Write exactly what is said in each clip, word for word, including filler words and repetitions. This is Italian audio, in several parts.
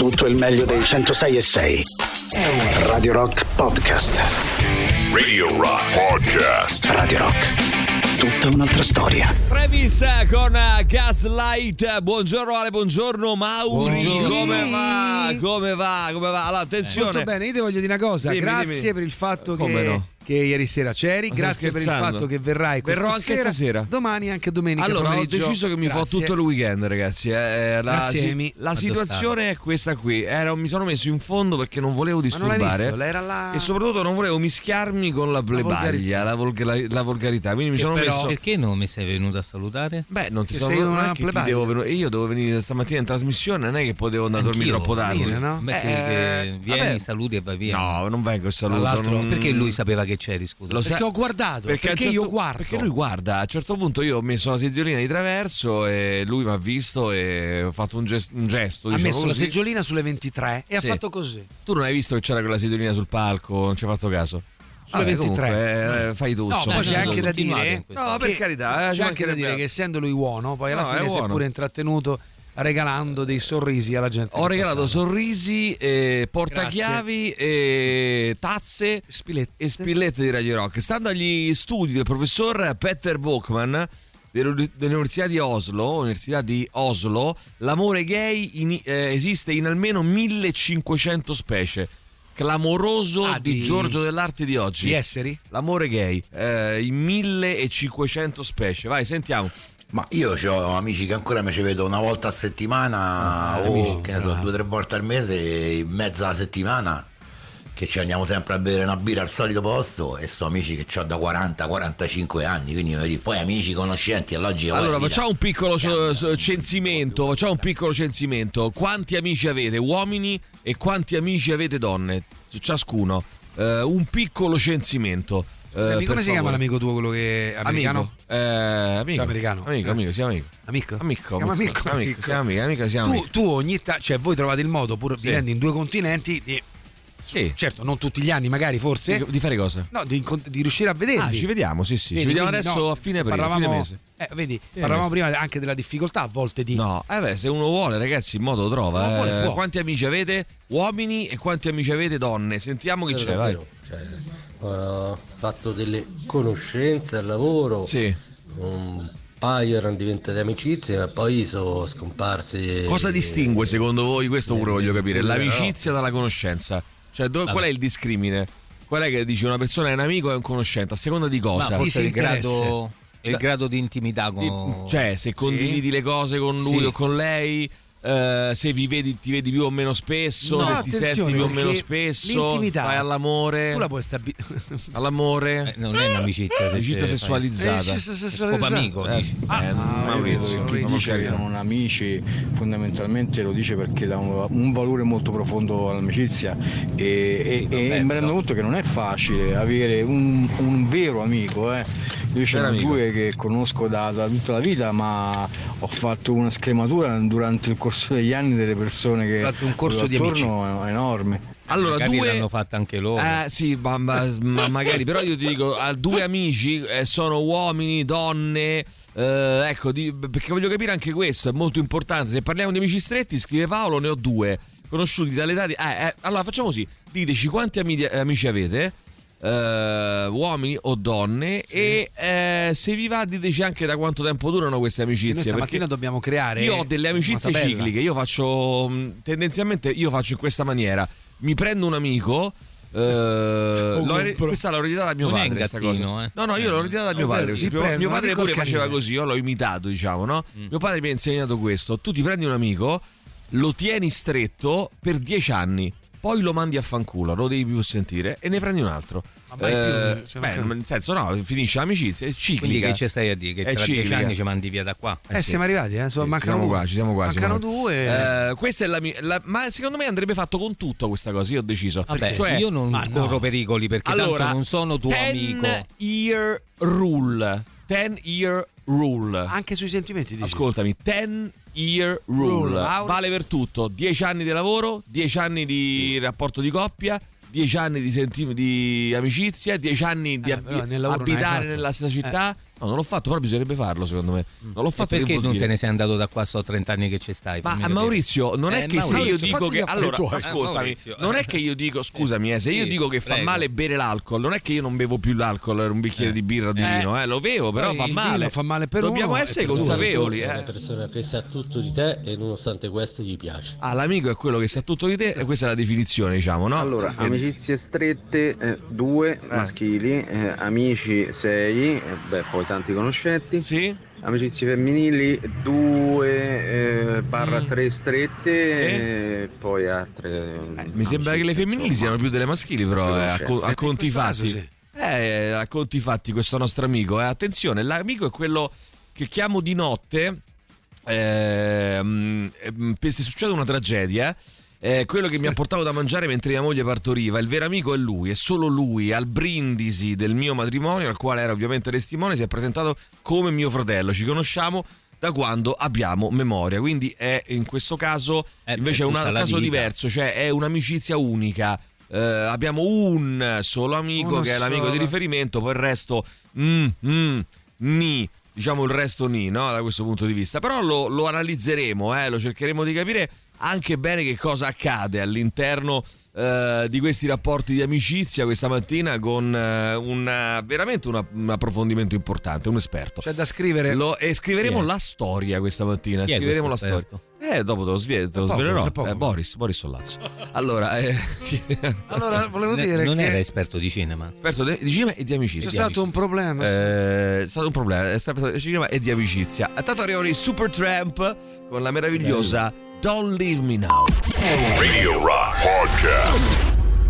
tutto il meglio dei centosei e sei. Radio Rock Podcast. Radio Rock Podcast. Radio Rock, tutta un'altra storia. Travis con Gaslight. Buongiorno Ale, buongiorno Mauri. Buongiorno. Come va? Come va? Come va? Allora, attenzione. Molto bene, io ti voglio dire una cosa. Dimmi, grazie dimmi. per il fatto Come che, no? che ieri sera c'eri. Ma Grazie stai per il scherzando? fatto che verrai questa Verrò anche sera, stasera. domani e anche domenica Allora, ho pomeriggio. deciso che mi fa Grazie. tutto il weekend, ragazzi. Eh, la Grazie, si- Amy. la Quando situazione è questa qui. Era, mi sono messo in fondo perché non volevo Ma non l'hai disturbare. visto? Era la... E soprattutto non volevo mischiarmi con la plebaglia, la, volga- la volgarità. Quindi mi Che sono però- messo. Perché non mi sei venuto a salutare? Beh, non ti Che sono sei non una è che ti plebaglia. devo venire- io devo venire stamattina in trasmissione, non è che potevo andare a dormire Anch'io, troppo tardi. venire, no? Beh, che- Eh, che vieni, vabbè. saluti e vai via. No, non vengo e saluto. Tra l'altro, non- Perché lui sapeva che c'eri, scusa? Lo Perché sa- ho guardato, perché, a un certo- io guardo. Perché lui guarda, a un certo punto io ho messo una seggiolina di traverso e lui mi ha visto e ho fatto un, ges- un gesto. Ha diciamo messo la così. seggiolina sulle ventitré e Sì. ha fatto così. Tu non hai visto che c'era quella seggiolina sul palco, non ci hai fatto caso? Sulle Vabbè, ventitré. comunque, eh, fai tu. No, insomma. poi c'è no, anche da continuate dire in questa- No, per che- carità, eh, ci c'è anche da mancherebbe dire altro. che essendo lui buono, poi alla No, è fine si è buono. pure intrattenuto regalando dei sorrisi alla gente. Ho che regalato passava. sorrisi, eh, portachiavi, e tazze Spilette. e spillette di Radio Rock. Stando agli studi del professor Peter Bokman dell'Uni- dell'Università di Oslo, Università di Oslo, l'amore gay in- eh, esiste in almeno millecinquecento specie. Clamoroso Ah, di, di- Giorgio dell'Arte di oggi. Di esseri? L'amore gay eh, in millecinquecento specie. Vai, sentiamo. Ma io ho amici che ancora mi ci vedo una volta a settimana Ah, o amici, che ne so, due o tre volte al mese, in mezzo alla settimana, che ci andiamo sempre a bere una birra al solito posto, e so amici che ho da quaranta quarantacinque anni, quindi vedi, poi amici conoscenti all'oggi. Allora facciamo un piccolo so- so- censimento, facciamo un piccolo censimento. Quanti amici avete uomini e quanti amici avete donne? Ciascuno. Eh, un piccolo censimento. Eh, Senti, per come si chiama favore. l'amico tuo, quello che è americano? Amico. Eh, amico. Cioè, americano. Amico, Eh. amico, siamo amico. Amico? Amico, Si chiama amico, amico, amico, amico. siamo amico, amico, siamo Tu, amico. tu ogni tanto, cioè voi trovate il modo, pur Sì. vivendo in due continenti, di, Sì. certo non tutti gli anni magari forse, Di, di fare cosa? no, di, incont- di riuscire a vedervi. Ah, ci vediamo, sì, sì. Vedi, ci vediamo quindi, adesso no, a fine aprile, a parlavamo, fine mese. eh, vedi, Fine parlavamo mese. prima anche della difficoltà a volte di... No, eh beh, se uno vuole, ragazzi, il modo lo trova. Se vuole, eh. può. Quanti amici avete uomini e quanti amici avete donne? Sentiamo chi c'è, vai. Cioè, ho fatto delle conoscenze al lavoro, Sì. un paio erano diventate amicizie, ma poi sono scomparsi. Cosa distingue secondo voi? Questo pure voglio capire. Eh, L'amicizia dalla conoscenza. Cioè, dove, qual è il discrimine? Qual è che dice una persona è un amico e un conoscente? A seconda di Ma cosa? forse il Disinteresse. grado, il grado di intimità con... Di- cioè, se condividi le cose con lui Sì. o con lei, eh, se vi vedi, ti vedi più o meno spesso, No, se ti attenzione, senti più o meno perché spesso, l'intimità- fai all'amore, Tu la puoi stabilire. all'amore, Eh, non è un'amicizia, se amicizia c'è- sessualizzata. Scopo amico, Eh, dici. eh, Maurizio, Maurizio, non Dice che capito. erano amici, fondamentalmente lo dice perché dà un, un valore molto profondo all'amicizia e, e- vabbè, e mi però. rendo conto che non è facile avere un, un vero amico. Eh. Io ce Vero ne ho amico. due che conosco da, da tutta la vita, ma ho fatto una scrematura durante il corso degli anni delle persone che Hai fatto un corso di attorno, è enorme. Allora, Magari due l'hanno fatta anche loro. Eh sì, ma, ma- ma magari, però io ti dico, ah, due amici eh, sono uomini, donne, eh, ecco, di- perché voglio capire anche questo, è molto importante. Se parliamo di amici stretti, scrive Paolo, ne ho due, conosciuti dall'età di... Eh, eh, allora facciamo così, diteci quanti ami- amici avete, eh, uomini o donne, e eh, se vi va diteci anche da quanto tempo durano queste amicizie. Noi stamattina perché dobbiamo creare io ho delle amicizie una tabella. cicliche, io faccio mh, tendenzialmente io faccio in questa maniera. Mi prendo un amico, eh, l'ho eri- questa l'ho ereditata da mio Non è padre un questa gattino, cosa. eh. No, no, io l'ho ereditata da mio Vabbè, padre. per mi esempio. prendo Mio un padre amico pure al faceva canile. così, io l'ho imitato, diciamo, no? Mm. Mio padre mi ha insegnato questo. Tu ti prendi un amico, lo tieni stretto per dieci anni, poi lo mandi a fanculo, lo devi più sentire e ne prendi un altro. Ma mai più, cioè, beh, non- nel senso no, finisce l'amicizia, è ciclica. Quindi che ci stai a dire? Che È tra dieci ciclica. anni ci mandi via da qua? Eh, sì. siamo arrivati, eh? Insomma, Sì, mancano siamo due. qua, ci siamo qua. Mancano siamo qua. due. Eh, questa è la mia. la- ma secondo me andrebbe fatto con tutto questa cosa. Io ho deciso. Vabbè, Cioè, io non ma corro no. pericoli perché allora, tanto non sono tuo ten amico. year rule. ten year rule. Anche sui sentimenti dici. Ascoltami, ten year rule. Rule, Mauro. Vale per tutto. dieci anni di lavoro, dieci anni di rapporto di coppia, dieci anni di, senti- di amicizia, dieci anni di Eh, ab- però nel lavoro non hai abitare fatto. nella stessa città, No, non l'ho fatto, però bisognerebbe farlo, secondo me. Non l'ho fatto. E perché devo non dire. te ne sei andato da qua, sto trenta anni che ci stai? Ma fammi a capire. Maurizio, non è Eh, che Maurizio, se io dico che allora tuoi. ascoltami, Eh, Maurizio. non è che io dico scusami, eh, se io Sì, dico che fa prego. male bere l'alcol, non è che io non bevo più l'alcol, un bicchiere di birra o di Eh. vino, eh, lo bevo, però Poi fa il male. vino fa male per Dobbiamo uno e essere per due. consapevoli, È una eh. persona che sa tutto di te e nonostante questo gli piace. Ah, l'amico è quello che sa tutto di te, e questa è la definizione, diciamo, no? Allora, Eh, amicizie strette, eh, due maschili, eh, amici sei, eh, beh poi tanti conoscenti. Sì? Amicizie femminili, due eh, barra tre strette, e poi altre. Eh, mi sembra che le femminili siano più delle maschili, però eh, a, co- a conti in questo fatti. caso sì. Eh, a conti fatti questo nostro amico, eh. Attenzione, l'amico è quello che chiamo di notte ehm, ehm, se succede una tragedia. È quello che mi ha portato da mangiare mentre mia moglie partoriva. Il vero amico è lui, è solo lui. Al brindisi del mio matrimonio, al quale era ovviamente testimone, si è presentato come mio fratello. Ci conosciamo da quando abbiamo memoria. Quindi è in questo caso Eh, invece è è un tutta la caso vita. diverso, cioè è un'amicizia unica. Eh, abbiamo un solo amico Uno che è l'amico solo. di riferimento, poi il resto mm, mm, ni. Diciamo il resto ni, no? Da questo punto di vista. Però lo, lo analizzeremo, eh? Lo cercheremo di capire anche bene che cosa accade all'interno eh, di questi rapporti di amicizia questa mattina con eh, una, veramente una, un approfondimento importante, un esperto. C'è da scrivere. Lo, e scriveremo Chi è? la storia questa mattina. Chi è Scriveremo la questo storia. Eh, dopo te lo, svie- te lo Tra poco, svelerò. tra poco. Eh, Boris, Boris Sollazzo. Allora, eh, Allora, volevo Ne- dire non che era esperto di cinema. esperto di di cinema e di amicizia. c'è stato un problema. Eh, è stato un problema, è stato cinema e di amicizia. Tanto arrivano i Supertramp con la meravigliosa Don't Leave Me Now. Radio Rock Podcast.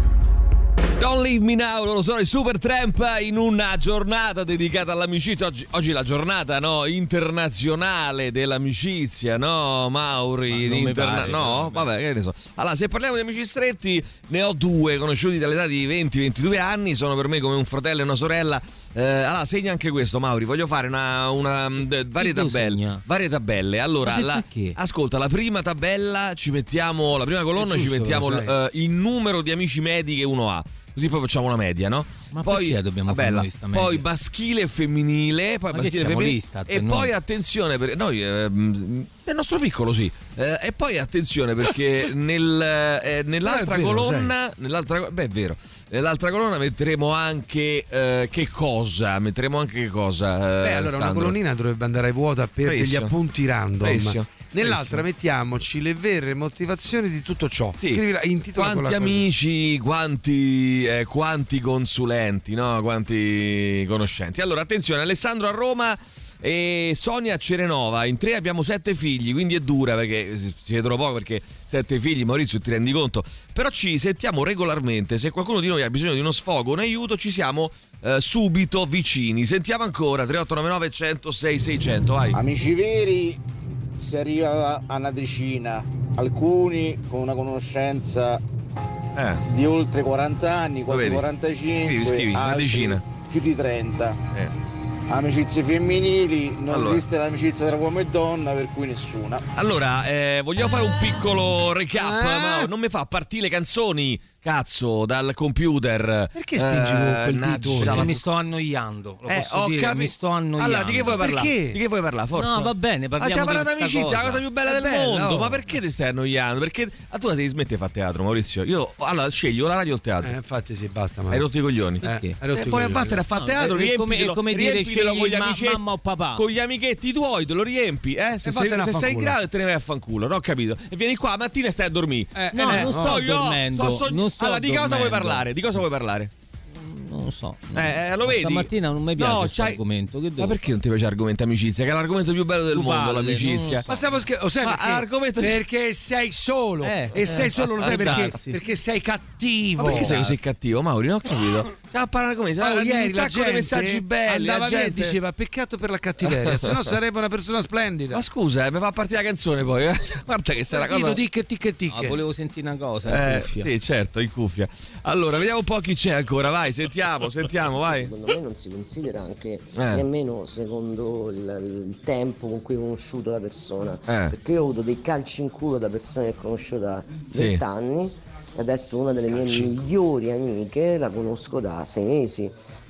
Don't Leave Me Now, loro sono i Supertramp in una giornata dedicata all'amicizia. Oggi, oggi è la giornata, no, internazionale dell'amicizia, no, Mauri? Ma non mi Interna- pare, no, non mi pare. vabbè, che ne so. Allora, se parliamo di amici stretti, ne ho due, conosciuti dall'età di venti ventidue anni, sono per me come un fratello e una sorella. Eh, allora, segna anche questo, Mauri. Voglio fare una, una d- varie Chi lo tabelle. segna? Varie tabelle. Allora, Ma la, perché? ascolta, la prima tabella ci mettiamo, la prima colonna È ci giusto, mettiamo lo l- sai. eh, il numero di amici medi che uno ha. Così poi facciamo una media, no? Ma poi perché dobbiamo fare bella, noi sta media? poi maschile e femminile, poi Ma che maschile e siamo femminile. l'Istat, E noi? poi attenzione per noi ehm, nel nostro piccolo sì. Eh, e poi attenzione perché nel, eh, nell'altra Ah, è vero, colonna, nell'altra beh è vero. Nell'altra colonna metteremo anche eh, che cosa? Metteremo anche che cosa? eh, Beh, allora una Sandro? colonnina dovrebbe andare vuota per degli Bravissimo. appunti random. Bravissimo. Nell'altra Bravissimo. mettiamoci le vere motivazioni di tutto ciò. Sì. Scrivila, intitola Quanti quella cosa. amici, quanti, eh, quanti consulenti, no? Quanti conoscenti. Allora, attenzione, Alessandro a Roma e Sonia a Cerenova. In tre abbiamo sette figli, quindi è dura perché si si vedono poco perché sette figli, Maurizio, ti rendi conto. Però ci sentiamo regolarmente. Se qualcuno di noi ha bisogno di uno sfogo, un aiuto, ci siamo eh, subito vicini. Sentiamo ancora tre otto nove nove uno zero sei sei zero zero, vai. Amici veri si arriva a una decina, alcuni con una conoscenza Eh, di oltre quaranta anni, quasi vedi? quarantacinque, Scrivi, scrivi, una altri decina. più di trenta. eh. Amicizie femminili, non Allora. esiste l'amicizia tra uomo e donna, per cui nessuna. Allora, eh, vogliamo fare un piccolo recap? Eh? Ma non mi fa partire le canzoni, cazzo, dal computer. Perché spingi con quel naggia dito? la- Perché mi sto annoiando. Lo Eh, posso ho dire, capi- mi sto annoiando. Allora, di che vuoi parlare? Perché? Di che vuoi parlare? Forza. No, va bene, Ma parliamo stiamo parlando di di questa amicizia, la cosa. cosa più bella È del bella, mondo. oh. Ma perché ti stai annoiando? Perché ah, tu la sei smetti di fare teatro, Maurizio. Io allora scegli o la radio o il teatro. Eh, infatti sì, basta. Ma... Hai rotto i coglioni. Eh, Perché? hai rotto E i poi coglioni. a vattene a fare No, teatro, è- è come- riempitelo, è come dire riempitelo scegli con gli ma- amichetti, mamma o papà. con gli amichetti tuoi, te lo riempi, eh? Se E sei, vattene a se sei in fanculo. grado te ne vai a fanculo, no? Ho capito. E vieni qua mattina e stai a dormire. Eh, No, eh, non sto No, io dormendo, so- so- non sto allora, di cosa vuoi dormendo. parlare? Di cosa vuoi parlare? Non lo so. Eh, eh, lo vedi? Stamattina non mi piace No, questo c'hai- argomento. Che devo Ma perché non ti piace l'argomento amicizia? Che è l'argomento più bello del Tu mondo, parli, l'amicizia. non Ma stiamo scherzando, sai Ma perché? argomento- Perché sei solo. Eh, e sei eh, solo, lo sai può perché? darsi. Perché sei cattivo. Ma perché sei così cattivo, Mauri? Non ho capito. Stiamo a parlare come Oh, un ieri la sacco gente di messaggi belli. andava la via e gente... diceva peccato per la cattiveria, se no sarebbe una persona splendida. Ma scusa, eh, mi fa partire la canzone poi. eh. Guarda che sei la Dito cosa. ticche ticche ticche. Ah, volevo sentire una cosa in Eh, cuffia. sì, certo, in cuffia. Allora, vediamo un po' chi c'è ancora. Vai, sentiamo, sentiamo, vai. Secondo me non si considera anche Eh. nemmeno secondo il, il tempo con cui hai conosciuto la persona. Eh. Perché io ho avuto dei calci in culo da persone che conosco da Sì. venti anni. Adesso una delle mie migliori amiche la conosco da sei mesi.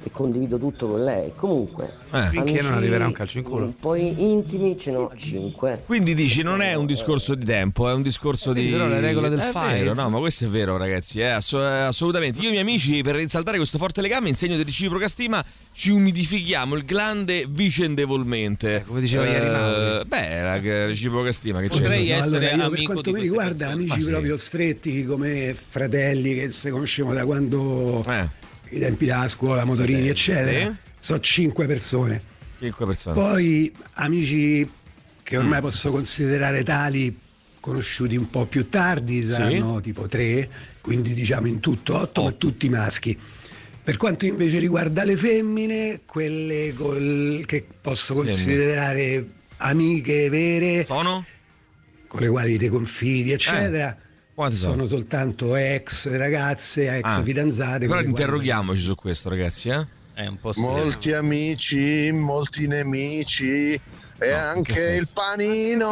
e condivido tutto con lei. Comunque, Eh. Finché non arriverà un calcio in culo. Poi intimi ce n'ho cinque. Quindi dici non è un discorso di tempo, è un discorso di... però la regola del è five. vero, no, ma questo è vero, ragazzi, eh, ass- assolutamente. Io e i miei amici, per rinsaldare questo forte legame, in segno di reciproca stima, ci umidifichiamo il glande vicendevolmente. Eh, come diceva ieri Mauri. Beh, la reciproca stima che Potrei c'è. essere allora, io, per amico quanto di mi queste riguarda, persone. amici Ma sì. proprio stretti come fratelli che si conoscevano da quando Eh, i tempi della scuola, motorini, eccetera. sì. Sono cinque persone. cinque persone. Poi amici che ormai Mm. posso considerare tali, conosciuti un po' più tardi, saranno tipo tre, quindi diciamo in tutto otto, ma tutti maschi. Per quanto invece riguarda le femmine, quelle col- che posso considerare amiche vere, Sono? con le quali ti confidi, eccetera, Quanti sono? sono soltanto ex ragazze, ex Ah. fidanzate. Però con le quali- interroghiamoci su questo, ragazzi, eh? È un po' Molti amici, molti nemici e anche senso? il panino.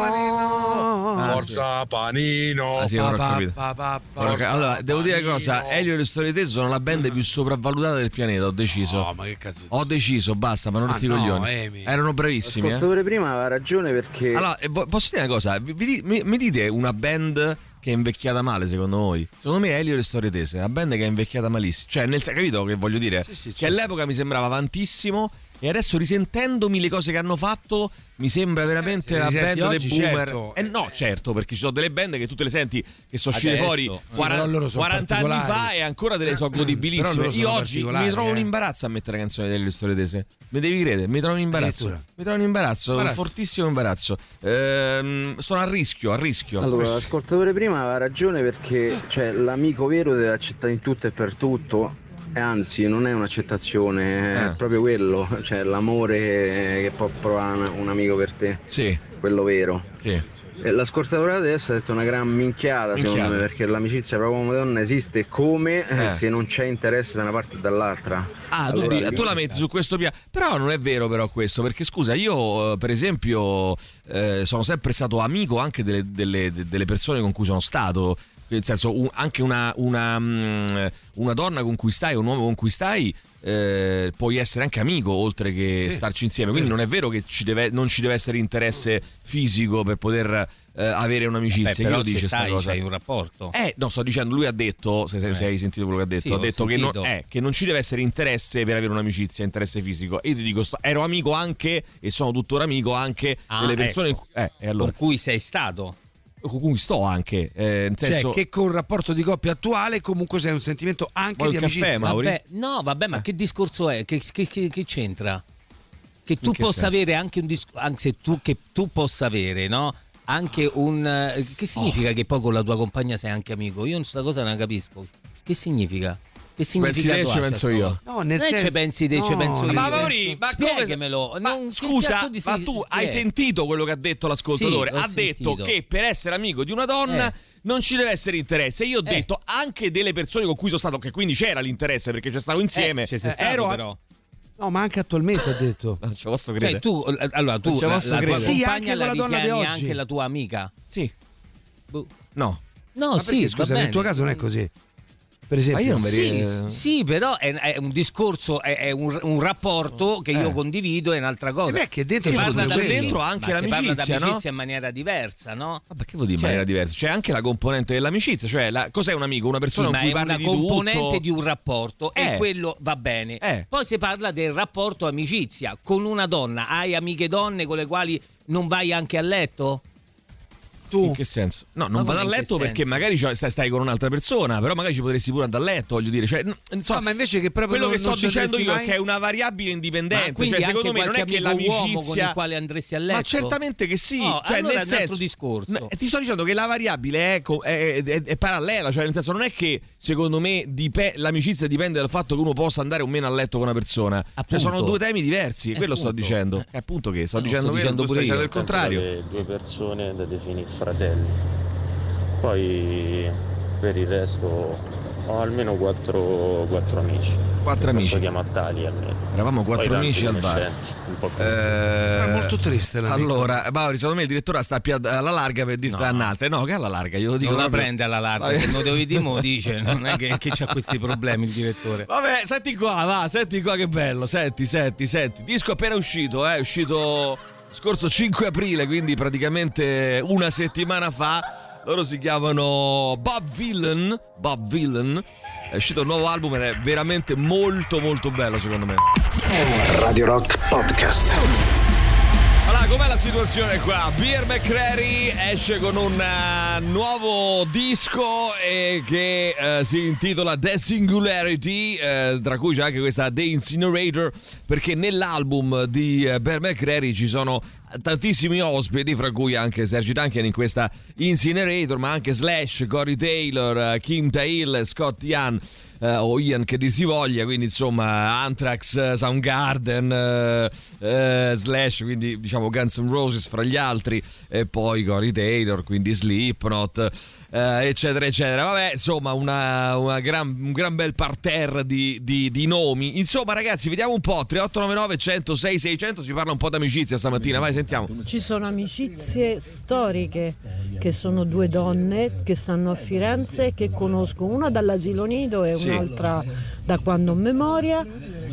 Ah, Forza panino. Ah, sì, ora ho Pa, capito. pa, pa, pa. Allora, allora, devo dire una cosa, Panino. Elio e le storie tese sono la band più sopravvalutata del pianeta, ho deciso. No, ma che cazzo. Ho deciso, basta, ma non Ma rotti i no, coglioni. Emi. Erano bravissimi, eh. L'ascoltatore prima aveva ragione perché Allora, eh, vo- posso dire una cosa? Vi- vi- mi, mi dite una band che è invecchiata male, secondo voi? Secondo me Elio e le storie tese, una band che è invecchiata malissimo. Cioè, nel capito che voglio dire? Sì, sì, Che certo. all'epoca mi sembrava avantissimo e adesso risentendomi le cose che hanno fatto mi sembra veramente se la li band senti dei oggi, boomer. certo. Eh no, certo, perché ci sono delle band che tu te le senti che sono uscite Adesso. fuori Sì, quaranta, però loro sono quaranta anni particolari. fa e ancora te le so Però godibilissime. loro sono Io oggi particolari, mi trovo eh. un imbarazzo a mettere canzoni delle storie tese. Mi devi credere, mi trovo un imbarazzo. Addirittura. Mi trovo un imbarazzo, un Imbarazzo. fortissimo imbarazzo. Ehm, sono a rischio, a rischio. allora l'ascoltatore prima aveva ragione perché cioè, l'amico vero deve accettare in tutto e per tutto. E anzi, non è un'accettazione, è Eh. proprio quello, cioè l'amore che può provare un- un amico per te, Sì, quello vero. sì. E l'ascoltatore adesso ha detto una gran minchiata, secondo Minchiata. me, perché l'amicizia tra uomo e donna esiste come eh, Eh. se non c'è interesse da una parte e dall'altra. Ah, tu, Allora, di- io- tu la metti su questo piano. Però non è vero, però, questo. Perché scusa, io, eh, per esempio, eh, sono sempre stato amico anche delle, delle- delle persone con cui sono stato. Nel senso, un- anche una, una, mm, una donna con cui stai, un uomo con cui stai, eh, puoi essere anche amico oltre che Sì. starci insieme. Quindi non è vero che ci deve, non ci deve essere interesse fisico per poter eh, avere un'amicizia. Beh, Chi però lo ci dice sta stai, cosa? c'hai un rapporto. Eh, no, sto dicendo, lui ha detto, se, se- se Eh. hai sentito quello che ha detto, Sì, ha ho detto che non, sentito. eh, che non ci deve essere interesse per avere un'amicizia, interesse fisico. E io ti dico, sto- ero amico anche, e sono tuttora amico anche, Ah, delle persone in ecco. cui- eh, e allora, Con cui sei stato. con cui sto anche, eh, nel senso... Cioè, che con il rapporto di coppia attuale comunque sei un sentimento anche Vuoi di un caffè, amicizia. Mauri? Vabbè, no, vabbè, ma che discorso è? Che, che- che- che c'entra? Che tu In che possa senso? avere anche un discorso, anzi tu, che tu possa avere, no? Anche un... eh, Che significa Oh. che poi con la tua compagna sei anche amico? Io questa cosa non la capisco. Che significa? Che significa? Pensi te, ci penso io. No, nel Non è senso- ci pensi te, ci no, penso io. Ma Mauri, ma come- spiegamelo. Ma Non- che scusa, cazzo di ma si- tu spiega? hai sentito quello che ha detto l'ascoltatore? Sì, l'ho ha detto sentito. che per essere amico di una donna Eh. non ci deve essere interesse. Io ho Eh. detto anche delle persone con cui sono stato, che quindi c'era l'interesse perché ci stavo insieme. Eh, ci sei stato, ero a- però. No, ma anche attualmente ha detto. Non ci posso Cioè, credere. tu, allora, tu Non ci la, posso la tua credere. Sì, anche compagna con la la donna di ritieni oggi. anche la tua amica? Sì. Boh. No. No, Ma sì, perché, va scusa, bene. nel tuo caso non è così. Per Ma esempio, io non mi Sì, ri- sì, però è, è un discorso, è, è un, un rapporto che io Eh. condivido, è un'altra cosa. Eh beh, che dentro si c'è parla tutto d'amicizia, dentro anche ma si l'amicizia, parla no? d'amicizia in maniera diversa, no? Vabbè, che vuol dire in Cioè- maniera diversa? C'è anche la componente dell'amicizia, cioè la- cos'è un amico? Una Sì, persona ma con cui è parli una di componente tutto. di un rapporto Eh. e quello va bene. Eh. Poi si parla del rapporto amicizia con una donna. Hai amiche donne con le quali non vai anche a letto? tu In che senso? No, non Ma vado a come in che letto perché senso? magari cioè, stai, stai con un'altra persona, però magari ci potresti pure andare a letto, voglio dire. Cioè, n- insomma, No, ma invece che proprio quello non- che sto non ci dicendo io andresti è che è mai? una variabile indipendente. Ma quindi Cioè, secondo anche me non è qualche che amico uomo con l'amicizia. il quale andresti a letto? Ma certamente che sì. Oh, cioè, allora nel è un altro senso, discorso. n- ti sto dicendo che la variabile è, co- è, è- è parallela, cioè nel senso non è che secondo me dipe- l'amicizia dipende dal fatto che uno possa andare o meno a letto con una persona. Cioè, Appunto. sono due temi diversi, Eh, quello sto appunto. dicendo. Eh. È appunto che sto No, dicendo sto quello, dicendo tu pure stai io. dicendo il contrario. Le due persone da definire fratelli. Poi per il resto Ho almeno quattro, quattro amici. Quattro amici. Posso chiamare tali almeno. Eravamo quattro Poi amici tanti al bar. conoscenti, un po' come- Eh, È molto triste l'amico. allora, Mauri, secondo me il direttore sta più alla larga per dirti a Nate. No, che alla larga, io lo dico. Non la proprio- prende alla larga, se lo devi dire, me lo dice. Non è che, che c'ha questi problemi il direttore. Vabbè, senti qua, va, senti qua che bello. Senti, senti, senti. Disco appena uscito, eh, è uscito scorso cinque aprile, quindi praticamente una settimana fa. Loro si chiamano Bob Villain. Bob Villain. È uscito un nuovo album ed è veramente molto molto bello secondo me. Radio Rock Podcast. Allora, com'è la situazione qua? Bear McCreary esce con un uh, nuovo disco eh, che uh, si intitola The Singularity, eh, tra cui c'è anche questa The Incinerator, perché nell'album di uh, Bear McCreary ci sono tantissimi ospiti, fra cui anche Serge Tankian in questa Incinerator, ma anche Slash, Corey Taylor, Kim Tail, Scott Ian uh, o Ian che dir si voglia, quindi insomma Anthrax, Soundgarden, uh, uh, Slash, quindi diciamo Guns N' Roses fra gli altri, e poi Corey Taylor, quindi Slipknot, uh, eccetera eccetera. Vabbè, insomma una, una gran, un gran bel parterre di, di, di nomi. Insomma ragazzi, vediamo un po', tre otto nove nove uno zero sei sei zero zero, si parla un po' d'amicizia stamattina, vai sentiamo. Ci sono amicizie storiche, che sono due donne che stanno a Firenze e che conosco, una dall'asilo nido e Sì. un'altra da quando ho memoria.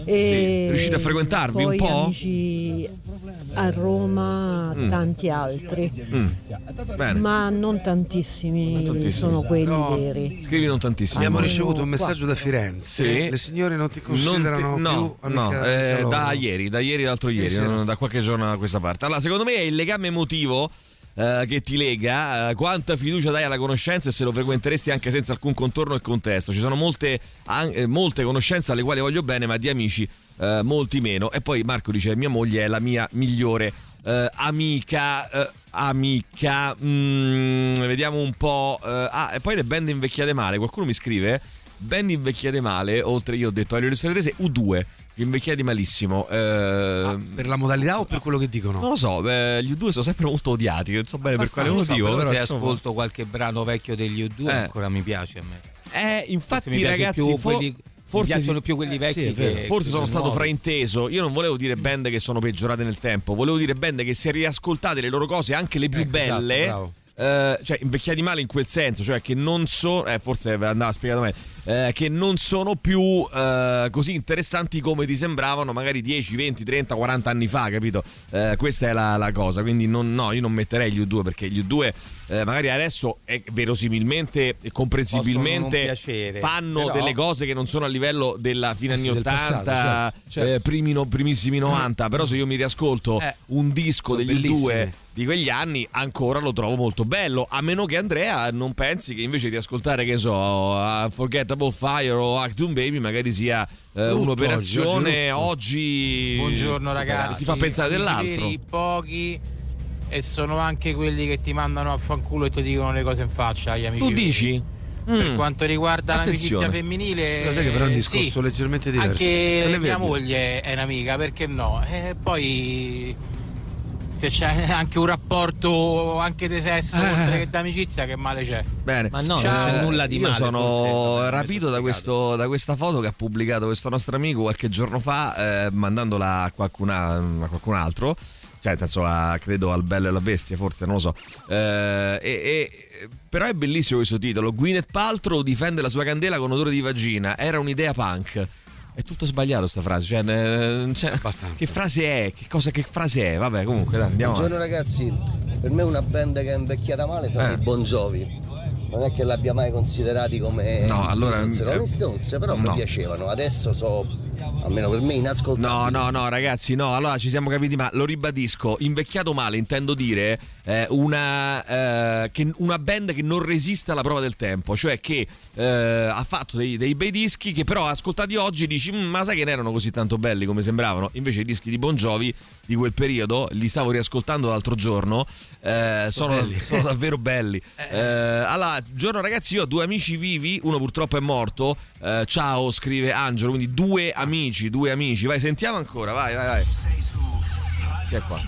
E Sì. Riuscite a frequentarvi poi un po'? amici a Roma, Mm. tanti altri, Mm. Bene. ma non tantissimi, Non tantissimi. sono quelli No. veri. Scrivi non tantissimi. Abbiamo Almeno ricevuto un messaggio qua. da Firenze. Sì. Le signore non ti Non ti- considerano no, più no, amica- eh, amica da loro? ieri, da ieri l'altro ieri, Sì, sì. non- da qualche giorno a questa parte. Allora, secondo me è il legame emotivo eh, che ti lega, eh, quanta fiducia dai alla conoscenza e se lo frequenteresti anche senza alcun contorno e contesto. Ci sono molte, an- eh, molte conoscenze alle quali voglio bene, ma di amici eh, molti meno. E poi Marco dice: mia moglie è la mia migliore eh, amica. eh, amica, mm, vediamo un po'. eh, ah, e poi le band invecchiate male. Qualcuno mi scrive: band invecchiate male. Oltre, io ho detto alle Rese U due. Invecchiati malissimo. Eh, Ah, per la modalità o per quello che dicono? Non lo so, beh, gli U due sono sempre molto odiati, non so bene per quale Non so, motivo. però però, se insomma. ascolto qualche brano vecchio degli U due Eh. ancora mi piace a me. Eh, infatti, mi piace ragazzi, più fo- quelli, forse mi piacciono sì. più quelli vecchi Sì, è vero. che forse che sono stato nuovi. frainteso. Io non volevo dire band che sono peggiorate nel tempo, volevo dire band che se riascoltate le loro cose, anche le più Ecco, esatto, belle, bravo. eh, cioè invecchiati male in quel senso, cioè che non sono, eh, forse andava spiegato meglio, eh, che non sono più eh, così interessanti come ti sembravano magari dieci, venti, trenta, quaranta anni fa, capito? Eh, questa è la, la cosa, quindi non, no, io non metterei gli U due, perché gli U due eh, magari adesso è verosimilmente e comprensibilmente Possono non piacere, fanno però- delle cose che non sono a livello della fine Eh sì, anni del passato, ottanta, certo, certo. eh, primi no- primissimi novanta, però se io mi riascolto Eh, un disco sono degli U due bellissimi. di quegli anni ancora lo trovo molto bello, a meno che Andrea non pensi che invece di ascoltare, che so, uh, Forgettable Fire o Actum Baby magari sia eh, Brutto un'operazione oggi, oggi, Buongiorno ragazzi. che ti fa pensare Amici dell'altro. veri, pochi, e sono anche quelli che ti mandano a fanculo e ti dicono le cose in faccia agli amici Tu veri. dici? Per Mm. quanto riguarda Attenzione. l'amicizia femminile, Lo sai che però è un eh, discorso sì, leggermente diverso. anche Le mia vedi? moglie è un'amica, perché no? E poi se c'è anche un rapporto anche di sesso Eh. oltre che d'amicizia, che male c'è? Bene. Ma no, non Ciao. c'è nulla di Io male, sono forse, non è rapito da, questo, da questa foto che ha pubblicato questo nostro amico qualche giorno fa, eh, mandandola a, qualcuna, a qualcun altro. Cioè, nel senso, a, credo al Bello e la Bestia, forse, non lo so. Eh, e, e, però è bellissimo questo titolo. Gwyneth Paltrow difende la sua candela con odore di vagina. Era un'idea punk. È tutto sbagliato sta frase. Cioè, eh, cioè, che frase è? Che cosa, che frase è? Vabbè, comunque, dai, andiamo Buongiorno avanti. ragazzi, per me una band che è invecchiata male sono Eh. i Bon Jovi. Non è che l'abbia mai considerati come No, allora, Beatles, eh, Rolling Stones, però no. mi piacevano. Adesso so, almeno per me, inascoltabili. No, no, no, ragazzi, no. Allora ci siamo capiti, ma lo ribadisco. Invecchiato male, intendo dire eh, una, eh, che, una band che non resiste alla prova del tempo. Cioè che eh, ha fatto dei, dei bei dischi che però ascoltati oggi dici: "Mm, ma sai che non erano così tanto belli come sembravano?" Invece i dischi di Bon Jovi di quel periodo, li stavo riascoltando l'altro giorno, eh, sono, belli. sono davvero belli. Eh, allora, buongiorno ragazzi, io ho due amici vivi, uno purtroppo è morto. Eh, ciao, scrive Angelo, quindi due amici, due amici. Vai, sentiamo ancora, vai, vai, vai. Chi è qua?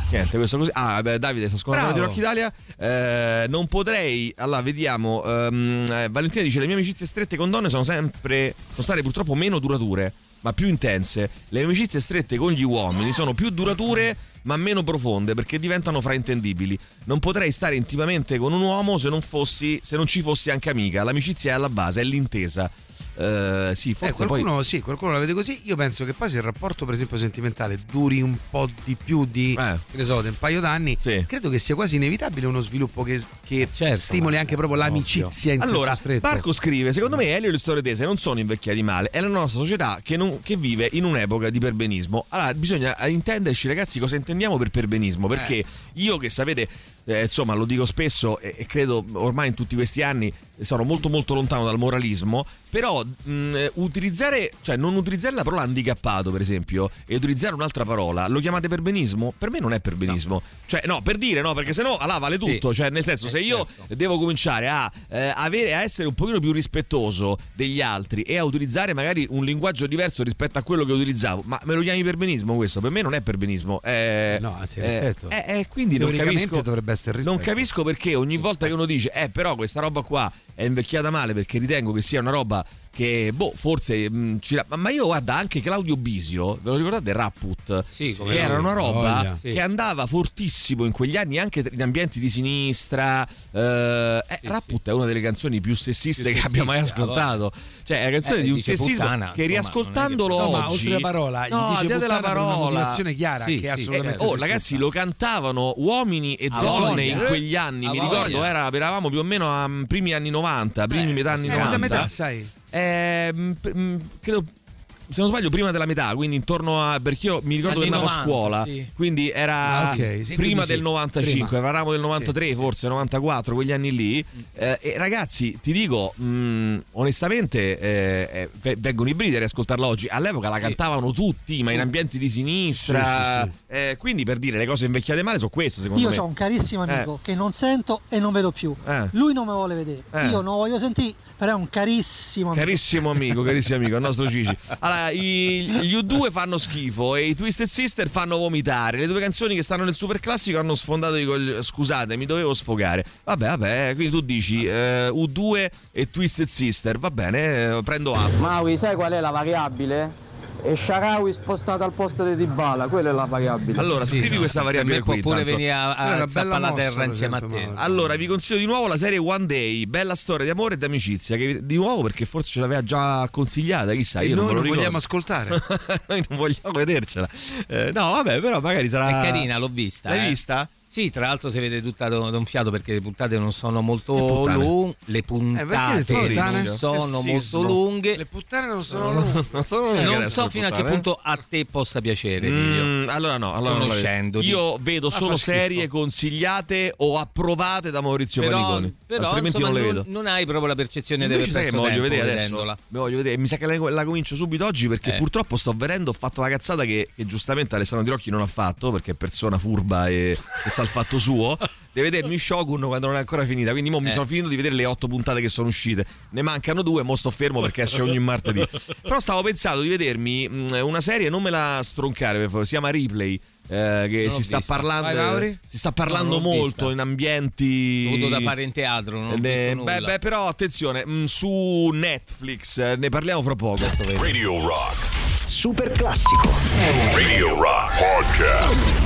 Niente, questo così. Ah, beh, Davide sta scorrendo di Rock Italia. Eh, non potrei. Allora, vediamo. Um, eh, Valentina dice: le mie amicizie strette con donne sono sempre. sono state purtroppo meno durature, ma più intense. Le amicizie strette con gli uomini sono più durature, ma meno profonde, perché diventano fraintendibili. Non potrei stare intimamente con un uomo se non fossi, se non ci fossi anche amica. L'amicizia è alla base, è l'intesa. Uh, sì, forse eh, qualcuno, poi... sì, qualcuno la vede così. Io penso che poi se il rapporto, per esempio, sentimentale duri un po' di più di eh. che ne so, di un paio d'anni, sì. credo che sia quasi inevitabile uno sviluppo che, che certo, stimoli anche proprio l'amicizia in allora, senso stretto. Marco scrive: secondo me Elio e le storie tese non sono invecchiati male, è la nostra società che, non, che vive in un'epoca di perbenismo. Allora bisogna intenderci, ragazzi, cosa intendiamo per perbenismo, perché eh. io, che sapete, eh, insomma, lo dico spesso e, e credo ormai in tutti questi anni sono molto molto lontano dal moralismo, però mh, utilizzare, cioè non utilizzare la parola handicappato, per esempio, e utilizzare un'altra parola, lo chiamate perbenismo? Per me non è perbenismo. No. Cioè no, per dire, no, perché sennò allora vale tutto, sì. Cioè nel senso, se io certo. devo cominciare a eh, avere a essere un pochino più rispettoso degli altri e a utilizzare magari un linguaggio diverso rispetto a quello che utilizzavo, ma me lo chiami perbenismo questo? Per me non è perbenismo. Eh, no, anzi, rispetto. Eh, eh, quindi non capisco, dovrebbe essere rispetto. Non capisco perché ogni volta che uno dice "Eh, però questa roba qua è invecchiata male", perché ritengo che sia una roba che boh, forse mh, ci... ma io guarda, anche Claudio Bisio, ve lo ricordate, Rapput, sì, che era lui. una roba Voglia. che sì. andava fortissimo in quegli anni anche in ambienti di sinistra. eh, eh, sì, Rapput sì. è una delle canzoni più sessiste più che sessiste, abbia mai ascoltato, cioè è la canzone eh, di un dice sessismo puttana, che riascoltandolo no, oggi, ma oltre la parola no, gli dice puttana della parola, una motivazione chiara, sì, che è sì, assolutamente oh sessista. ragazzi, lo cantavano uomini e A donne voglia. in quegli anni, A mi voglia. ricordo era, eravamo più o meno a primi anni novanta, primi eh, metà anni eh, novanta. cosa metà, sai? Eh, mh, credo, se non sbaglio, prima della metà, quindi intorno a, perché io mi ricordo anni che andavo a novanta, scuola, sì. quindi era ah, okay, sì, prima quindi del sì, novantacinque, prima. eravamo del novantatré, sì, forse sì. novantaquattro, quegli anni lì. Eh, e ragazzi, ti dico, mh, onestamente, eh, eh, vengono i brividi a riascoltarla oggi. All'epoca la sì. cantavano tutti, ma in ambienti di sinistra. Sì, sì, sì. Eh, quindi, per dire, le cose invecchiate male sono queste, secondo io me. Io ho un carissimo amico eh. che non sento e non vedo più. Eh. Lui non mi vuole vedere. Eh. Io non voglio sentire, però è un carissimo amico. Carissimo amico, carissimo amico, il nostro Gigi. Allora, i, gli U due fanno schifo e i Twisted Sister fanno vomitare. Le due canzoni che stanno nel super classico hanno sfondato i coglioni. Scusate, mi dovevo sfogare. Vabbè, vabbè, quindi tu dici eh, U due e Twisted Sister. Va bene, eh, prendo atto. Maui, sai qual è la variabile? E Sharawi spostato al posto di Dybala, quella è la variabile. Allora, sì, scrivi no, questa variabile può qui. pure tanto. venire a, a, a zappare la terra insieme a te. Allora, vi consiglio di nuovo la serie One Day, bella storia di amore e di amicizia. Che di nuovo, perché forse ce l'aveva già consigliata, chissà. E io noi non, non lo vogliamo ascoltare. Noi non vogliamo vedercela. Eh, no, vabbè, però magari sarà. È carina, l'ho vista. L'hai eh. vista? Sì, tra l'altro si vede tutta da un fiato perché le puntate non sono molto lunghe. Le Eh, puntate perché non sono molto lunghe. Le puttane non sono lunghe. Non, sono Cioè, lunghe non so fino a che punto a te possa piacere. Mm, allora no, allora conoscendoti. Io vedo solo ah, serie consigliate o approvate da Maurizio però, Paniconi. Però, altrimenti insomma, non le vedo. Non, non hai proprio la percezione Invece del sai che perso mi voglio tempo vedere adesso. vedendola. Mi voglio vedere. Mi sa che la, la comincio subito oggi perché Eh. purtroppo sto venendo. Ho fatto la cazzata che, che giustamente Alessandro Di Rocchi non ha fatto, perché è persona furba e, e sa il fatto suo. Deve vedermi Shogun quando non è ancora finita. Quindi mo mi Eh. sono finito di vedere le otto puntate che sono uscite. Ne mancano due, mo sto fermo perché esce ogni martedì. Però stavo pensando di vedermi mh, una serie, non me la stroncare per favore, si chiama Replay. Eh, che si sta, parlando, Vai, si sta parlando No, non l'ho molto vista. in ambienti. Ho avuto da fare in teatro, non ho Ne- visto beh, nulla. beh, però attenzione, mh, su Netflix eh, ne parliamo fra poco. Radio Rock. Super classico. Radio Rock Podcast.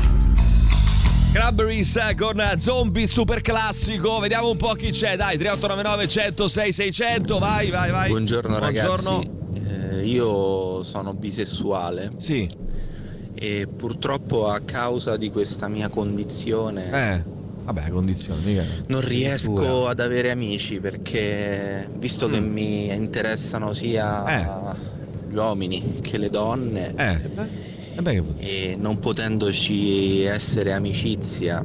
Cranberries con Zombie super classico. Vediamo un po' chi c'è. Dai, tre otto nove nove uno zero sei sei zero zero. Vai, vai, vai. Buongiorno, Buongiorno. ragazzi. Eh, io sono bisessuale. Sì. E purtroppo a causa di questa mia condizione Eh. Vabbè, condizioni, mica. non riesco Pura. ad avere amici perché visto Mm. che mi interessano sia Eh. gli uomini che le donne Eh. Eh beh, che vuoi? e non potendoci essere amicizia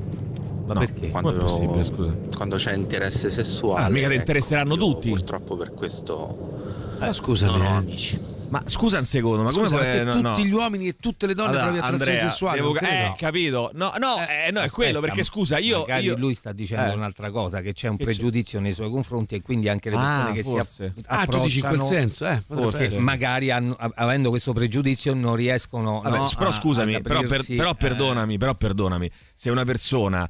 Ma no, perché? Come è possibile, scusa? quando c'è interesse sessuale, Ah, mica ti ecco, interesseranno io tutti. purtroppo per questo Ma scusami, non ho eh. amici. Ma scusa un secondo, ma Scusa, come perché puoi, no, tutti no. gli uomini e tutte le donne Allora, provi attrazione Andrea, sessuale? devo- Non credo. eh, capito? No, no, eh, no, è quello, perché scusa, io magari io- lui sta dicendo Eh. un'altra cosa, che c'è un Che c'è? pregiudizio nei suoi confronti e quindi anche le persone Ah, che forse. si app- Ah, tu dici in quel approcciano, senso, eh, potrebbe che essere. magari hanno- a- avendo questo pregiudizio non riescono Vabbè, no, però a- scusami, ad però, per- aprirsi, però eh, perdonami, però perdonami, se una persona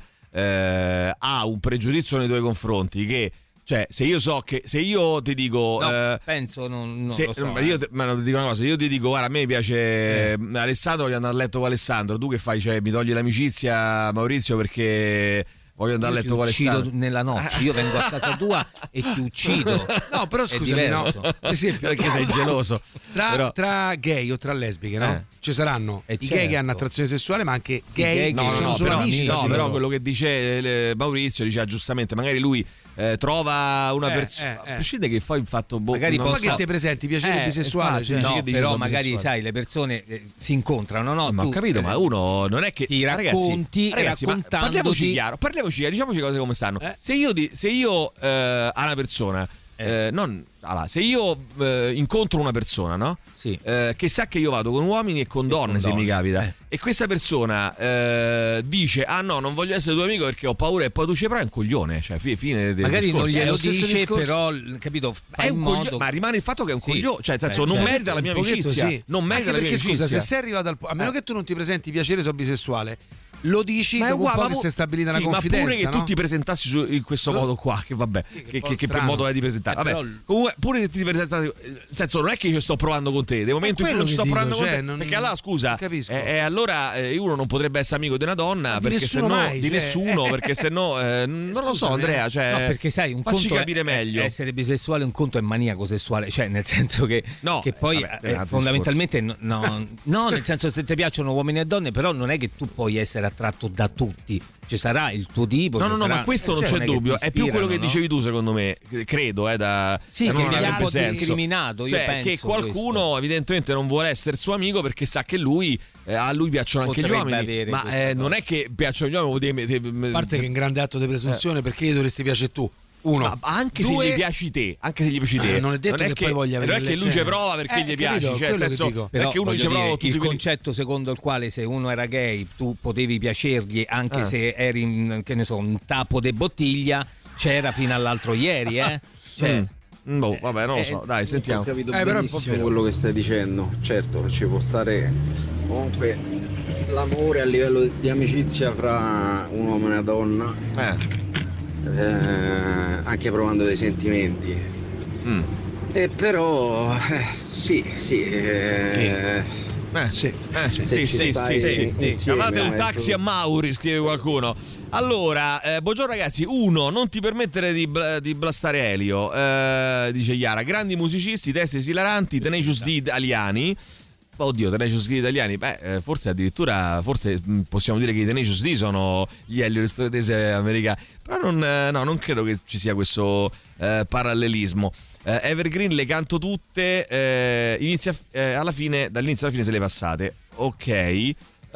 eh, ha un pregiudizio nei tuoi confronti che, cioè, se io so che, se io ti dico, no, eh, penso non, non se- lo so, ma io eh. te- ma ti dico una cosa, io ti dico, guarda, a me piace eh. Alessandro, voglio andare a letto con Alessandro, tu che fai? Cioè, mi togli l'amicizia, Maurizio, perché voglio andare a Io letto ti con uccido Alessandro nella notte, io vengo a casa tua e ti uccido. No, però È scusami, no. diverso. Per esempio, perché sei geloso. Tra, Però- tra gay o tra lesbiche, no? Eh. Ci saranno Eh, i gay che certo. hanno attrazione sessuale, ma anche gay, gay che No, no, sono no, solo però, amici. no, da però giro. quello che dice eh, Maurizio diceva giustamente, magari lui eh, trova una Eh, persona, eh, eh. a prescindere che poi il fatto boh, Magari non- Ma possa- che te presenti piacere Eh, bisessuale? infatti, Cioè, dici No, che dici però sono magari bisessuale. sai, le persone eh, si incontrano, no? Ma Tu, ho capito, eh, ma uno non è che ti racconti, ragazzi, ragazzi, ma raccontandoti- parliamoci chiaro, parliamoci chiaro, diciamoci cose come stanno. Eh. Se io, di, se io eh, a una persona, eh, non, allora, se io eh, incontro una persona, no? Sì. Eh, che sa che io vado con uomini e con donne, con se donne, mi capita, eh. e questa persona eh, dice: ah no, non voglio essere tuo amico perché ho paura, e poi tu ci provi, è un coglione, cioè fi- fine del magari discorso. non È glielo lo stesso dice, discorso. però l- capito, fa È in un modo coglio- ma rimane il fatto che è un Sì. coglione, cioè nel senso Beh, non certo, merita la mia un pochetto amicizia, sì. non merita Anche la mia perché scusa, amicizia. se sei arrivato al po- a meno Eh. che tu non ti presenti piacere so bisessuale, lo dici Ma è dopo un uguale, po' ma che mo- si è stabilita sì, una confidenza, ma pure che no? tu ti presentassi su- in questo modo qua, che vabbè, Sì, che che, un po' che, che strano. modo è di presentare? Eh, Vabbè, però- comunque, pure se ti presentassi, nel senso, non è che io sto provando con te, nel momento in cui quello non ci che sto dico, provando cioè, con te, non- perché allora scusa, non capisco. eh, eh, allora eh, uno non potrebbe essere amico di una donna, Ma di perché se nessuno no, mai, di cioè, nessuno, eh. perché se no, eh, non lo so, Scusami, Andrea, cioè, No, perché sai, un facci conto è- capire meglio. è essere bisessuale, un conto è maniaco sessuale, cioè nel senso che, No, che poi vabbè, eh, è un altro fondamentalmente no, no, no, nel senso se ti piacciono uomini e donne, però non è che tu puoi essere attratto da tutti, ci sarà il tuo tipo. No, ci no, no, sarà- ma questo non cioè, c'è è che dubbio. ti È più quello che ispirano, no? dicevi tu, secondo me. Credo, eh, da Sì, da che non gli avrebbe ha senso. discriminato, io Cioè, penso che qualcuno, questo. evidentemente, non vuole essere suo amico perché sa che lui, eh, a lui piacciono anche gli Potrebbe uomini. avere Ma questa eh, cosa. non è che piacciono gli uomini. vuol dire- A parte che è un grande atto di presunzione, perché gli dovresti piacere tu? Uno. Ma anche Due, se gli piaci te, anche se gli piaci te, Eh, non è detto che poi voglia non è venire che lui ci cioè. prova perché Eh, gli capito, piaci, cioè, quello nel che senso, dico. non è che uno voglio ci prova dire, tutti il quelli- concetto secondo il quale se uno era gay tu potevi piacergli anche Ah. se eri in, che ne so, un tappo de bottiglia, c'era fino all'altro ieri, eh? Cioè, Mm. Boh, vabbè, non lo so, eh, dai, sentiamo. Ho capito Eh, però è un po' benissimo vero. quello che stai dicendo. Certo, ci può stare comunque l'amore a livello di amicizia fra un uomo e una donna, Eh. eh, anche provando dei sentimenti. Mm. E però, eh, sì, sì. eh, Eh, Sì. Eh, sì, Se sì, ci sì, stai sì, sì. insieme, Chiamate un eh, taxi a Mauri, scrive qualcuno. Allora, eh, buongiorno ragazzi. Uno, non ti permettere di, bla- di blastare Elio, eh, dice Chiara. Grandi musicisti, testi esilaranti, Tenacious D italiani. Oddio, Tenacious D italiani, beh, eh, forse addirittura, forse mh, possiamo dire che i Tenacious D sono gli Elio Storitese americani. Però non, eh, no, non credo che ci sia questo eh, parallelismo. Eh, Evergreen le canto tutte, eh, inizia, eh, alla fine, dall'inizio alla fine se le passate. Ok. Eh,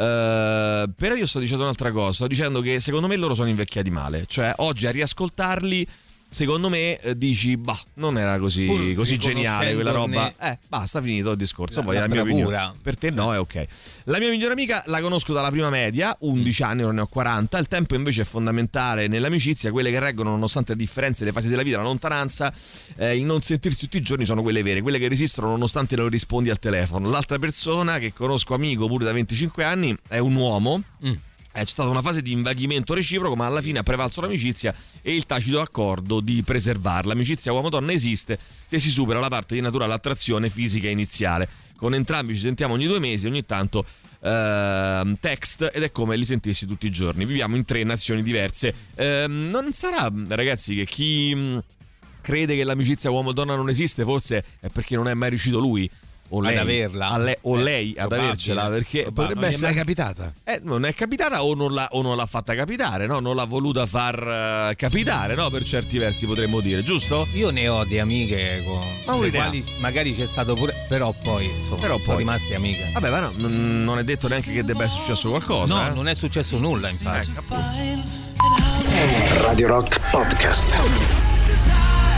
però io sto dicendo un'altra cosa. Sto dicendo che secondo me loro sono invecchiati male. Cioè, oggi a riascoltarli, secondo me eh, dici, bah, non era così, Pur così geniale quella roba. riconoscendone Eh, basta, finito il discorso. la- Poi la la mia bravura. opinione. Per te no, è ok. La mia migliore amica la conosco dalla prima media, undici anni, non ne ho quaranta. Il tempo invece è fondamentale nell'amicizia. Quelle che reggono nonostante le differenze, le fasi della vita, la lontananza, eh, il non sentirsi tutti i giorni sono quelle vere, quelle che resistono nonostante non rispondi al telefono. L'altra persona che conosco amico pure da venticinque anni è un uomo. Mm. Eh, C'è stata una fase di invaghimento reciproco, ma alla fine ha prevalso l'amicizia e il tacito accordo di preservarla. L'amicizia uomo-donna esiste se si supera la parte di naturale attrazione fisica iniziale. Con entrambi ci sentiamo ogni due mesi, ogni tanto ehm, text, ed è come li sentissi tutti i giorni. Viviamo in tre nazioni diverse. Ehm, non sarà, ragazzi, che chi mh, crede che l'amicizia uomo-donna non esiste forse è perché non è mai riuscito lui o Ad lei, averla. a lei- o Eh, lei ad probabile, avercela, perché probabile. potrebbe Non gli è essere mai capitata? eh, non è capitata o non l'ha, o non l'ha fatta capitare, no? Non l'ha voluta far eh, capitare, no? Per certi versi potremmo dire, giusto? io ne ho di amiche con Ma le un'idea. quali magari c'è stato pure, però poi insomma, Però sono poi- rimasti amiche. Vabbè, ma no, non non è detto neanche che debba essere successo qualcosa. No, eh? non è successo nulla, infatti. Radio Rock Podcast.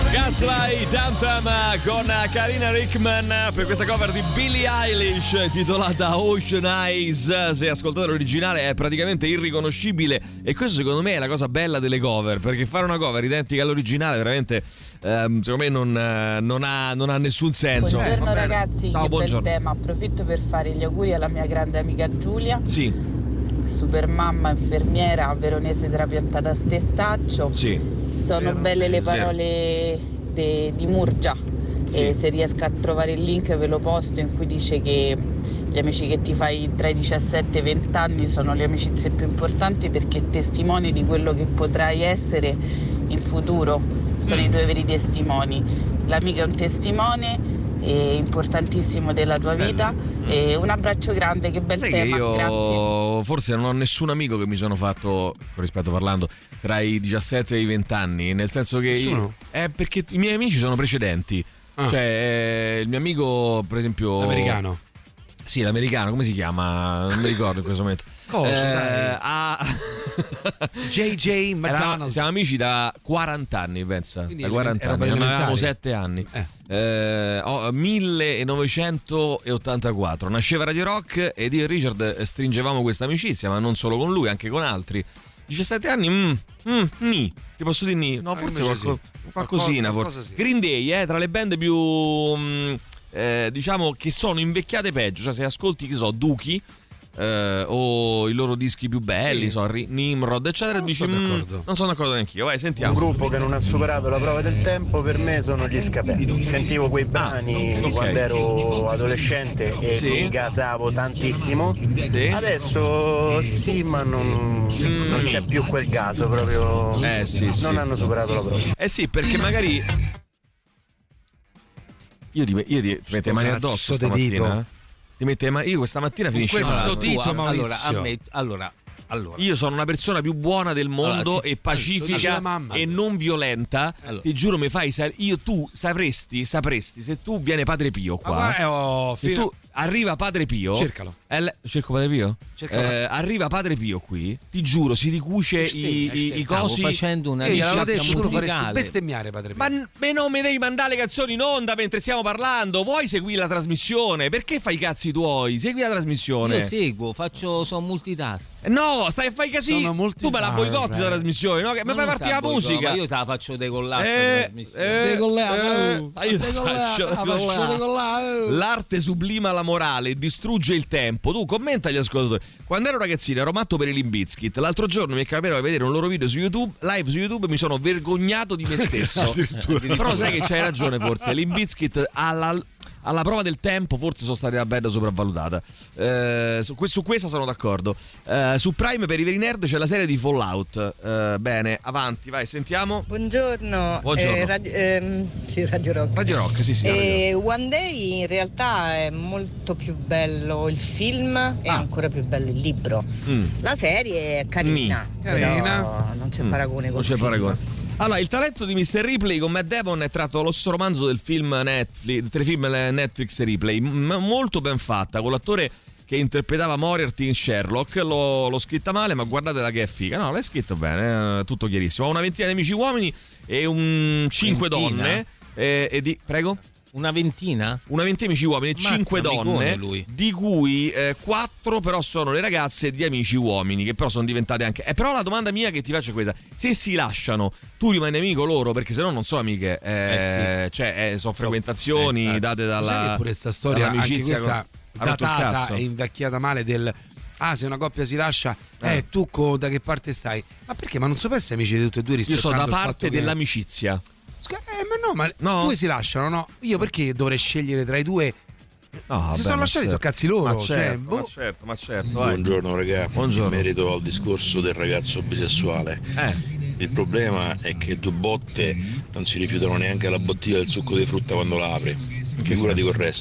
Gaslight Anthem con Karina Rickman per questa cover di Billie Eilish titolata Ocean Eyes. Se ascoltate l'originale è praticamente irriconoscibile, e questo secondo me è la cosa bella delle cover, perché fare una cover identica all'originale veramente ehm, secondo me non, non, ha, non ha nessun senso. Buongiorno eh, ragazzi, Ciao, che buongiorno. bel tema. Approfitto per fare gli auguri alla mia grande amica Giulia. Sì. Super mamma, infermiera, veronese trapiantata a Testaccio. Sì. Sono Vero, belle le vero. parole de- di Murgia. Sì. E se riesco a trovare il link ve lo posto, in cui dice che gli amici che ti fai tra i diciassette e i venti anni sono le amicizie più importanti, perché testimoni di quello che potrai essere in futuro. Sono Mm. i tuoi veri testimoni. L'amica è un testimone è importantissimo della tua vita. E un abbraccio grande, che bel Sai che tema. io Grazie. forse non ho nessun amico che mi sono fatto, con rispetto parlando, tra i diciassette e i venti anni, nel senso che Nessuno? è perché i miei amici sono precedenti. Ah. Cioè eh, il mio amico, per esempio, L'americano. Sì, l'americano, come si chiama? Non mi ricordo in questo momento. Cosa, dai? ha... J J Era- McDonald's. siamo amici da quaranta anni, pensa. Quindi Da quaranta era anni, per non avevamo elementari. sette anni. Eh, oh, millenovecentottantaquattro nasceva Radio Rock ed io e Richard stringevamo questa amicizia, ma non solo con lui, anche con altri. diciassette anni, mm, mm, ni. Ti posso dire ni? No, Ah, forse invece qualco- sì. qualcosina. Qualcosa forse. sì. Green Day, eh, tra le band più mm, eh, diciamo che sono invecchiate peggio. Cioè, se ascolti, che so, Dookie eh, o i loro dischi più belli, Sì. so, Ri- Nimrod, eccetera, Non dici, sono "Mm, d'accordo." non sono d'accordo neanch'io. Vai, sentiamo. Un gruppo che non ha superato la prova del tempo per me sono gli Scapelli. Sentivo quei brani ok. quando ero adolescente e Sì. mi gasavo tantissimo. Sì. Adesso sì, ma non, non c'è più quel gaso proprio. Eh, sì, non sì. hanno superato la prova. Eh sì, perché magari io ti, io ti, ti mette le mani cazzo addosso di stamattina. dito. eh? Ti mette le mani- io questa mattina finisce questo male. dito, Tu, allora, Maurizio. a me, allora, allora. Io sono una persona più buona del mondo Allora, sì. e Lo dice pacifica la mamma. e non violenta. Allora. Ti giuro, mi fai sa- io tu sapresti, sapresti se tu viene Padre Pio Ma qua. guarda, oh, se fino- tu arriva Padre Pio, Cercalo. eh, le- cerco Padre Pio. Cercalo. Eh, arriva Padre Pio qui, ti giuro, si ricuce Hashtag, i, i, hashtag. i Stavo cosi. facendo una Io gliel'avevo ricerca detto, tu lo faresti musicale. bestemmiare, padre Pio. Ma, ma non mi devi mandare le canzoni in onda mentre stiamo parlando. Vuoi seguire la trasmissione? Perché fai i cazzi tuoi? Segui la trasmissione. Io seguo, faccio, sono multitask. Eh, No, stai a fare i casini. Sono molti- Tu me la Ah, boicotti beh. la trasmissione, no? Che mi Ma fai non partire la te la boico- musica. ma io te la faccio decollare sta Eh, trasmissione. eh, Decollata, eh, oh. ah, io Decollata, faccio- la faccio decollare, oh. L'arte sublima la morale, distrugge il tempo. Tu commenta agli ascoltatori. Quando ero ragazzino ero matto per i Limp Bizkit. L'altro giorno mi è capitato di vedere un loro video su YouTube, live su YouTube, mi sono vergognato di me stesso. Però sai che c'hai ragione forse. Limp Bizkit alla alla prova del tempo forse sono stati una band sopravvalutata. Eh, su, su questa sono d'accordo. Eh, su Prime per i veri nerd c'è la serie di Fallout. Eh, bene, avanti, vai, sentiamo. Buongiorno, Buongiorno. Eh, radio, ehm, sì, Radio Rock. Radio Rock, sì, sì. Radio Eh, One Day in realtà è molto più bello il film e ancora più bello il libro. Mm. La serie è carina, Ni. però Carina. non c'è Mm. paragone Non col c'è film. paragone. Allora, il talento di mister Ripley con Matt Damon è tratto dallo stesso romanzo del film Netflix, del telefilm Netflix Ripley, m- molto ben fatta, con l'attore che interpretava Moriarty in Sherlock. L'ho, l'ho scritta male, ma guardatela che è figa. No, l'hai scritto bene, è tutto chiarissimo. Ha una ventina di amici uomini e un cinque Ventina? donne. E, e di, prego? Una ventina? Una ventina di amici uomini e Mazza, cinque amicone donne, lui. di cui eh, quattro però sono le ragazze di amici uomini, che però sono diventate anche... Eh, però la domanda mia che ti faccio è questa: se si lasciano, tu rimani amico loro? Perché se no non sono amiche, eh, Eh sì. cioè eh, sono frequentazioni Eh, eh. date Sai dalla... che pure sta storia, anche dall'amicizia questa con- ha rotto il datata cazzo. e invecchiata male del ah, se una coppia si lascia, eh, Eh. tu co- da che parte stai? Ma perché? Ma non so per essere amici di tutti e due Io rispettando sono da il fatto parte che- dell'amicizia. Scusa, Eh, ma no, ma No? due si lasciano, no? Io perché dovrei scegliere tra i due? No, vabbè, si sono ma lasciati, certo. sono cazzi loro. Ma cioè, certo, boh. ma certo, ma certo, vai. Buongiorno ragazzi, Buongiorno. in merito al discorso del ragazzo bisessuale. Eh. Il problema è che due botte non si rifiutano neanche la bottiglia del succo di frutta quando la apri. Figurati senso? col resto.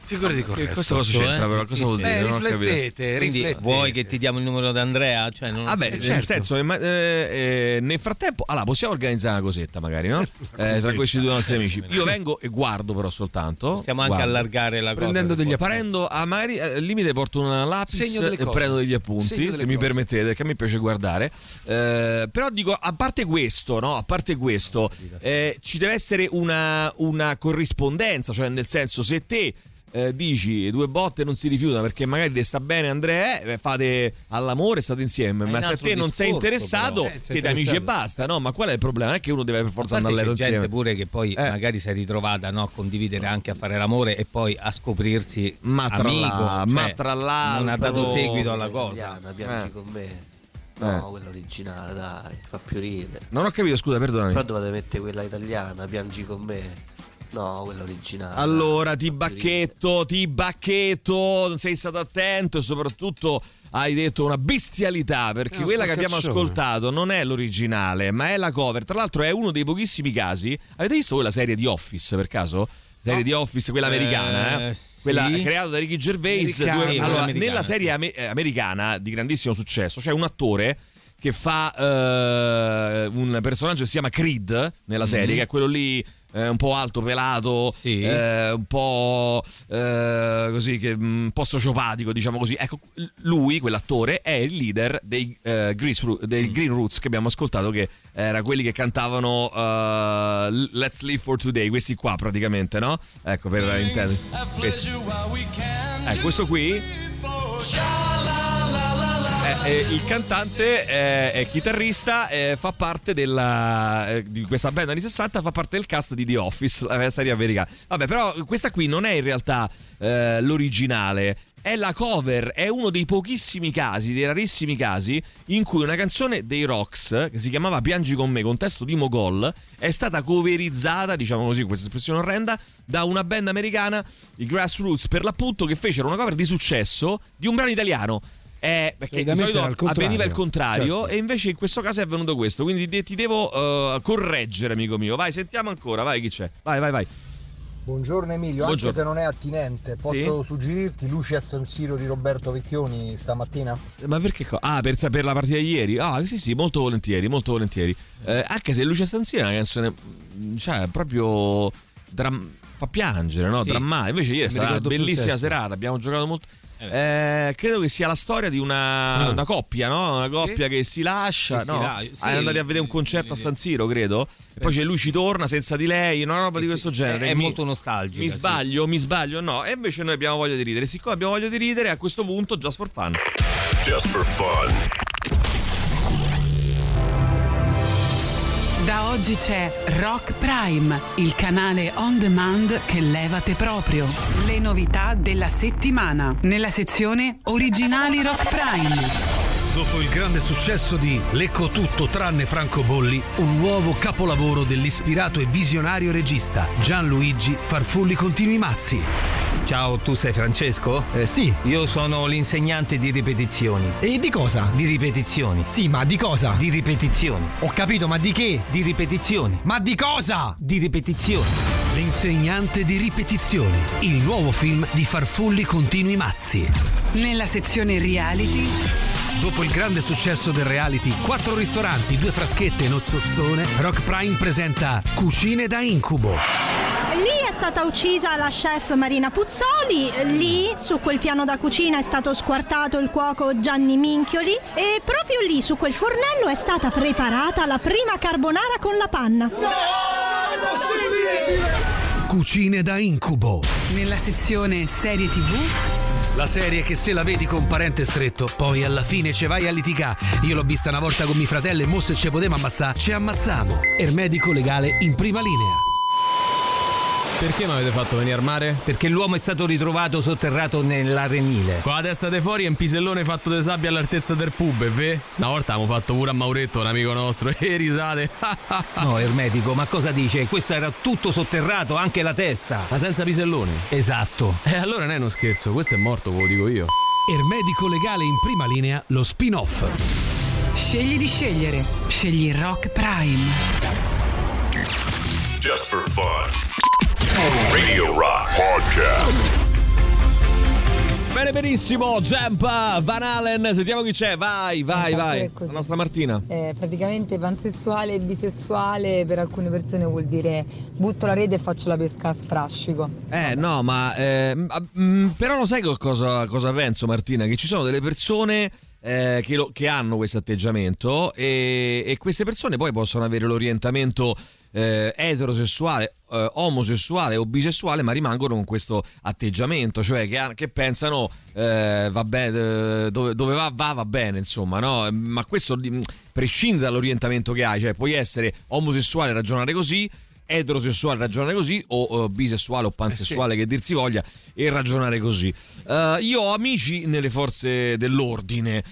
Figurati corretto. Questo cosa c'entra, eh? però? Cosa vuol dire? Eh, Non ho capito. riflettete, Quindi riflettete. vuoi che ti diamo il numero d'Andrea? Cioè, non... Vabbè, eh, cioè, nel senso, eh, eh, nel frattempo, allora possiamo organizzare una cosetta, magari, no? Eh, tra questi due nostri amici. Io vengo e guardo, però soltanto. Possiamo anche guardo. allargare la Prendendo cosa. degli Parendo a magari al limite porto un lapis e cose. prendo degli appunti, Segno delle se mi cose. permettete, che a me piace guardare. Eh, però dico, a parte questo, no? A parte questo, eh, ci deve essere una, una corrispondenza, cioè nel senso, se te eh, dici due botte non si rifiutano perché magari le sta bene Andrea, eh, fate all'amore, state insieme, ma, ma se a te non sei interessato, eh, siete amici e basta, no? Ma qual è il problema? Non è che uno deve per forza andare a letto c'è gente insieme. pure che poi Eh. magari si è ritrovata, no, a condividere anche a fare l'amore e poi a scoprirsi Ma tra amico, la- cioè, ma tra l'altro- non ha dato seguito alla cosa. Italiana, piangi Eh. con me. No, Eh. quella originale, dai, fa più ridere. Non ho capito, scusa, perdonami. Però dovete mettere quella italiana, piangi con me. No, quella originale. Allora, ti bacchetto, ti bacchetto, non sei stato attento e soprattutto hai detto una bestialità, perché È uno quella che abbiamo sporcaccione. ascoltato non è l'originale, ma è la cover. Tra l'altro è uno dei pochissimi casi. Avete visto quella serie di Office, per caso? Serie No. di Office, quella americana, eh? Eh, Quella sì. creata da Ricky Gervais. Americana. Due- Sì, quella allora, americana, nella serie sì. ame- eh, americana di grandissimo successo c'è un attore che fa eh, un personaggio che si chiama Creed nella serie, Mm-hmm. che è quello lì eh, un po' alto, pelato, Sì. eh, un po' eh, così, che, un po' sociopatico, diciamo così. Ecco, lui, quell'attore, è il leader dei, eh, Grease Ru- dei Green Roots che abbiamo ascoltato, che era quelli che cantavano eh, Let's Live for Today, questi qua praticamente, no? Ecco, per intendere. Questo. Eh, questo qui. Eh, eh, il cantante eh, è chitarrista, eh, fa parte della eh, di questa band anni sessanta, fa parte del cast di The Office, la serie americana. Vabbè, però questa qui non è in realtà eh, l'originale, è la cover, è uno dei pochissimi casi, dei rarissimi casi in cui una canzone dei Rocks che si chiamava Piangi con me con testo di Mogol è stata coverizzata, diciamo così, questa espressione orrenda, da una band americana, i Grassroots per l'appunto, che fecero una cover di successo di un brano italiano. Eh, perché di Solitamente solito era il contrario. avveniva il contrario, Certo. e invece in questo caso è avvenuto questo, quindi de- ti devo uh, correggere, amico mio. Vai, sentiamo ancora, vai, chi c'è? Vai, vai, vai. Buongiorno Emilio, Buongiorno. anche se non è attinente, posso Sì? suggerirti Luce a San Siro di Roberto Vecchioni stamattina? Ma perché? co- Ah, per, per la partita di ieri? Ah, sì, sì, molto volentieri, molto volentieri. Eh, anche se Lucia Stanzina è una canzone, cioè, proprio dram- fa piangere, no? Sì. Drammatica. Invece ieri è Mi stata una ricordo più il bellissima testo. serata, abbiamo giocato molto. Eh, credo che sia la storia di una, una coppia, no? Una coppia che si lascia, Che si no? la- sì, È andati a vedere un concerto a San Siro, credo. E poi c'è lui ci torna senza di lei, una roba di questo genere. È Mi- molto nostalgica. Mi sì. sbaglio, mi sbaglio, no. E invece noi abbiamo voglia di ridere. Siccome abbiamo voglia di ridere, a questo punto, just for fun. Just for fun. Da oggi c'è Rock Prime, il canale on demand che levate proprio. Le novità della settimana, nella sezione Originali Rock Prime. Dopo il grande successo di Lecco tutto tranne francobolli, un nuovo capolavoro dell'ispirato e visionario regista Gianluigi Farfulli Continui Mazzi. Ciao, tu sei Francesco? Eh sì. Io sono l'insegnante di ripetizioni. E di cosa? Di ripetizioni. Sì, ma di cosa? Di ripetizioni. Ho capito, ma di che? Di ripetizioni. Ma di cosa? Di ripetizioni. L'insegnante di ripetizioni, il nuovo film di Farfulli Continui Mazzi. Nella sezione Reality. Dopo il grande successo del reality Quattro ristoranti, due fraschette e nozzozzone, Rock Prime presenta Cucine da incubo. Lì è stata uccisa la chef Marina Puzzoli, lì su quel piano da cucina è stato squartato il cuoco Gianni Minchioli e proprio lì su quel fornello è stata preparata la prima carbonara con la panna. Cucine da incubo. Nella sezione Serie tivù. La serie che se la vedi con parente stretto, poi alla fine ce vai a litigare. Io l'ho vista una volta con mio fratello e mo se ce potemo ammazzare, ci ammazziamo. Ermedico legale in prima linea. Perché mi avete fatto venire al mare? Perché l'uomo è stato ritrovato sotterrato nell'arenile. Con la testa di fuori e un pisellone fatto di sabbia all'altezza del pub, è vero? Una volta abbiamo fatto pure a Mauretto, un amico nostro, e risate. No, Ermedico, ma cosa dice? Questo era tutto sotterrato, anche la testa. Ma senza pisellone? Esatto. E allora non è uno scherzo, questo è morto, ve lo dico io. Ermedico legale in prima linea, lo spin-off. Scegli di scegliere. Scegli Rock Prime. Just for fun. Radio Rock Podcast. Bene, benissimo, Jump, Van Halen, sentiamo chi c'è, vai, vai, vai, la nostra Martina. Eh, praticamente pansessuale e bisessuale per alcune persone vuol dire butto la rete e faccio la pesca a strascico. Eh no, ma eh, mh, però lo sai cosa, cosa penso, Martina? Che ci sono delle persone eh, che, lo, che hanno questo atteggiamento e, e queste persone poi possono avere l'orientamento eh, eterosessuale, eh, omosessuale o bisessuale, ma rimangono con questo atteggiamento, cioè che, che pensano eh, vabbè, dove, dove va va va bene, insomma, no? Ma questo prescinde dall'orientamento che hai, cioè puoi essere omosessuale e ragionare così, eterosessuale ragionare così, o, o bisessuale o pansessuale, eh sì, che dir si voglia, e ragionare così. Uh, io ho amici nelle forze dell'ordine.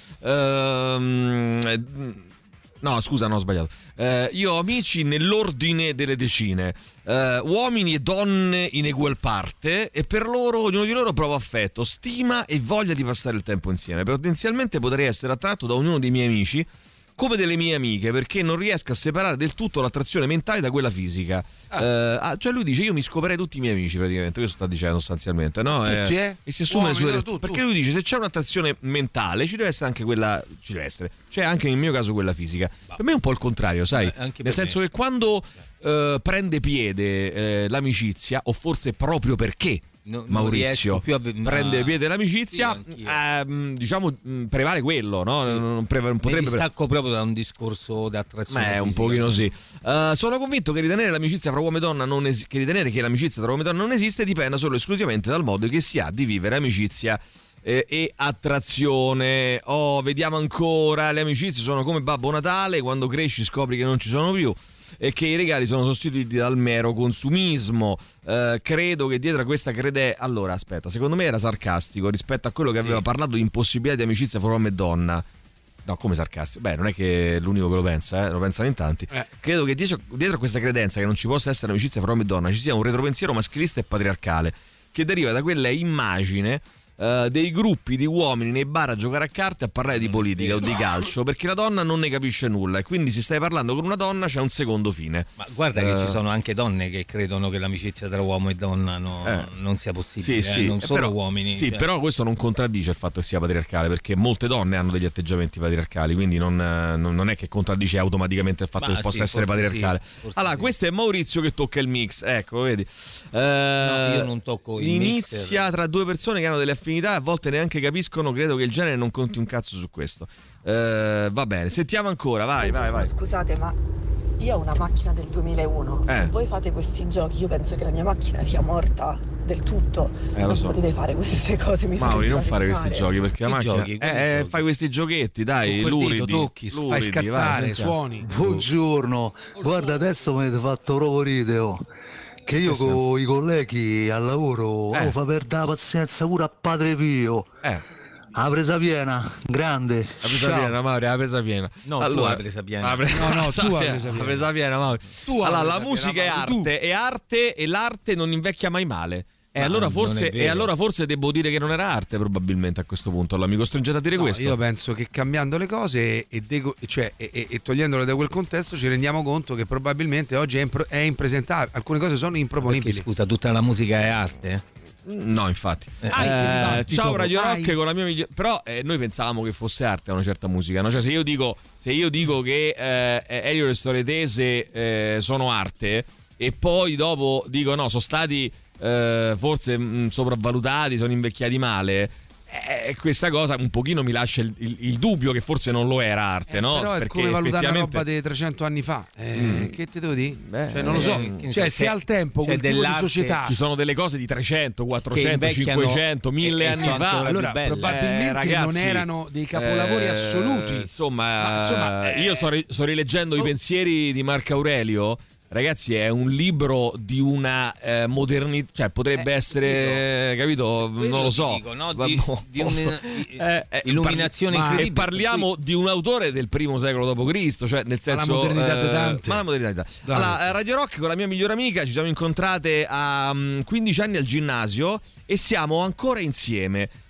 Uh, No, scusa, no, ho sbagliato. Eh, io ho amici nell'ordine delle decine, eh, uomini e donne in egual parte, e per loro, ognuno di loro prova affetto, stima e voglia di passare il tempo insieme. Potenzialmente potrei essere attratto da ognuno dei miei amici come delle mie amiche, perché non riesco a separare del tutto l'attrazione mentale da quella fisica. Ah. Eh, cioè lui dice: io mi scoperei tutti i miei amici, praticamente, questo sta dicendo sostanzialmente, no? Tutti, eh? E si assume le sue tu, tu, perché tu. lui dice: se c'è un'attrazione mentale ci deve essere anche quella, ci deve essere, c'è anche nel mio caso quella fisica. Ma per me è un po' il contrario, sai? Eh, Nel senso me. che quando eh, prende piede eh, l'amicizia, o forse proprio perché No, Maurizio più a... prende piede l'amicizia, sì, ehm, diciamo prevale quello, no? Sì. Non, preve... non potrebbe. Mi distacco proprio da un discorso di attrazione. Eh, un pochino sì. Uh, sono convinto che ritenere l'amicizia fra uomo e donna non es... che ritenere che l'amicizia tra uomo e donna non esiste dipenda solo e esclusivamente dal modo che si ha di vivere amicizia e, e attrazione. Oh, vediamo ancora, le amicizie sono come Babbo Natale, quando cresci scopri che non ci sono più e che i regali sono sostituiti dal mero consumismo. Uh, credo che dietro a questa crede allora aspetta secondo me era sarcastico rispetto a quello che sì. aveva parlato di impossibilità di amicizia fra uomo e donna. No, come sarcastico? Beh, non è che è l'unico che lo pensa, eh? Lo pensano in tanti. Eh. Credo che dietro, dietro a questa credenza che non ci possa essere amicizia fra uomo e donna ci sia un retropensiero maschilista e patriarcale che deriva da quella immagine Uh, dei gruppi di uomini nei bar a giocare a carte, a parlare di politica o di calcio, perché la donna non ne capisce nulla, e quindi se stai parlando con una donna c'è un secondo fine. Ma guarda uh, che ci sono anche donne che credono che l'amicizia tra uomo e donna no, eh. non sia possibile, sì, sì. Eh, non solo però, uomini. Sì, cioè. Però questo non contraddice il fatto che sia patriarcale, perché molte donne hanno degli atteggiamenti patriarcali, quindi non, non, non è che contraddice automaticamente il fatto Ma che possa sì, essere patriarcale. Sì, allora, sì. Questo è Maurizio che tocca il mix, ecco, vedi. Uh, no, io non tocco il mix. Inizia tra due persone che hanno delle affinità, a volte neanche capiscono, credo che il genere non conti un cazzo su questo. Uh, va bene, sentiamo ancora, vai, vai, vai. Scusate, ma io ho una macchina del duemilauno. Eh. Se voi fate questi giochi, io penso che la mia macchina sia morta del tutto. Eh, non so. Potete fare queste cose, mi Mauri, non fare questi giochi, perché che la macchina giochi? Eh, eh, fai questi giochetti, dai, luridi, tocchi, luridi, fai scattare, vai, suoni. Buongiorno. Guarda, adesso mi avete fatto proprio ridere. Che io che con i colleghi al lavoro eh. oh, fa perdere la pazienza pure a Padre Pio. Eh. La presa piena, grande. La presa Ciao. piena, Mauri, la presa piena. No, allora, tu la presa piena. Pre- no, no, tu la presa piena. La presa piena, Mauri. Tu allora, la musica piena, è arte, tu. è arte e l'arte non invecchia mai male. E allora, forse, e allora forse devo dire che non era arte, probabilmente, a questo punto. Allora mi costringete a dire no, questo. Io penso che cambiando le cose e, de- cioè, e, e, e togliendole da quel contesto ci rendiamo conto che probabilmente oggi è, impro- è impresentabile. Alcune cose sono improponibili. Perché, scusa, tutta la musica è arte? No, infatti. Eh, eh, ciao Radio Rock con la mia migliore. Però eh, noi pensavamo che fosse arte una certa musica, no? Cioè, se io dico, se io dico che eh, Elio e le storie tese eh, sono arte, e poi dopo dico no, sono stati eh, forse mh, sopravvalutati, sono invecchiati male. Eh, questa cosa un pochino mi lascia il, il, il dubbio che forse non lo era arte, eh, no? Però è perché come valutare effettivamente... una roba di trecento anni fa. Eh, mm. Che te devo dire? Beh, cioè, non lo so. Eh, cioè, se al tempo quel tipo di società ci sono delle cose di trecento, quattrocento, cinquecento, mille anni fa. Allora, probabilmente eh, ragazzi, non erano dei capolavori eh, assoluti. Insomma, Ma, insomma eh, io sto, ri- sto rileggendo oh. i pensieri di Marco Aurelio. Ragazzi, è un libro di una eh, modernità, cioè potrebbe eh, essere, capito? Non lo so, dico, no? di, di un'illuminazione eh, incredibile. E parliamo di un autore del primo secolo dopo Cristo, cioè nel senso. La modernità eh, di Dante. Ma la modernità. Allora, Radio Rock con la mia migliore amica ci siamo incontrate a um, quindici anni al ginnasio e siamo ancora insieme.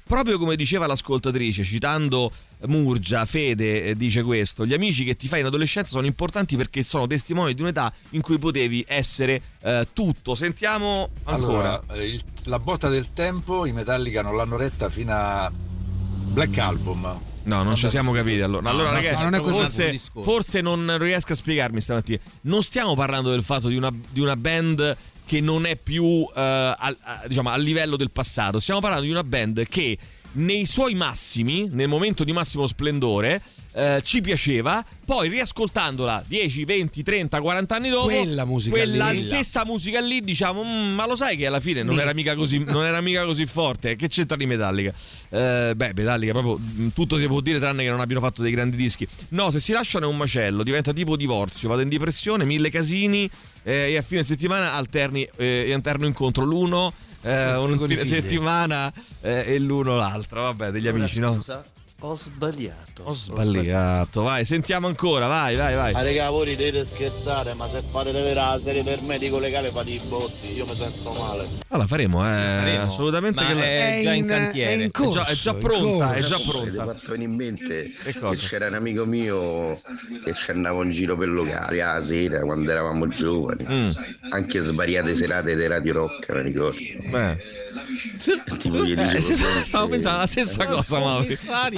proprio come diceva l'ascoltatrice, citando Murgia, Fede eh, dice questo: gli amici che ti fai in adolescenza sono importanti perché sono testimoni di un'età in cui potevi essere eh, tutto. Sentiamo ancora. Allora, il, la botta del tempo i Metallica non l'hanno retta fino a Black Album. No, non ci siamo capiti allora. No, allora no, ragazzi, non è forse, forse non riesco a spiegarmi stamattina. Non stiamo parlando del fatto di una, di una band che non è più uh, a, a, diciamo, a livello del passato. Stiamo parlando di una band che nei suoi massimi, nel momento di massimo splendore, eh, ci piaceva, poi riascoltandola dieci, venti, trenta, quaranta anni dopo, quella musica quella lì, stessa musica lì, diciamo, mm, ma lo sai che alla fine non era mica così, non era mica così forte. Che c'entra di Metallica? Eh, beh, Metallica proprio tutto si può dire tranne che non abbiano fatto dei grandi dischi. No, se si lasciano è un macello, diventa tipo divorzio, vado in depressione, mille casini eh, e a fine settimana alterni eh, e alterno incontro l'uno Eh, un fine settimana eh, e l'uno l'altro, vabbè, degli Ora, amici, no? Scusa, ho sbagliato. Ho sbagliato, vai, sentiamo ancora, vai, vai, vai. Ma raga, voi dovete scherzare, ma se fate vedere la serie per medico legale fate i botti, io mi sento male. Allora faremo, eh, faremo. assolutamente, ma che è, è già in, in cantiere, è, in corso, è, già, è già pronta, è già pronta. Mi è fatto venire in mente che, che c'era un amico mio che ci andava in giro per locali alla sera quando eravamo giovani, mm. anche svariate serate di Radio Rock, mi ricordo. Beh. Tipo, gli dicevo, eh, stavo pensando alla stessa cosa, Mauri.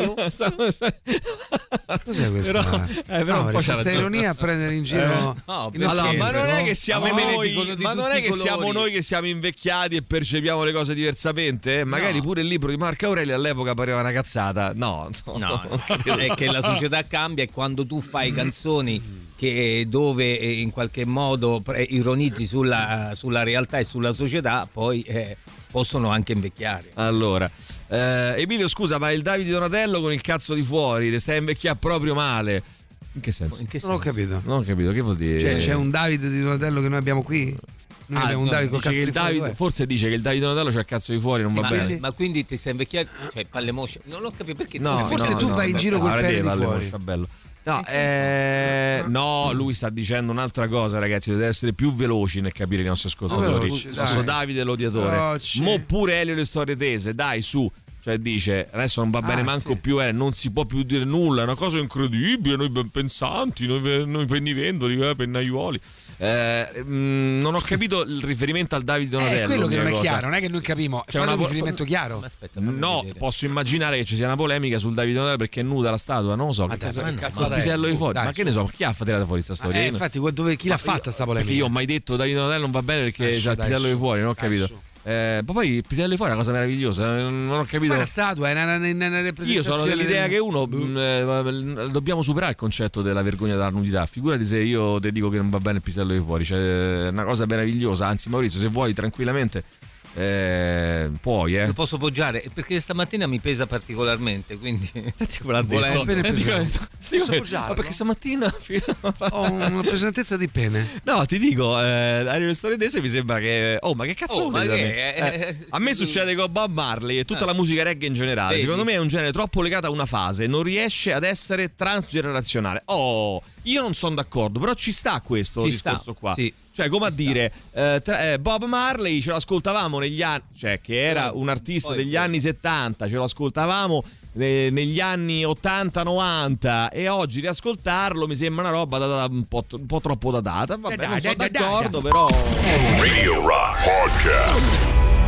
Cos'è questa? Però, eh, però no, un po' questa ironia a prendere in giro eh, no, allora, ma non è che siamo no, noi, ma non è che siamo noi che siamo invecchiati e percepiamo le cose diversamente. Magari no. Pure il libro di Marco Aurelio all'epoca pareva una cazzata. No, no, no, no. È che la società cambia e quando tu fai canzoni che dove in qualche modo ironizzi sulla, sulla realtà e sulla società, poi eh, possono anche invecchiare. Allora, eh, Emilio, scusa, ma il Davide Donatello con il cazzo di fuori ti stai a invecchiare proprio male. In che senso? In che senso? Non ho capito. Non ho capito, che vuol dire? Cioè, c'è un Davide di Donatello che noi abbiamo qui? Noi ah, abbiamo no, un Davide col cazzo di Davide, fuori. forse dice che il Davide Donatello c'ha il cazzo di fuori, non va ma, bene. Ma quindi ti stai invecchiando? Cioè, palle mosce? Non ho capito perché. No, forse no, tu no, vai no, in giro col pene di fuori. Mosce, bello. No, eh, no, lui sta dicendo un'altra cosa, ragazzi. Deve essere più veloci nel capire i nostri ascoltatori. Veloci, Sono Davide l'odiatore. Veloci. Mo pure Elio le storie tese, dai, su. Cioè dice, adesso non va bene ah, manco sì. più, eh, non si può più dire nulla, è una cosa incredibile, noi ben pensanti, noi, noi pennivendoli, eh, pennaiuoli. Eh, mh, non ho capito il riferimento al Davide Donatello. È quello che non è cosa. chiaro, non è che noi capiamo. C'è un riferimento chiaro. Aspetta, no, vedere. Posso immaginare che ci sia una polemica sul Davide Donatello perché è nuda la statua, non lo so. Ma che dai, ma no, cazzo il pisello di fuori. Dai, ma che su. ne so, chi ha tirato fuori sta storia? Eh, infatti, dove, chi l'ha fatta sta polemica? Perché io ho mai detto Davide Donatello non va bene perché dai, c'ha il pisello su, di fuori, non ho capito. Su. Eh, ma poi il pisello di fuori è una cosa meravigliosa, non ho capito. Ma è una statua, è una, una, una rappresentazione. Io sono dell'idea del... che uno mh, eh, dobbiamo superare il concetto della vergogna della nudità. Figurati se io ti dico che non va bene il pisello di fuori, cioè è una cosa meravigliosa. Anzi, Maurizio, se vuoi tranquillamente eh, puoi, eh. Lo posso poggiare perché stamattina mi pesa particolarmente, quindi volendo. Ma perché stamattina ho una pesantezza di pene. No, ti dico, eh, alle storie tese mi sembra che oh, ma che cazzo oh, ma che, eh, eh, a me succede con Bob Marley e tutta ah. la musica reggae in generale. Vedi? Secondo me è un genere troppo legato a una fase, non riesce ad essere transgenerazionale. Oh, io non sono d'accordo, però ci sta questo ci discorso sta, qua. Sì. Cioè, come ci a dire, eh, tra, eh, Bob Marley ce lo ascoltavamo negli anni, cioè che era un artista poi, degli poi. anni settanta, ce lo ascoltavamo eh, negli anni ottanta novanta e oggi riascoltarlo mi sembra una roba data un po', un po' troppo datata. Vabbè, da, non sono da, da, d'accordo, da, però Radio Rock Podcast.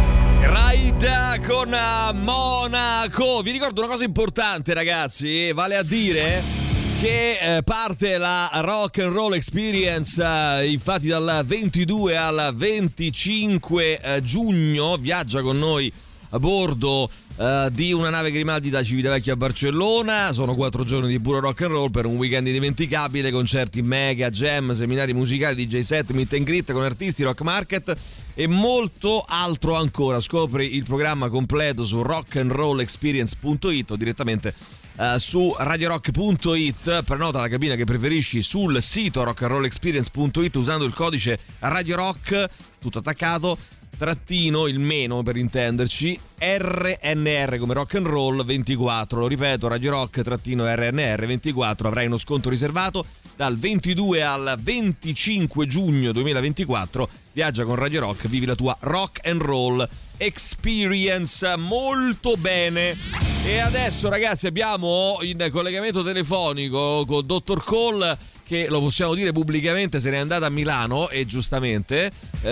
Ride con Monaco. Vi ricordo una cosa importante, ragazzi, vale a dire che eh, parte la Rock and Roll Experience, eh, infatti dal ventidue al venticinque eh, giugno viaggia con noi a bordo uh, di una nave Grimaldi da Civitavecchia a Barcellona. Sono quattro giorni di puro rock and roll per un weekend indimenticabile, concerti mega, jam, seminari musicali, D J set, meet and greet con artisti, rock market e molto altro ancora. Scopri il programma completo su rock and roll experience punto it o direttamente uh, su radio rock punto it. Prenota la cabina che preferisci sul sito rock and roll experience punto it usando il codice Radio Rock, tutto attaccato. trattino, il meno per intenderci, R N R come rock and roll ventiquattro. Lo ripeto, Radio Rock trattino R N R ventiquattro. Avrai uno sconto riservato dal ventidue al venticinque giugno duemilaventiquattro. Viaggia con Radio Rock, vivi la tua rock and roll experience. Molto bene. E adesso, ragazzi, abbiamo in collegamento telefonico con Dottor Cole, che lo possiamo dire pubblicamente se n'è andata a Milano, e giustamente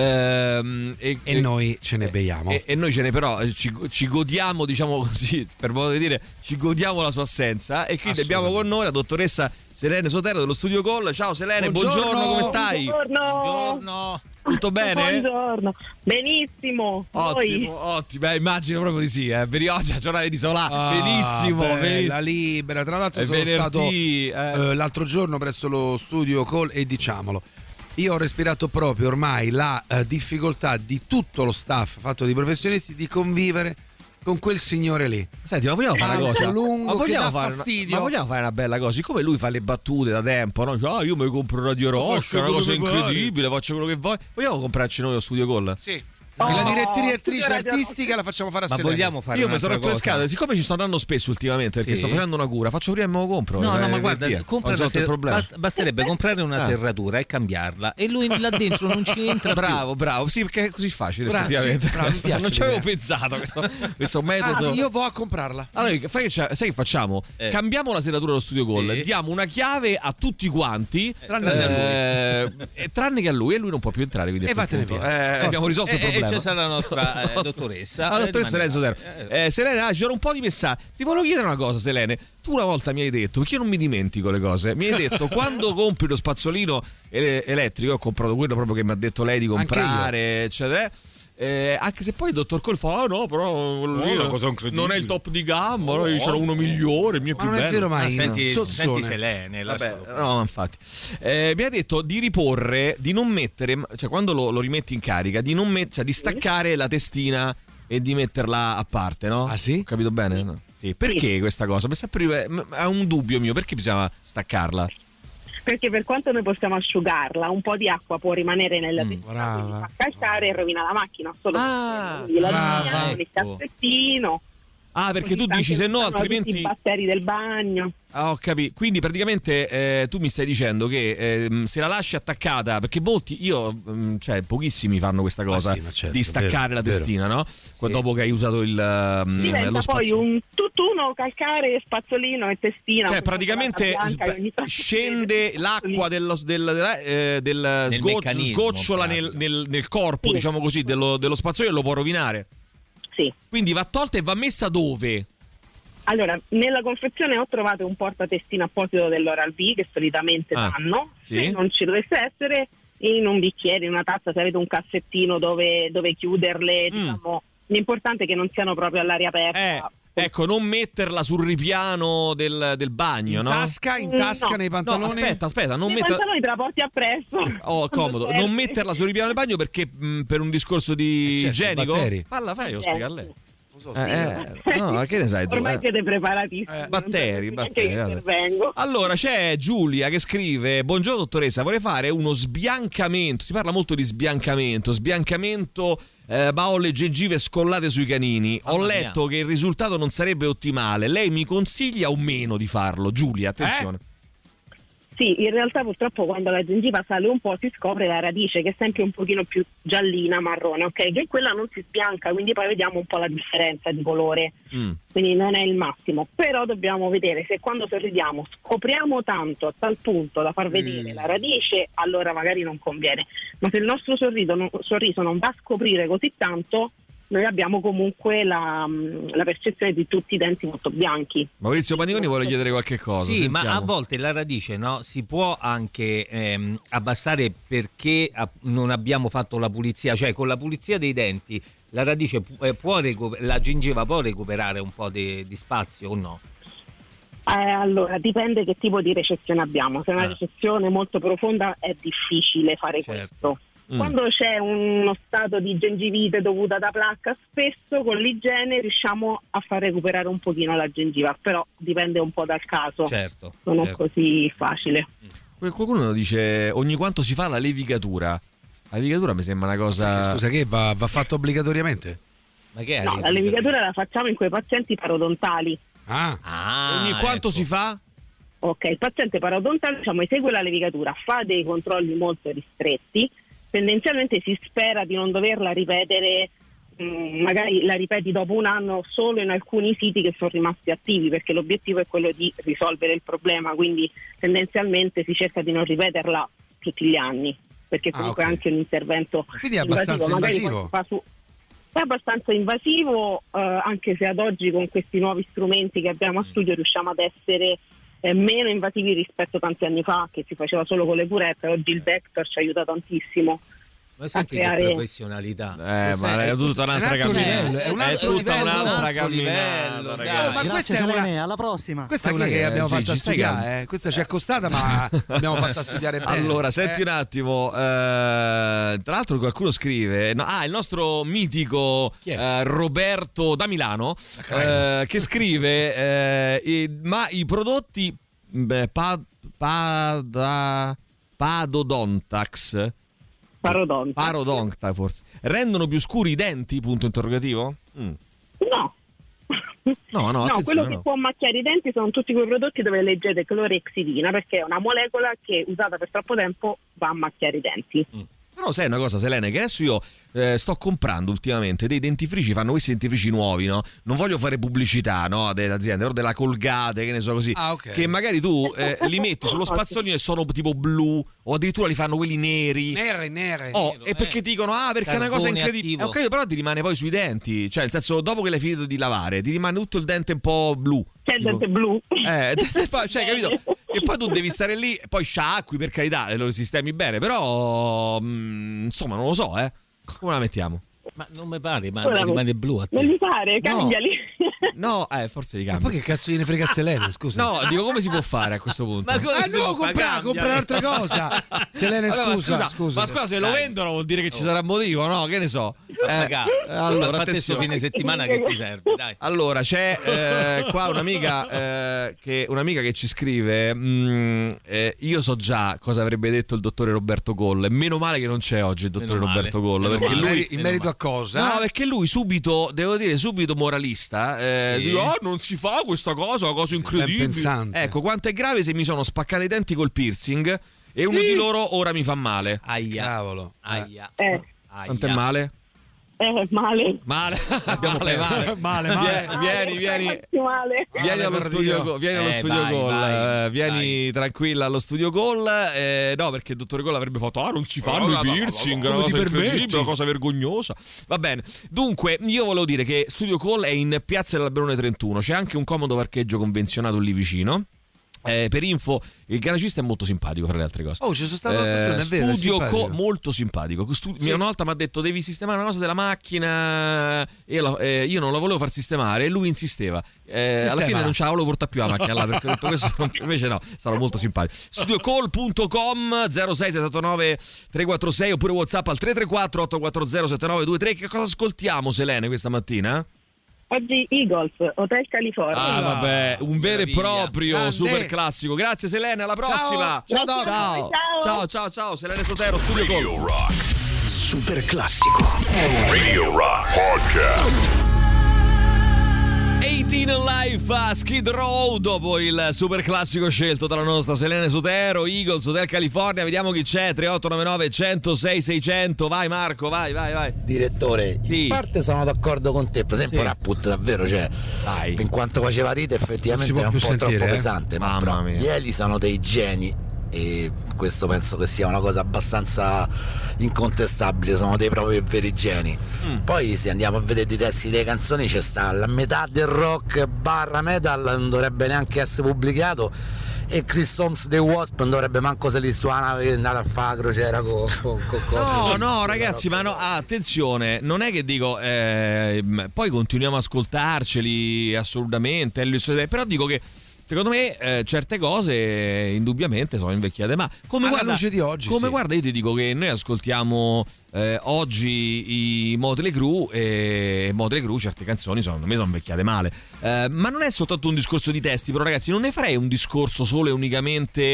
ehm, e, e noi ce ne beiamo e, e noi ce ne però ci, ci godiamo, diciamo così, per modo di dire, ci godiamo la sua assenza. E quindi abbiamo con noi la dottoressa Selene Sotero dello Studio Call. Ciao Selene, buongiorno, buongiorno, come stai? Buongiorno. Buongiorno. Tutto bene? Buongiorno. Benissimo. Ottimo, Voi? ottimo. Eh, immagino proprio di sì. Eh. Per oggi è giornata di Solà. Ah, benissimo. bella, benissimo. libera. Tra l'altro è sono venerdì, stato eh. eh, l'altro giorno presso lo Studio Call e diciamolo, io ho respirato proprio ormai la eh, difficoltà di tutto lo staff fatto di professionisti di convivere con quel signore lì. Senti, ma vogliamo fare una cosa? Lungo, ma vogliamo che dà fare fastidio. Una, ma vogliamo fare una bella cosa? Siccome lui fa le battute da tempo, no? Cioè, ah, io mi compro Radio Rock, è una cosa incredibile, pare. Faccio quello che vuoi. Vogliamo comprarci noi lo Studio Call? Sì. Oh, e la direttrice artistica la facciamo fare a Ma Selene. vogliamo fare Io mi sono rotto le scatole, siccome ci sto andando spesso ultimamente perché sì. sto facendo una cura, faccio prima e me lo compro. No, eh, no, ma guarda, compra una ser- bast- basterebbe comprare una ah. serratura e cambiarla, e lui là dentro non ci entra bravo, più. Bravo, sì, perché è così facile, bravo, effettivamente. Sì, bravo, mi piace non ci avevo pensato questo, questo metodo. Ah, sì, io vado a comprarla. Allora, fai che sai che facciamo? Eh. Cambiamo la serratura dello Studio Call, sì. diamo una chiave a tutti quanti, tranne, eh, eh, tranne che a lui, e lui non può più entrare. Quindi e vattene via. Eh, abbiamo risolto e, il problema. E c'è stata la nostra eh, dottoressa. La dottoressa Selene Sotero. Eh, Selene, ah, c'era un po' di messaggi. Ti volevo chiedere una cosa, Selene. Tu una volta mi hai detto, perché io non mi dimentico le cose, mi hai detto quando compri lo spazzolino ele- elettrico, ho comprato quello proprio che mi ha detto lei di comprare, eccetera. Eh, anche se poi il dottor Cole fa: ah, no, però quello lì oh, non è il top di gamma, no, io c'era uno migliore, il mio ma più non bello. è vero mai. Ah, senti, no. senti Selene, vabbè, no, infatti eh, mi ha detto di riporre, di non mettere, cioè quando lo, lo rimetti in carica, di non met- cioè di staccare la testina e di metterla a parte, no? Ah sì? Ho capito bene? No. Sì. Perché questa cosa? Mi sempre è un dubbio mio, perché bisogna staccarla? Perché per quanto noi possiamo asciugarla, un po' di acqua può rimanere nella Mm, testina, quindi fa calcare e rovina la macchina. Solo Ah, la brava, linea, il ecco. cassettino. Ah, perché tu dici se no altrimenti tutti i batteri del bagno. Ah, ho capito. Quindi praticamente eh, tu mi stai dicendo che eh, se la lasci attaccata, perché molti, io, mh, cioè pochissimi fanno questa cosa, ma sì, ma certo, di staccare vero, la testina, vero. no? Sì. Dopo che hai usato il mh, Diventa lo poi spazio. un tutt'uno, calcare, spazzolino e testina. Cioè praticamente scende l'acqua dello, del, del, eh, del sgo- sgocciola nel, nel, nel corpo, sì. diciamo così, dello, dello spazzolino, e lo può rovinare. Sì. Quindi va tolta e va messa dove? Allora, nella confezione ho trovato un portatestina apposito dell'Oral-B che solitamente Ah, danno. sì. Se non ci dovesse essere, in un bicchiere, in una tazza, se avete un cassettino dove, dove chiuderle, Mm. diciamo, l'importante è che non siano proprio all'aria aperta. Eh, ecco, non metterla sul ripiano del, del bagno, In no? tasca, in tasca, No. nei pantaloni. No, aspetta, aspetta, non I metterla. pantaloni te la porti appresso. Oh, comodo. Quando Non serve. metterla sul ripiano del bagno perché mh, per un discorso di Eh, certo, igienico. batteri. Parla, fai, io Eh, spiego a lei. sì. Eh, eh, no, ma che ne sai tu? Ormai eh? siete preparatissimi. Eh, batteri, non so batteri, che guarda. intervengo. Allora c'è Giulia che scrive: buongiorno dottoressa, vorrei fare uno sbiancamento. Si parla molto di sbiancamento. Sbiancamento eh, baule gengive scollate sui canini. Ho Mamma letto mia. che il risultato non sarebbe ottimale. Lei mi consiglia o meno di farlo? Giulia, attenzione. Sì, in realtà purtroppo quando la gengiva sale un po' si scopre la radice, che è sempre un pochino più giallina, marrone, ok? Che quella non si sbianca, quindi poi vediamo un po' la differenza di colore. Mm. Quindi non è il massimo, però dobbiamo vedere se quando sorridiamo scopriamo tanto a tal punto da far vedere Mm. la radice, allora magari non conviene, ma se il nostro sorriso non, sorriso non va a scoprire così tanto, noi abbiamo comunque la, la percezione di tutti i denti molto bianchi. Maurizio Paniconi vuole chiedere qualche cosa. Sì, sentiamo. ma a volte la radice, no, si può anche ehm, abbassare perché a- non abbiamo fatto la pulizia, cioè con la pulizia dei denti la radice pu- eh, può recu- la gengiva può recuperare un po' di, di spazio o no? Eh, allora, dipende che tipo di recessione abbiamo. Se è una Ah. recessione molto profonda è difficile fare Certo. questo. Mm. Quando c'è uno stato di gengivite dovuta da placca, spesso con l'igiene riusciamo a far recuperare un pochino la gengiva, però dipende un po' dal caso. Certo. Non è certo. così facile. Qualcuno dice ogni quanto si fa la levigatura. La levigatura mi sembra una cosa. Eh, scusa, che va, va fatto obbligatoriamente? Ma che è No, la levigatura la facciamo in quei pazienti parodontali. Ah, ah ogni quanto ecco. si fa? Ok, il paziente parodontale, diciamo, esegue la levigatura, fa dei controlli molto ristretti, tendenzialmente si spera di non doverla ripetere, mh, magari la ripeti dopo un anno solo in alcuni siti che sono rimasti attivi, perché l'obiettivo è quello di risolvere il problema, quindi tendenzialmente si cerca di non ripeterla tutti gli anni, perché comunque ah, okay. è anche un intervento quindi è abbastanza invasivo. invasivo. Fa su, è abbastanza invasivo, eh, anche se ad oggi con questi nuovi strumenti che abbiamo a studio riusciamo ad essere eh, meno invasivi rispetto a tanti anni fa, che si faceva solo con le curette. Oggi il Vector ci aiuta tantissimo. Ma senti che professionalità. Eh, ma è tutta un'altra camminata. È, è tutta un'altra camminata, ragazzi. Ma questa è una, alla prossima. Questa è una che, che abbiamo fatto a studiare, eh. Questa ci è costata, ma abbiamo fatto a studiare bene. Allora, senti eh. un attimo, eh, tra l'altro qualcuno scrive, no, ah, il nostro mitico eh, Roberto da Milano, eh, che scrive, eh, i, ma i prodotti beh, pa, pa, Padodontax Parodonta. Parodonta forse. Rendono più scuri i denti? Punto interrogativo? Mm. No. No, no, no, quello no. che può macchiare i denti sono tutti quei prodotti dove leggete clorexidina, perché è una molecola che usata per troppo tempo va a macchiare i denti. Mm. Però sai una cosa, Selene, che adesso io eh, sto comprando ultimamente dei dentifrici, fanno questi dentifrici nuovi, no? Non voglio fare pubblicità, no, delle aziende, però della Colgate, che ne so così, ah, okay. che magari tu eh, li metti sullo spazzolino e sono tipo blu, o addirittura li fanno quelli neri. Nere, nere. Oh, nero, e perché eh. dicono, ah, perché Carbone è una cosa incredibile. attivo. Ok, però ti rimane poi sui denti, cioè nel senso, dopo che l'hai finito di lavare, ti rimane tutto il dente un po' blu. C'è il dente blu. Eh, cioè, capito? E poi tu devi stare lì, poi sciacqui, per carità, lo sistemi bene, però mh, insomma non lo so, eh. Come la mettiamo? Ma non mi pare, ma Ora, rimane blu a te. Non mi pare, cambiali. No, eh, forse li Ma cambio. poi che cazzo gliene frega a Selene, scusa? No, dico come si può fare a questo punto? Ma come Ah si no, può compra, fare? compra un'altra cosa. Selene, Allora, scusa, scusa, scusa. ma scusa, se lo Dai. vendono vuol dire che ci sarà motivo, no? Che ne so. Eh, Raga, allora, fate sto attenzione. fine settimana che ti serve, dai. Allora, c'è eh, qua un'amica, eh, che, un'amica che ci scrive, mh, eh, io so già cosa avrebbe detto il dottore Roberto Goll, meno male che non c'è oggi il dottore Meno male, Roberto Goll, meno perché male. lui... In merito a cosa? No, perché lui subito, devo dire, subito moralista, eh, Sì. dice, oh, non si fa questa cosa, una cosa incredibile. ben pensante. Ecco, quanto è grave se mi sono spaccato i denti col piercing e uno di loro ora mi fa male. Aia. Cavolo. Aia. Eh, Aia. Quanto è male? eh, male. Male, abbiamo Male, male. male, male. Vieni, vieni, vieni. Male. Vieni allo per studio, Dio. vieni allo Eh, studio vai, Gol, vai, eh, vieni vai. tranquilla allo studio Gol. Eh, no, perché il dottore Gol avrebbe fatto: ah, non si fanno Oh, i no, no, piercing, no, è no, una come cosa ti incredibile, permetti? una cosa vergognosa. Va bene. Dunque, io volevo dire che Studio Gol è in Piazza dell'Alberone trentuno, c'è anche un comodo parcheggio convenzionato lì vicino. Eh, per info, il garagista è molto simpatico, fra le altre cose. Oh, ci sono stato l'altro giorno, è vero, è Studio simpatico. Co- molto simpatico. Stu- Sì. Una volta mi ha detto: devi sistemare una cosa della macchina. E io, la- eh, io non la volevo far sistemare, e lui insisteva. Eh, alla Sistema. fine non ce la volevo portare più la macchina là, perché ho detto questo. non- Invece no, sarò molto simpatico. studiocall punto com zero sei sette nove tre quattro sei oppure WhatsApp al tre tre quattro otto quattro zero sette nove due tre. Che cosa ascoltiamo, Selene, questa mattina? Oggi Eagles, Hotel California. Ah, vabbè, un vero e Meraviglia. proprio Grande. super classico. Grazie, Selene, alla prossima. Ciao, Doc. ciao, Ciao. ciao, ciao, ciao, Selene Sotero, Studio Call. Radio Rock. Super classico. Radio Rock Podcast. diciotto Life a Skid Row, dopo il super classico scelto dalla nostra Selene Sotero, Eagles, Hotel California. Vediamo chi c'è. Tre otto nove nove uno zero sei sei zero zero. Vai Marco, vai, vai, vai. Direttore, Sì. in parte sono d'accordo con te, per esempio Sì. Rapput davvero, cioè, Dai. in quanto faceva ride effettivamente Non è si un può po' più sentire, troppo eh. pesante, ma Mamma però mia. gli Eli sono dei geni e questo penso che sia una cosa abbastanza incontestabile, sono dei propri veri geni. Mm. Poi se andiamo a vedere i testi delle canzoni c'è sta la metà del rock barra metal non dovrebbe neanche essere pubblicato, e Chris Holmes dei Wasp non dovrebbe manco se li suona che è andato a fare la crociera con, con, con cose. No, no, ragazzi, ma no, ah, attenzione, non è che dico, eh, poi continuiamo a ascoltarceli assolutamente, però dico che secondo me eh, certe cose eh, indubbiamente sono invecchiate, ma come Alla guarda, luce di oggi, come sì. guarda, io ti dico che noi ascoltiamo eh, oggi i Motley Crue, e Motley Crue certe canzoni secondo me sono invecchiate male, eh, ma non è soltanto un discorso di testi, però ragazzi non ne farei un discorso solo e unicamente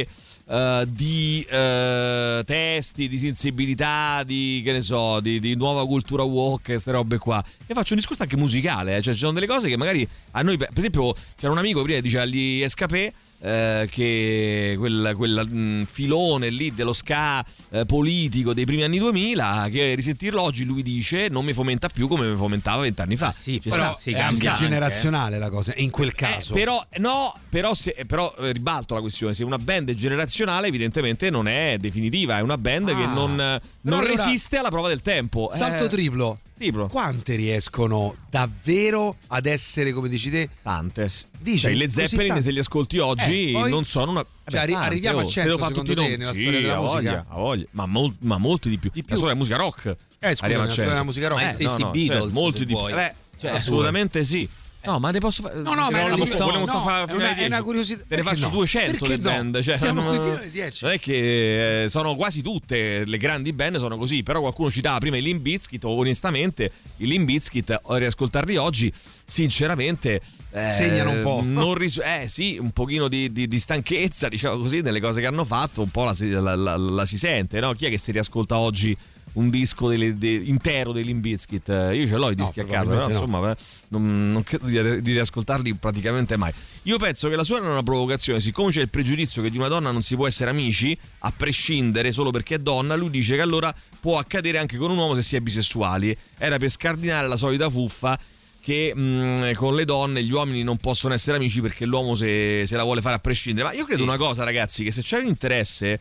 uh, di uh, testi, di sensibilità, di che ne so, di, di nuova cultura woke, queste robe qua. E faccio un discorso anche musicale, eh? Cioè ci sono delle cose che magari a noi, per esempio c'era un amico prima diceva agli Escapé Eh, che quel, quel mh, filone lì dello ska eh, politico dei primi anni duemila, che risentirlo oggi lui dice non mi fomenta più come mi fomentava vent'anni fa. Sì, Ci però sta, è anche generazionale eh. la cosa in quel caso. Eh, però no, però, se, però eh, ribalto la questione: se una band è generazionale evidentemente non è definitiva, è una band ah, che non, non allora, resiste alla prova del tempo. Salto eh, triplo. triplo. Quante riescono davvero ad essere, come dici te? Tante. Dici, cioè, le Zeppelin se li ascolti oggi eh, poi, non sono una cioè, beh, arriviamo tante, a cento secondo te nella sì, storia della a musica voglia, a voglia. Ma, mol, ma molti di più, di più. La storia della musica rock eh scusa, nella storia della musica rock ma eh, stessi no, no, Beatles cioè, molti di più eh, cioè, assolutamente sì. No, ma ne posso fare. No, no, ma è una, volevo no, fare è una, è una curiosità. Te ne faccio no? duecento Perché le no? band. Cioè, siamo non, qui fino alle dieci. Non è che eh, sono quasi tutte le grandi band sono così. Però qualcuno citava prima i Limp Bizkit. Onestamente, i Limp Bizkit, a riascoltarli oggi, sinceramente. Eh, segnano un po'. Non ris- eh sì, un pochino di, di, di stanchezza, diciamo così, nelle cose che hanno fatto. Un po' la, la, la, la si sente, no? Chi è che si riascolta oggi un disco delle, de, intero dei Limp Bizkit? Io ce l'ho i dischi no, a casa, però no. insomma non, non credo di, di riascoltarli praticamente mai. Io penso che la sua era una provocazione, siccome c'è il pregiudizio che di una donna non si può essere amici a prescindere solo perché è donna. Lui dice che allora può accadere anche con un uomo se si è bisessuali. Era per scardinare la solita fuffa che mh, con le donne gli uomini non possono essere amici perché l'uomo se, se la vuole fare a prescindere. Ma io credo sì. una cosa, ragazzi, che se c'è un interesse,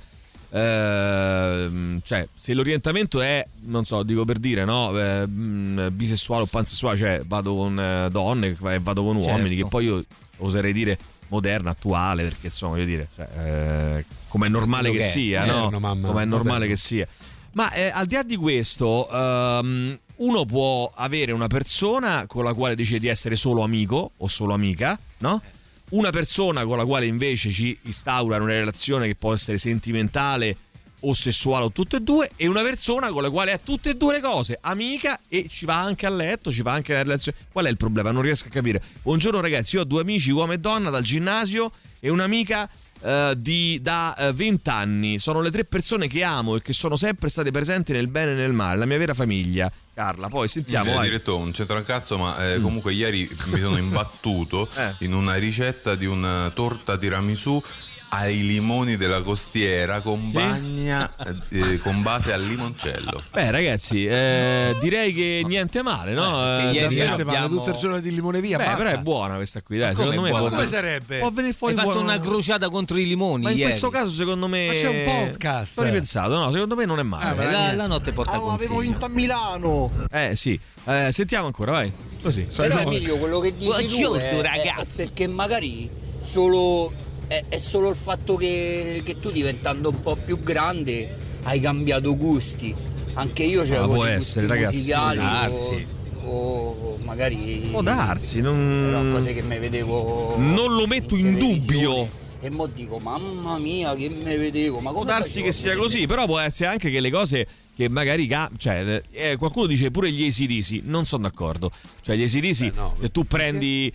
eh, cioè se l'orientamento è, non so, dico per dire, no, eh, mh, bisessuale o pansessuale, cioè vado con eh, donne e vado con certo. uomini, che poi io oserei dire moderna, attuale, perché insomma, voglio dire, cioè, eh, come è normale che, che sia, no? Come è normale che sia. Ma eh, al di là di questo, um, uno può avere una persona con la quale decide di essere solo amico o solo amica, no? Una persona con la quale invece ci instaura una relazione che può essere sentimentale o sessuale o tutte e due, e una persona con la quale ha tutte e due le cose, amica e ci va anche a letto, ci va anche nella relazione. Qual è il problema? Non riesco a capire. Buongiorno ragazzi, io ho due amici, uomo e donna, dal ginnasio, e un'amica Uh, di, da venti uh, anni. Sono le tre persone che amo e che sono sempre state presenti nel bene e nel male, la mia vera famiglia. Carla, poi sentiamo. Eh, direttore, non c'entra un cazzo, ma eh, comunque ieri mi sono imbattuto eh. in una ricetta di una torta tiramisù ai limoni della costiera con bagna eh, con base al limoncello. Beh ragazzi, eh, direi che niente male, no? Eh, niente male, abbiamo... tutto il giorno di limone via. Beh, basta. però è buona questa qui, dai. Secondo me come può... sarebbe? Può venire fuori. Hai fatto buono... una crociata contro i limoni. Ma in ieri. questo caso, secondo me. Ma c'è un podcast. Sto ripensato, no? Secondo me non è male. Ah, la, la notte porta consigli. Avevo vinto a Milano. Eh sì. Eh, sentiamo ancora, vai. Così. Però Emilio, quello che dici tu è, è perché magari solo. È, è solo il fatto che, che tu diventando un po' più grande hai cambiato gusti. Anche io c'avevo può dei essere, gusti ragazzi, musicali può darsi. O, o magari può darsi, non... però cose che mi vedevo non lo metto in, in dubbio. E mo dico mamma mia che me vedevo, ma può darsi che sia così, però può essere anche che le cose che magari cioè eh, qualcuno dice pure gli A C D C, non sono d'accordo. Cioè gli A C D C, eh no, se tu prendi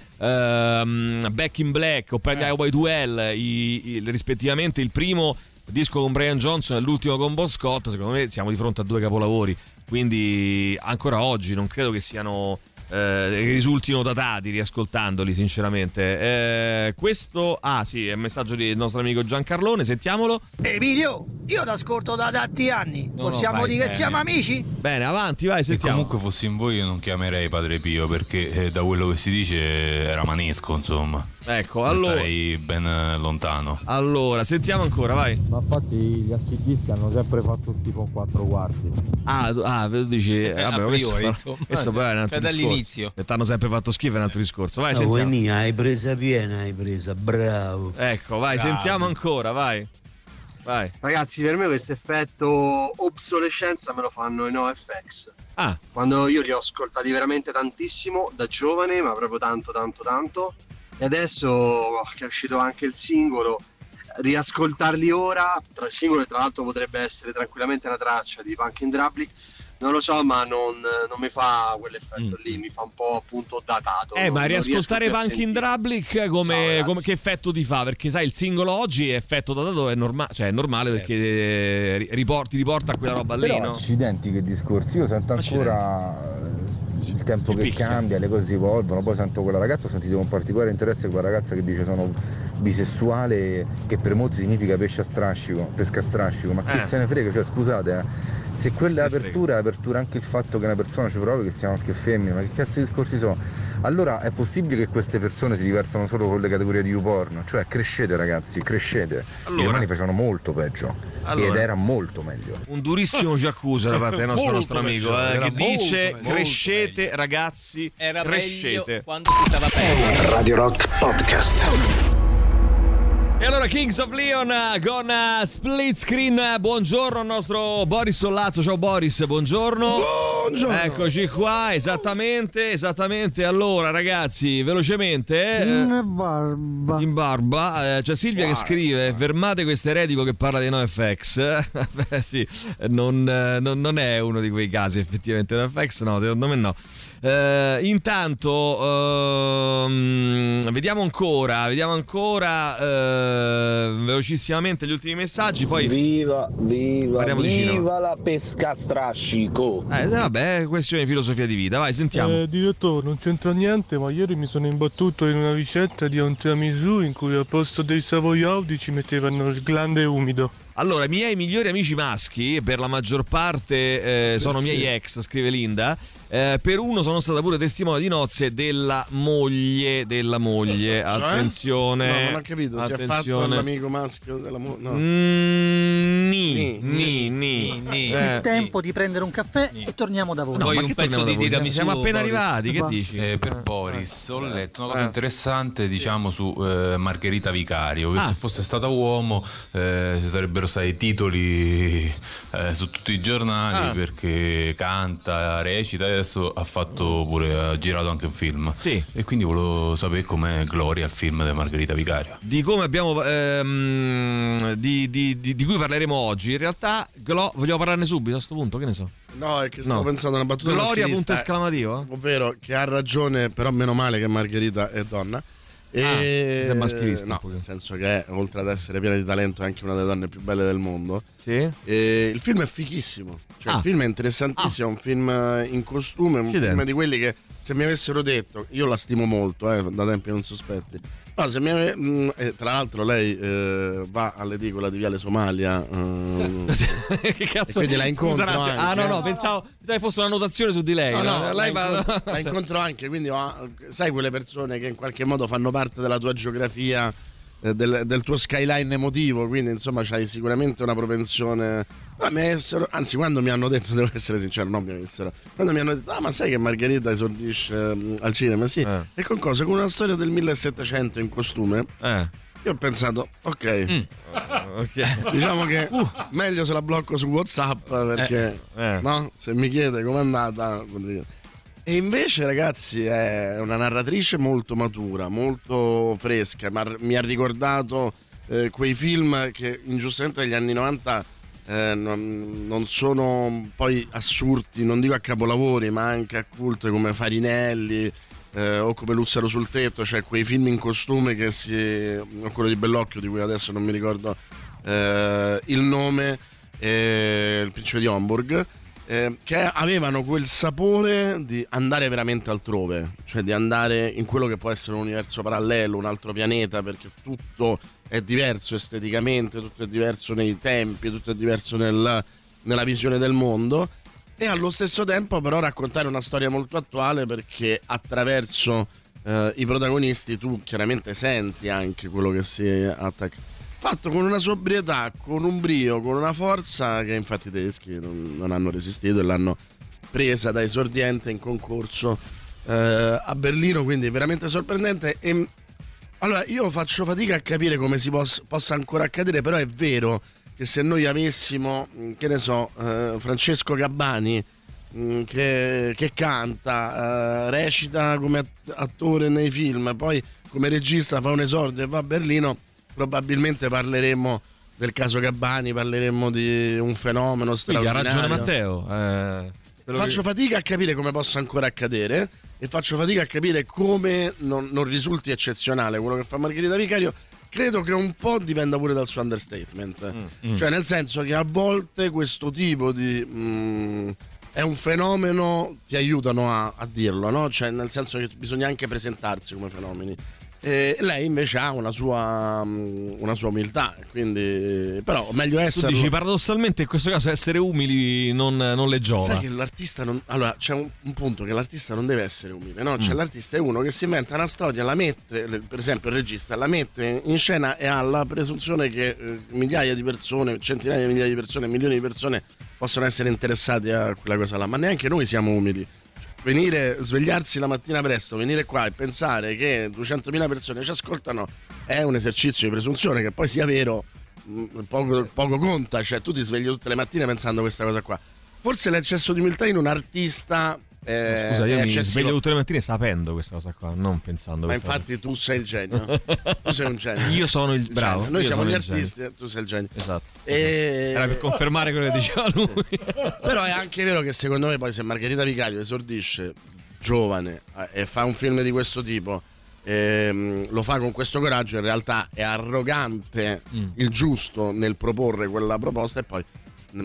uh, Back in Black o prendi eh. Highway to Hell, i, i, rispettivamente il primo disco con Brian Johnson e l'ultimo con Bon Scott, secondo me siamo di fronte a due capolavori, quindi ancora oggi non credo che siano Eh, risultino datati riascoltandoli, sinceramente. Eh, questo, ah sì, è un messaggio del nostro amico Giancarlone, sentiamolo. Emilio, io ti ascolto da tanti anni, no, possiamo no, dire che siamo amici? Bene, avanti, vai, sentiamo. E comunque fossi in voi io non chiamerei Padre Pio, perché eh, da quello che si dice era manesco, insomma. Ecco, allora starei ben lontano. Allora, sentiamo ancora, vai. Ma infatti gli assidisti hanno sempre fatto schifo in quattro quarti. Ah, ah dici, eh, vabbè, priori, questo, questo poi è un altro cioè, discorso. Che ti hanno sempre fatto schifo, è un altro discorso. Vai, no, sentiamo. Mia, hai presa piena, hai presa, bravo. Ecco, vai, bravo. Sentiamo ancora, vai. Vai. Ragazzi, per me questo effetto obsolescenza me lo fanno i NoFX. Ah. Quando io li ho ascoltati veramente tantissimo da giovane, ma proprio tanto tanto tanto. E adesso che è uscito anche il singolo, riascoltarli ora, tra il singolo e tra l'altro potrebbe essere tranquillamente una traccia di Punk in Drublic, non lo so, ma non, non mi fa quell'effetto mm. lì, mi fa un po' appunto datato. Eh, non, ma riascoltare Punk in Drublic come, Ciao, come che effetto ti fa? Perché sai, il singolo oggi è effetto datato, è, norma- cioè, è normale perché eh, riporti, riporta a quella roba lì, Però, no? accidenti che discorsi, io sento ancora accidenti. Il tempo che, che cambia, le cose si evolvono, poi sento quella ragazza, ho sentito con particolare interesse quella ragazza che dice sono bisessuale, che per molti significa pesce a strascico, pesca a strascico, ma che eh. se ne frega, cioè scusate, eh. Se quella è apertura, è apertura anche il fatto che una persona ci provi che sia maschio e femmina, ma che cazzo di discorsi sono? Allora è possibile che queste persone si diversano solo con le categorie di YouPorn? Cioè crescete ragazzi, crescete. Allora. I romani facevano molto peggio allora. Ed era molto meglio. Un durissimo ci accusa da parte del nostro, nostro amico eh, che dice molto crescete meglio. Ragazzi, era crescete. Meglio quando si stava peggio. Radio Rock Podcast. E allora Kings of Leon con uh, Split Screen. Buongiorno al nostro Boris Sollazzo. Ciao Boris, buongiorno. Buongiorno. Eccoci qua, esattamente, esattamente. Allora ragazzi, velocemente eh, in barba. In barba eh, c'è Silvia wow. che scrive: fermate questo eretico che parla di NoFX. Beh sì, non, non, non è uno di quei casi effettivamente. NoFX no, secondo me no. Uh, intanto uh, vediamo ancora vediamo ancora uh, velocissimamente gli ultimi messaggi, poi viva viva viva vicino. La pesca a strascico. Eh, vabbè, questione di filosofia di vita, vai, sentiamo. Eh, direttore, non c'entra niente, ma ieri mi sono imbattuto in una ricetta di un tiramisù in cui al posto dei savoiardi ci mettevano il glande umido. Allora, i miei migliori amici maschi, per la maggior parte eh, sono miei ex, scrive Linda. Eh, per uno sono stata pure testimone di nozze della moglie della moglie. Attenzione. No, non ho capito, attenzione. Si è fatto l'amico maschio della moglie. No. Mm, ni, ni, ni, ni. Eh. Il tempo di prendere un caffè ni. E torniamo da voi. No, no, ma un pezzo di tiramisù. Siamo appena Boris. arrivati, che Va. dici? Eh, per Boris ho letto una cosa eh. interessante, diciamo, su eh, Margherita Vicario, che ah. se fosse stata uomo eh, ci sarebbero stati titoli eh, su tutti i giornali ah. perché canta, recita e adesso ha fatto pure ha girato anche un film. Sì. E quindi volevo sapere com'è Gloria, il film di Margherita Vicario. Di come abbiamo ehm, di, di, di, di cui parleremo oggi. In realtà Glo- vogliamo parlarne subito a questo punto, che ne so. No, è che stavo no. pensando a una battuta Gloria punto esclamativo, eh? Ovvero che ha ragione, però meno male che Margherita è donna. E ah, maschilista, no, nel senso che oltre ad essere piena di talento è anche una delle donne più belle del mondo. Sì. E il film è fichissimo, cioè ah. il film è interessantissimo, è ah. un film in costume, un Accidenti. film di quelli che se mi avessero detto, io la stimo molto, eh, da tempi non sospetti. No, se mi ave... eh, tra l'altro lei eh, va all'edicola di Viale Somalia eh, che cazzo, quindi la incontro anche. Ah no no, pensavo, pensavo fosse una notazione su di lei. No, no, lei la, va... incontro, la incontro anche, quindi oh, sai quelle persone che in qualche modo fanno parte della tua geografia, eh, del, del tuo skyline emotivo, quindi insomma c'hai sicuramente una propensione. Mi avessero, anzi, quando mi hanno detto, devo essere sincero, non mi avessero, quando mi hanno detto, ah, ma sai che Margherita esordisce um, al cinema? Sì, eh. e con cosa? Con una storia del millesettecento in costume. Eh. Io ho pensato, ok, mm. okay. diciamo che uh. meglio se la blocco su WhatsApp perché, eh. Eh. no? Se mi chiede com'è andata. E invece, ragazzi, è una narratrice molto matura, molto fresca. Mi ha ricordato eh, quei film che ingiustamente negli anni novanta. Eh, non, non sono poi assurti, non dico a capolavori, ma anche a culte come Farinelli eh, o come Luzzaro sul tetto, cioè quei film in costume che si, o quello di Bellocchio di cui adesso non mi ricordo eh, il nome, eh, il Principe di Homburg, eh, che avevano quel sapore di andare veramente altrove, cioè di andare in quello che può essere un universo parallelo, un altro pianeta, perché tutto è diverso esteticamente, tutto è diverso nei tempi, tutto è diverso nel, nella visione del mondo, e allo stesso tempo però raccontare una storia molto attuale, perché attraverso eh, i protagonisti tu chiaramente senti anche quello che si attacca, fatto con una sobrietà, con un brio, con una forza che infatti i tedeschi non, non hanno resistito e l'hanno presa da esordiente in concorso eh, a Berlino, quindi veramente sorprendente. E allora io faccio fatica a capire come si poss- possa ancora accadere, però è vero che se noi avessimo, che ne so, eh, Francesco Gabbani mh, che, che canta, eh, recita come attore nei film, poi come regista fa un esordio e va a Berlino, probabilmente parleremmo del caso Gabbani, parleremmo di un fenomeno straordinario. Ha ragione Matteo. Eh... faccio fatica a capire come possa ancora accadere e faccio fatica a capire come non, non risulti eccezionale quello che fa Margherita Vicario. Credo che un po' dipenda pure dal suo understatement, mm. cioè nel senso che a volte questo tipo di mm, è un fenomeno, ti aiutano a, a dirlo, no? Cioè nel senso che bisogna anche presentarsi come fenomeni. E lei invece ha una sua una sua umiltà, quindi però meglio essere. Tu dici paradossalmente in questo caso essere umili non, non le giova. Sai che l'artista non, allora c'è un, un punto che l'artista non deve essere umile, no? Cioè mm. l'artista è uno che si inventa una storia, la mette, per esempio il regista la mette in scena e ha la presunzione che eh, migliaia di persone, centinaia di migliaia di persone, milioni di persone possono essere interessati a quella cosa là, ma neanche noi siamo umili. Venire, svegliarsi la mattina presto, venire qua e pensare che duecentomila persone ci ascoltano è un esercizio di presunzione, che poi sia vero poco, poco conta, cioè tu ti svegli tutte le mattine pensando questa cosa qua. Forse l'eccesso di umiltà in un artista eh, scusa, io è mi eccessivo. sveglio tutte le mattine sapendo questa cosa qua, non pensando. Ma infatti tu sei il genio. Tu sei un genio. Io sono il bravo. Noi io siamo gli il artisti, genio. tu sei il genio. Esatto. E... Era per confermare quello che diceva lui. Però è anche vero che secondo me poi se Margherita Vicario esordisce giovane e fa un film di questo tipo, ehm, lo fa con questo coraggio, in realtà è arrogante mm. il giusto nel proporre quella proposta e poi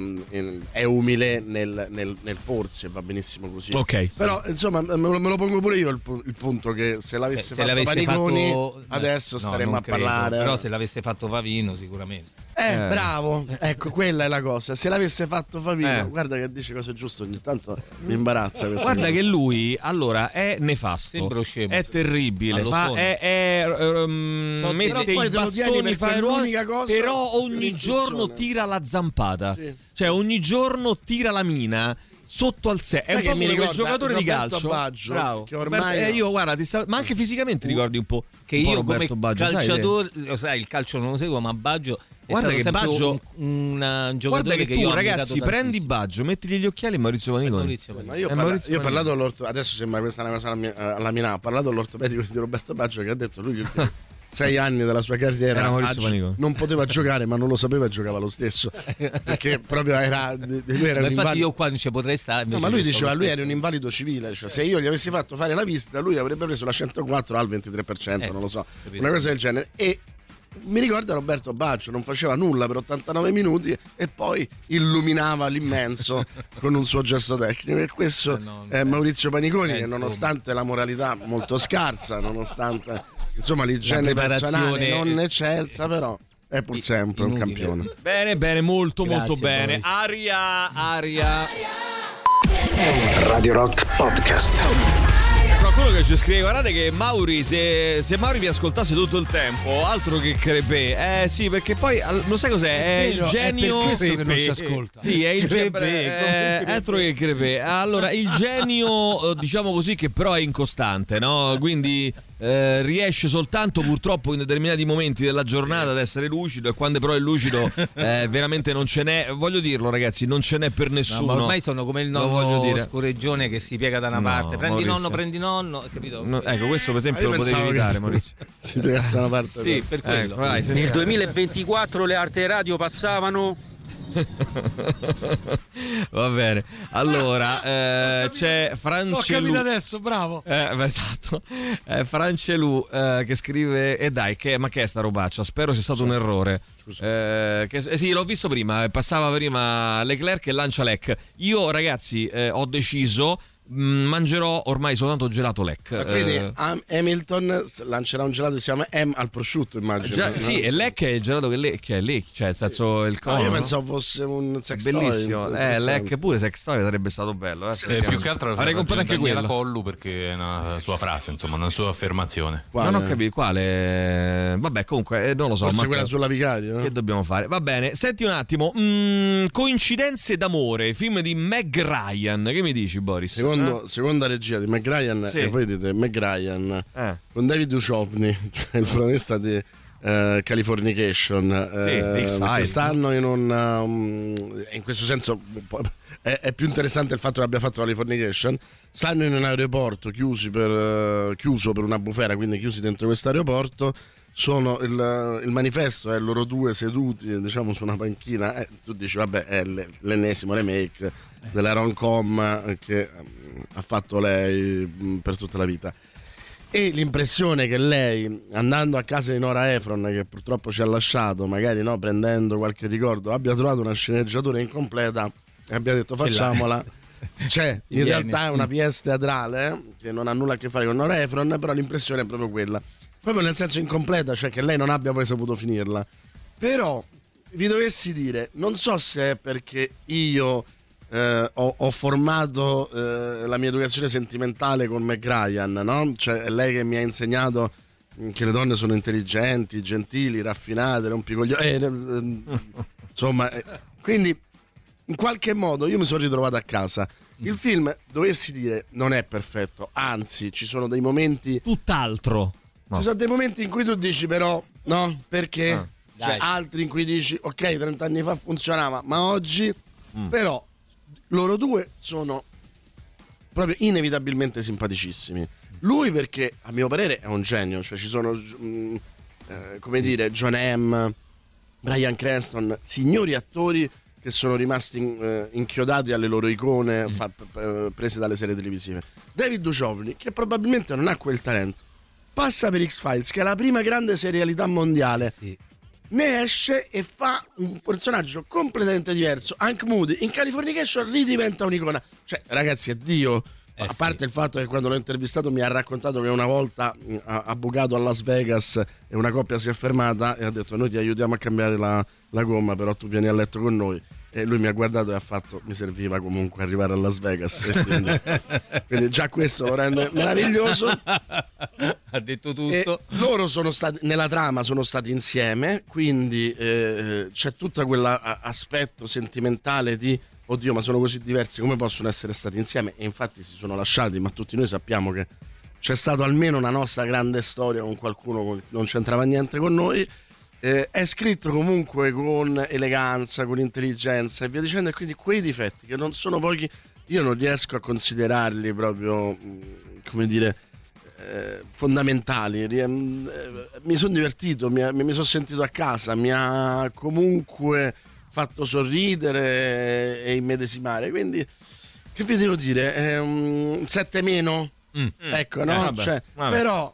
è umile nel, nel, nel porsi e va benissimo così. Ok. Però insomma me lo, me lo pongo pure io il, il punto che se l'avesse se fatto l'avesse Paniconi fatto, adesso no, staremmo a credo, parlare. Però se l'avesse fatto Favino sicuramente. Eh, eh. bravo, ecco, quella è la cosa. Se l'avesse fatto Favino, Eh. guarda che dice cose giuste, ogni tanto mi imbarazza. Guarda cosa. che lui allora è nefasto, Sembra scemo, è sì. terribile, Ma fa, lo è, è, um, So, mette però poi i te lo tieni bastoni perché fra è le ruote, l'unica cosa, però ogni l'intuizione. giorno tira la zampata, Sì. cioè ogni giorno tira la mina sotto al sé. È un che po' mi come quel ricorda giocatore di Roberto calcio, Baggio, bravo. che ormai Roberto- eh, io guarda, ti sta- ma anche fisicamente ricordi un po' Che un po' io Roberto come Baggio, sai, calciatore, lo sai, il calcio non lo seguo, ma Baggio è Guarda stato che sempre Baggio- un, un, uh, giocatore Guarda che, che tu io ho ragazzi ammirato prendi tantissimo. Baggio, mettigli gli occhiali e Maurizio Paniconi. Maurizio Ma Paniconi. io, È parla- Maurizio io ho Paniconi. parlato all'orto- adesso sembra questa una cosa alla, mia- alla Milano. Ho parlato all'ortopedico di Roberto Baggio che ha detto lui gli ultimi sei anni della sua carriera Era Maurizio ha- Paniconi. non poteva giocare, ma non lo sapeva e giocava lo stesso perché proprio era lui era Ma un infatti invalido. io qua non ci potrei stare. No, invece ma lui ci sto diceva lo lui stesso. era un invalido civile, cioè se io gli avessi fatto fare la visita lui avrebbe preso la centoquattro al ventitré per cento, Eh, non lo so, capito. una cosa del genere. E mi ricorda Roberto Baggio, non faceva nulla per ottantanove minuti e poi illuminava l'immenso con un suo gesto tecnico. E questo Eh, no, è Maurizio Paniconi, eh, che insomma. nonostante la moralità molto scarsa, nonostante insomma l'igiene La personale preparazione- non eccelsa, però è pur sempre un inutile. campione. Bene, bene, molto Grazie, molto bene. Boris. Aria, aria. Radio Rock Podcast. Qualcuno che ci scrive, guardate che Mauri, se, se Mauri vi ascoltasse tutto il tempo, altro che crepè. Eh sì, perché poi, al- lo sai cos'è? È, vero, il genio... è per questo che non ci ascolta. Sì, è il Crepè, genio... come altro che crepè. Allora, il genio, eh, diciamo così, che però è incostante, no? Quindi eh, riesce soltanto purtroppo in determinati momenti della giornata ad essere lucido, e quando però è lucido eh, veramente non ce n'è, voglio dirlo ragazzi, non ce n'è per No, nessuno. ma ormai sono come il Lo voglio nonno dire. scoreggione che si piega da una No, parte. Prendi Maurizio. nonno, prendi nonno, capito? No, ecco, questo per esempio Ah, io lo potevi pensavo che- evitare, Maurizio. Si piega da una parte. Sì, per quello. Ecco, vai, senti- Nel duemilaventiquattro le arte radio passavano. Va bene. Allora, eh, c'è L'ho Francelu. capito adesso, bravo. Eh, beh, esatto. Eh, Francelu eh, che scrive: E dai, che, ma che è sta robaccia? Spero sia stato un errore. Eh, che, eh, sì, l'ho visto prima. eh, Passava prima Leclerc e lancia Lec. Io, ragazzi, eh, ho deciso. mh, Mangerò ormai soltanto gelato Lec. Ma quindi Eh, Ham- Hamilton s- lancerà un gelato che si chiama M al prosciutto, immagino. già- no? sì, e Lec è il gelato che, le, che è lì, cioè nel senso il No, cono. io no? pensavo fosse un sex toy, Bellissimo. Eh, interessante. Lec pure sex toy sarebbe stato bello. Eh, Eh, più che altro avrei comprato anche Daniela quello. Collu perché è una sua frase, insomma, una sua affermazione. Non ho capito quale. Vabbè, comunque, eh, non lo so. Forse ma quella sulla Vicario, no? Che dobbiamo fare? Va bene, senti un attimo. mm, Coincidenze d'amore, film di Meg Ryan. Che mi dici, Boris? Secondo, Eh? seconda regia di Meg Ryan, Sì. e voi dite Meg Ryan Eh. con David Duchovny, cioè il protagonista di eh, Californication. eh, X-Files. quest'anno in un um, in questo senso un po'- è, è più interessante il fatto che abbia fatto Californication. Stanno in un aeroporto chiusi per, eh, chiuso per una bufera, quindi chiusi dentro questo aeroporto. sono il, il manifesto è loro due seduti, diciamo, su una panchina, e tu dici vabbè è l'ennesimo remake della rom-com che ha fatto lei per tutta la vita. E l'impressione che lei, andando a casa di Nora Ephron, che purtroppo ci ha lasciato, magari no, prendendo qualche ricordo, abbia trovato una sceneggiatura incompleta e abbia detto facciamola. Cioè, in realtà è una pièce teatrale eh, che non ha nulla a che fare con Nora Ephron, però l'impressione è proprio quella, proprio nel senso incompleta, cioè che lei non abbia poi saputo finirla. Però vi dovessi dire, non so se è perché io eh, ho, ho formato eh, la mia educazione sentimentale con Meg Ryan, no? Cioè è lei che mi ha insegnato che le donne sono intelligenti, gentili, raffinate, rompicoglioni, eh, eh, insomma, eh, quindi in qualche modo io mi sono ritrovato a casa. Il film, dovessi dire, non è perfetto, anzi ci sono dei momenti tutt'altro. No. Ci sono dei momenti in cui tu dici però no, perché ah, cioè, altri in cui dici ok, trenta anni fa funzionava, ma oggi mm. però loro due sono proprio inevitabilmente simpaticissimi. Lui perché a mio parere è un genio, cioè ci sono mm, eh, come sì. dire John Hamm, Bryan Cranston, signori attori che sono rimasti in, eh, inchiodati alle loro icone mm. fa, p- prese dalle serie televisive. David Duchovny, che probabilmente non ha quel talento, passa per X-Files, che è la prima grande serialità mondiale, sì. ne esce e fa un personaggio completamente diverso. Hank Moody in Californication ridiventa un'icona. Cioè, ragazzi, è Dio. Eh, a parte sì. il fatto che quando l'ho intervistato mi ha raccontato che una volta ha, ha bucato a Las Vegas e una coppia si è fermata e ha detto noi ti aiutiamo a cambiare la, la gomma, però tu vieni a letto con noi. E lui mi ha guardato e ha fatto mi serviva comunque arrivare a Las Vegas, e quindi, quindi già questo lo rende meraviglioso. Ha detto tutto. E loro sono stati nella trama, sono stati insieme, quindi eh, c'è tutto quell'aspetto sentimentale di oddio, ma sono così diversi, come possono essere stati insieme? E infatti si sono lasciati, ma tutti noi sappiamo che c'è stata almeno una nostra grande storia con qualcuno che non c'entrava niente con noi. Eh, è scritto comunque con eleganza, con intelligenza e via dicendo, e quindi quei difetti che non sono pochi, io non riesco a considerarli proprio, come dire, eh, fondamentali. Eh, mi sono divertito, mi, mi sono sentito a casa, mi ha comunque fatto sorridere e immedesimare, quindi che vi devo dire, è un sette meno mm. ecco, no? Eh, vabbè, cioè, vabbè. Però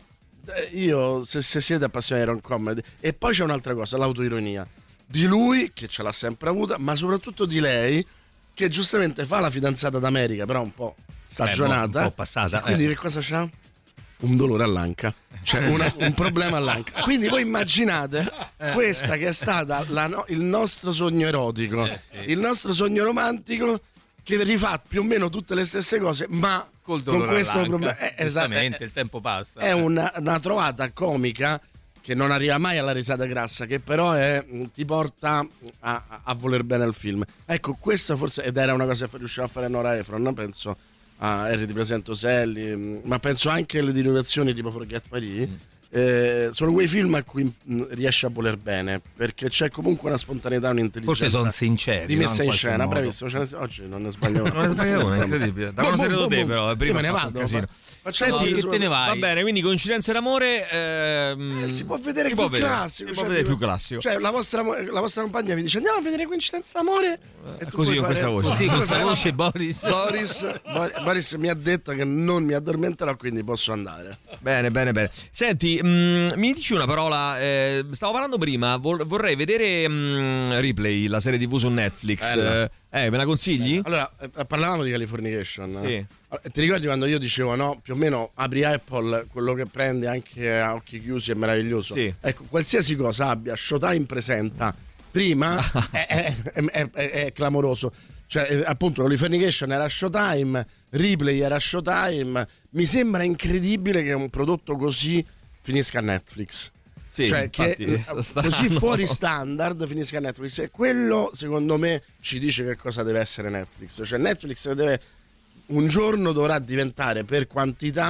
io se, se siete appassionati di rom-com, e poi c'è un'altra cosa, l'autoironia di lui che ce l'ha sempre avuta, ma soprattutto di lei che giustamente fa la fidanzata d'America, però un po' stagionata, Beh, un po' passata, quindi eh. che cosa c'ha? Un dolore all'anca, cioè una, un problema all'anca. Quindi voi immaginate questa che è stata la no, il nostro sogno erotico, eh, sì. il nostro sogno romantico, che rifà più o meno tutte le stesse cose, ma col dolore con questo all'anca. problema. Eh, Esattamente, esatto, il tempo passa. È una, una trovata comica che non arriva mai alla risata grassa, che però è, ti porta a, a voler bene al film. Ecco, questo forse, ed era una cosa che riusciva a fare Nora Ephron, penso a Harry ti presento Sally, ma penso anche alle innovazioni tipo Forget Paris. Mm. Eh, sono quei film a cui mh, riesce a voler bene, perché c'è comunque una spontaneità, un'intelligenza, forse sono sinceri, di messa no, in scena, modo. bravissimo. Cioè, oggi non ne sbaglio non ne sbaglio una, è incredibile. Da quando sei venuto te, però prima me ne vado. Fa, Facciamo Senti, che te ne vai? Va bene, quindi Coincidenze d'amore ehm, eh, si può vedere si più può vedere, classico, si cioè, può vedere tipo, più classico. Cioè la vostra, la vostra compagna vi dice andiamo a vedere Coincidenze d'amore e tu così con questa voce. Così con questa voce Boris. Boris, Boris mi ha detto che non mi addormenterò, quindi posso andare. Bene, bene, bene. Senti, mh, mi dici una parola, eh, stavo parlando prima, vor- vorrei vedere mh, Ripley, la serie tivù su Netflix. Eh, eh, me la consigli? Allora, eh, parlavamo di Californication. Sì. Ti ricordi quando io dicevo no, più o meno apri Apple, quello che prende anche a occhi chiusi è meraviglioso. Sì. Ecco, qualsiasi cosa abbia Showtime presenta prima è, è, è, è, è clamoroso. Cioè, appunto, Californication era Showtime, Ripley era Showtime. Mi sembra incredibile che un prodotto così finisca a Netflix. Sì, cioè che stanno. Così fuori standard finisca a Netflix, e quello secondo me ci dice che cosa deve essere Netflix. Cioè Netflix deve, un giorno dovrà diventare per quantità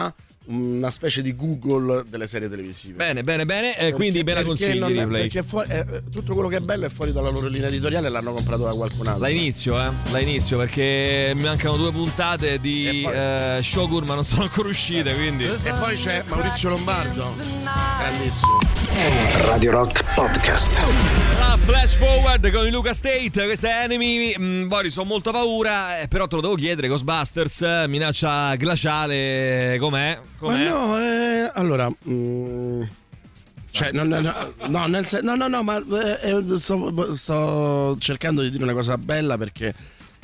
una specie di Google delle serie televisive. Bene, bene, bene, eh, quindi me la consigli non, Replay. Perché fuori, eh, tutto quello che è bello è fuori dalla loro linea editoriale e l'hanno comprato da qualcun altro. La inizio, eh, la inizio perché mi mancano due puntate di poi... eh, Shogun, ma non sono ancora uscite, quindi. E poi c'è Maurizio Lombardo, grandissimo. Radio Rock Podcast. Ah, flash forward con il Luca State, questa è Enemy. Mm, Boris, ho molta paura, eh, però te lo devo chiedere. Ghostbusters, minaccia glaciale, com'è? com'è? Ma no, eh, allora. Mm, cioè, no, no, no, no, nel sen- no, no, no, ma eh, sto, sto cercando di dire una cosa bella perché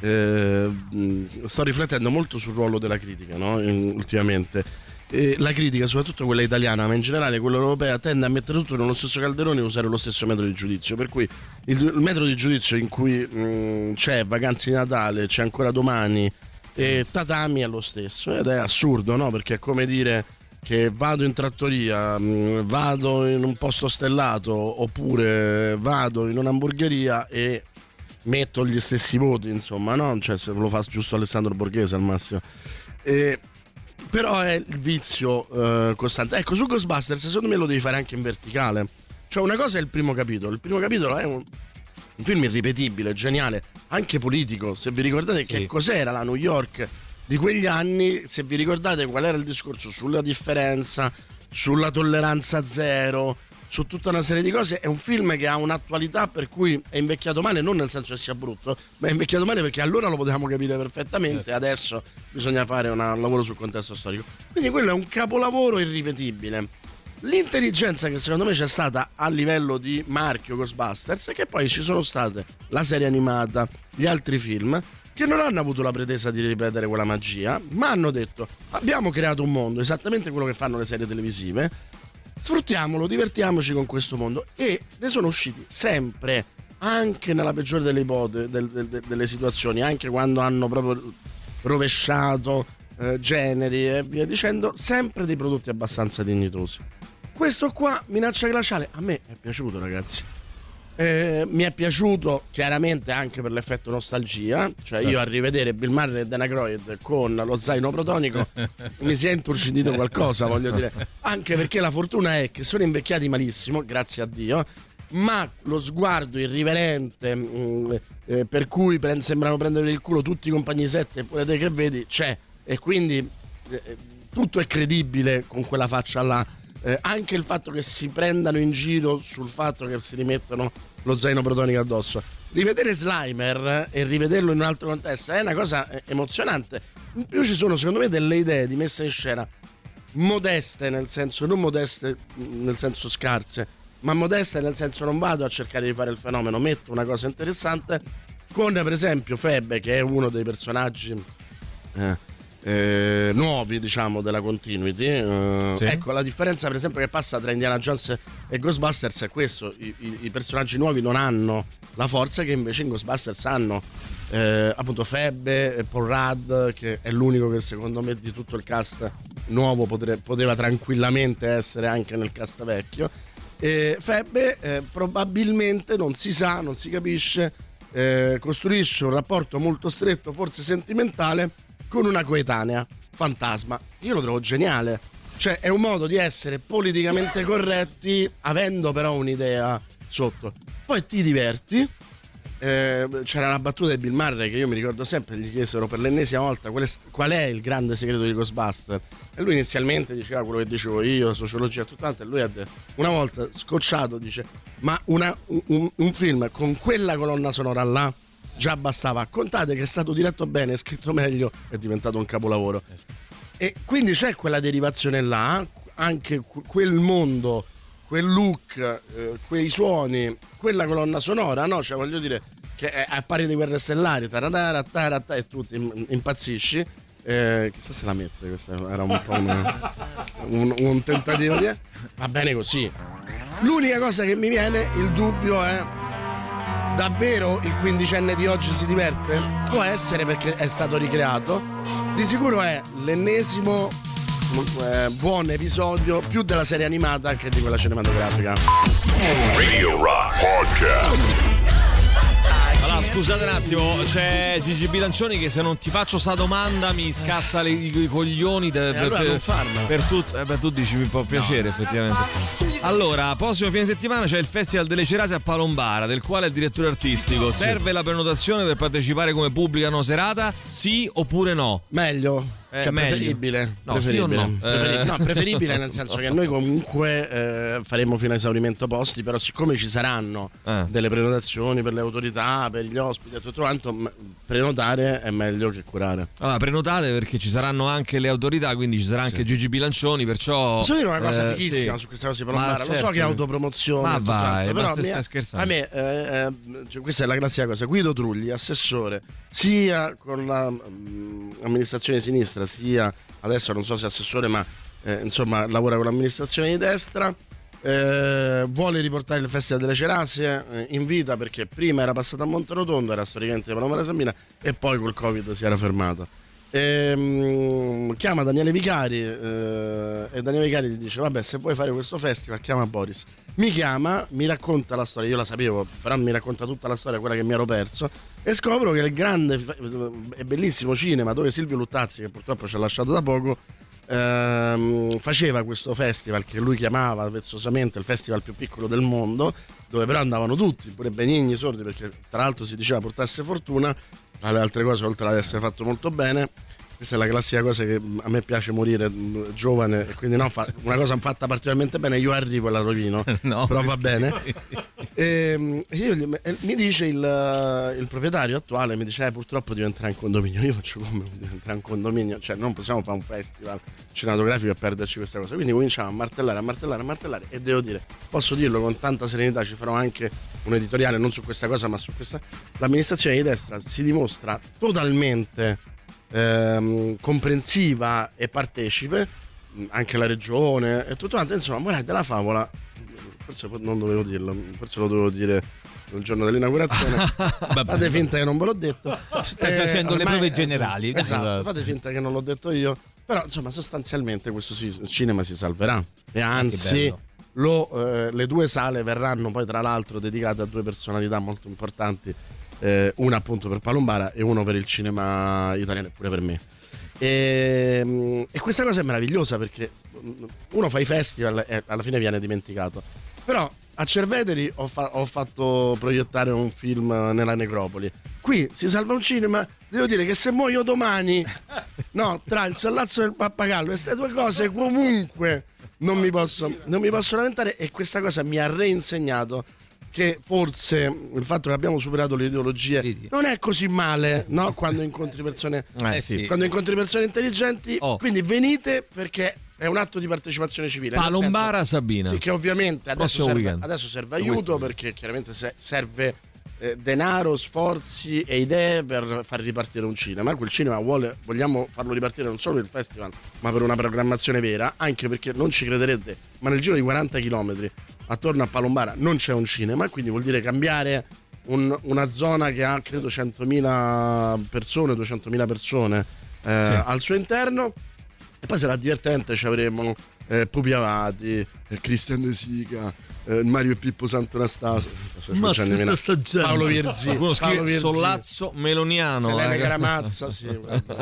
eh, sto riflettendo molto sul ruolo della critica, no? In, ultimamente. E la critica, soprattutto quella italiana, ma in generale quella europea, tende a mettere tutto nello stesso calderone e usare lo stesso metodo di giudizio. Per cui il, il metodo di giudizio in cui mh, c'è vacanze di Natale, c'è ancora domani e tatami è lo stesso. Ed è assurdo, no? Perché è come dire che vado in trattoria, mh, vado in un posto stellato oppure vado in un'hamburgeria e metto gli stessi voti, insomma, no? Cioè, se lo fa giusto Alessandro Borghese al massimo. E però è il vizio uh, costante. Ecco, su Ghostbusters secondo me lo devi fare anche in verticale. Cioè, una cosa è il primo capitolo. Il primo capitolo è un, un film irripetibile, geniale, anche politico. Se vi ricordate sì. che cos'era la New York di quegli anni, se vi ricordate qual era il discorso sulla differenza, sulla tolleranza zero, su tutta una serie di cose, è un film che ha un'attualità per cui è invecchiato male, non nel senso che sia brutto, ma è invecchiato male perché allora lo potevamo capire perfettamente, certo. Adesso bisogna fare una, un lavoro sul contesto storico. Quindi quello è un capolavoro irripetibile. L'intelligenza che secondo me c'è stata a livello di marchio Ghostbusters è che poi ci sono state la serie animata, gli altri film che non hanno avuto la pretesa di ripetere quella magia, ma hanno detto abbiamo creato un mondo, esattamente quello che fanno le serie televisive, sfruttiamolo, divertiamoci con questo mondo, e ne sono usciti sempre, anche nella peggiore delle ipotesi, del, del, delle situazioni, anche quando hanno proprio rovesciato eh, generi e via dicendo, sempre dei prodotti abbastanza dignitosi. Questo qua, Minaccia glaciale, a me è piaciuto, ragazzi. Eh, mi è piaciuto chiaramente anche per l'effetto nostalgia, cioè io a rivedere Bill Murray e Dan Aykroyd con lo zaino protonico mi si è inturcidito qualcosa, voglio dire, anche perché la fortuna è che sono invecchiati malissimo, grazie a Dio, ma lo sguardo irriverente mh, eh, per cui pre- sembrano prendere per il culo tutti i compagni sette, pure te che vedi, c'è, e quindi eh, tutto è credibile con quella faccia là. Eh, anche il fatto che si prendano in giro sul fatto che si rimettono lo zaino protonico addosso, rivedere Slimer e rivederlo in un altro contesto è una cosa emozionante. In più ci sono secondo me delle idee di messa in scena modeste, nel senso non modeste nel senso scarse, ma modeste nel senso non vado a cercare di fare il fenomeno, metto una cosa interessante con per esempio Febbe, che è uno dei personaggi eh, Eh, nuovi, diciamo, della continuity. Eh, sì. Ecco, la differenza per esempio che passa tra Indiana Jones e Ghostbusters è questo: i, i, i personaggi nuovi non hanno la forza che invece in Ghostbusters hanno. Eh, appunto Febbe, Paul Rudd, che è l'unico che secondo me di tutto il cast nuovo potre, poteva tranquillamente essere anche nel cast vecchio. Eh, Febbe eh, probabilmente non si sa, non si capisce, eh, costruisce un rapporto molto stretto, forse sentimentale, con una coetanea fantasma. Io lo trovo geniale, cioè è un modo di essere politicamente corretti avendo però un'idea sotto, poi ti diverti. Eh, c'era una battuta di Bill Murray che io mi ricordo sempre, gli chiesero per l'ennesima volta qual è, qual è il grande segreto di Ghostbusters, e lui inizialmente diceva quello che dicevo io, sociologia e tutto quanto, e lui ha detto, una volta scocciato, dice ma una, un, un film con quella colonna sonora là già bastava, contate che è stato diretto bene, scritto meglio, è diventato un capolavoro. E quindi c'è quella derivazione là, anche quel mondo, quel look, eh, quei suoni, quella colonna sonora, no? Cioè voglio dire che è a pari di Guerre Stellari, taratara, taratara, e tutti impazzisci. Eh, chissà se la mette, questa era un po' una, un, un tentativo di... Va bene così. L'unica cosa che mi viene, il dubbio è: davvero il quindicenne di oggi si diverte? Può essere, perché è stato ricreato. Di sicuro è l'ennesimo eh, buon episodio, più della serie animata che di quella cinematografica. Tra Radio Rock Podcast. Ah, scusate un attimo, c'è Gigi Bilancioni che se non ti faccio sta domanda mi scassa le, i, i coglioni de, eh, per, allora per, non farlo. per tutto. Eh beh, tu dici mi può piacere, no, effettivamente. Allora, prossimo fine settimana c'è il Festival delle Cerase a Palombara, del quale è il direttore artistico. Serve sì. la prenotazione per partecipare come pubblica a una serata? Sì oppure no? Meglio. Eh, cioè meglio. preferibile, No, preferibile. sì o no? Preferi- Eh. no, preferibile nel senso che noi comunque eh, faremo fino a esaurimento posti, però siccome ci saranno Eh. delle prenotazioni per le autorità, per gli ospiti e tutto quanto, m- prenotare è meglio che curare. Allora, prenotate perché ci saranno anche le autorità, quindi ci sarà anche sì. Gigi Bilancioni, perciò... Posso dire una cosa eh, fighissima sì. su questa cosa di Palombara? Ma Lo so certo. che è autopromozione, Ma e tutto vai, quanto, ma però stai mi- scherzando. a me, eh, eh, cioè, questa è la classica cosa, Guido Trulli, assessore, sia con l'amministrazione di sinistra, sia adesso non so se è assessore, ma eh, insomma lavora con l'amministrazione di destra. Eh, vuole riportare il Festival delle Cerase, eh, invita perché prima era passato a Monterotondo, era storicamente di Palombara Sabina e poi col Covid si era fermato. Ehm, chiama Daniele Vicari eh, e Daniele Vicari gli dice: vabbè, se vuoi fare questo festival chiama Boris. Mi chiama, mi racconta la storia, io la sapevo, però mi racconta tutta la storia, quella che mi ero perso, e scopro che il grande e bellissimo cinema dove Silvio Luttazzi, che purtroppo ci ha lasciato da poco, ehm, faceva questo festival che lui chiamava vezzosamente il festival più piccolo del mondo, dove però andavano tutti, pure Benigni, sordi, perché tra l'altro si diceva portasse fortuna, tra le altre cose, oltre ad essere fatto molto bene. Questa è la classica cosa che a me piace morire giovane, e quindi no, fa, una cosa fatta particolarmente bene, io arrivo e la rovino, no, però va bene. E, io gli, mi dice il, il proprietario attuale, mi dice eh, purtroppo diventerà un condominio. Io faccio come diventerà un condominio, cioè non possiamo fare un festival cinematografico e perderci questa cosa. Quindi cominciamo a martellare, a martellare, a martellare, e devo dire, posso dirlo con tanta serenità, ci farò anche un editoriale non su questa cosa ma su questa. L'amministrazione di destra si dimostra totalmente Ehm, comprensiva e partecipe, anche la regione e tutto quanto. Insomma, morale della favola, forse non dovevo dirlo, forse lo dovevo dire il giorno dell'inaugurazione. Fate finta che non ve l'ho detto. Stai eh, facendo ormai, le prove generali. Esatto, esatto, fate finta che non l'ho detto io. Però insomma, sostanzialmente questo cinema si salverà. E anzi, lo, eh, le due sale verranno poi tra l'altro dedicate a due personalità molto importanti. Eh, una appunto per Palombara e uno per il cinema italiano e pure per me. E, e questa cosa è meravigliosa perché uno fa i festival e alla fine viene dimenticato. Però a Cerveteri ho, fa- ho fatto proiettare un film nella necropoli. Qui si salva un cinema. Devo dire che se muoio domani, no, tra il sollazzo del pappagallo e queste due cose, comunque non mi posso, non mi posso lamentare. E questa cosa mi ha reinsegnato che forse il fatto che abbiamo superato le ideologie non è così male, no? Quando incontri persone eh sì. quando incontri persone intelligenti, oh. quindi venite perché è un atto di partecipazione civile. Palombara senso, Sabina. Sì, che ovviamente adesso serve, adesso serve aiuto perché chiaramente serve eh, denaro, sforzi e idee per far ripartire un cinema. Quel cinema vuole, vogliamo farlo ripartire non solo per il festival, ma per una programmazione vera, anche perché non ci crederete, ma nel giro di quaranta chilometri attorno a Palombara non c'è un cinema, quindi vuol dire cambiare un, una zona che ha credo centomila persone, duecentomila persone eh, sì. al suo interno. E poi sarà divertente, ci avremo eh, Pupi Avati, eh, Cristian De Sica, eh, Mario e Pippo Sant'Anastasio, Paolo Virzì, Paolo Virzì, Sollazzo Meloniano, Selene eh. Gramazza, sì,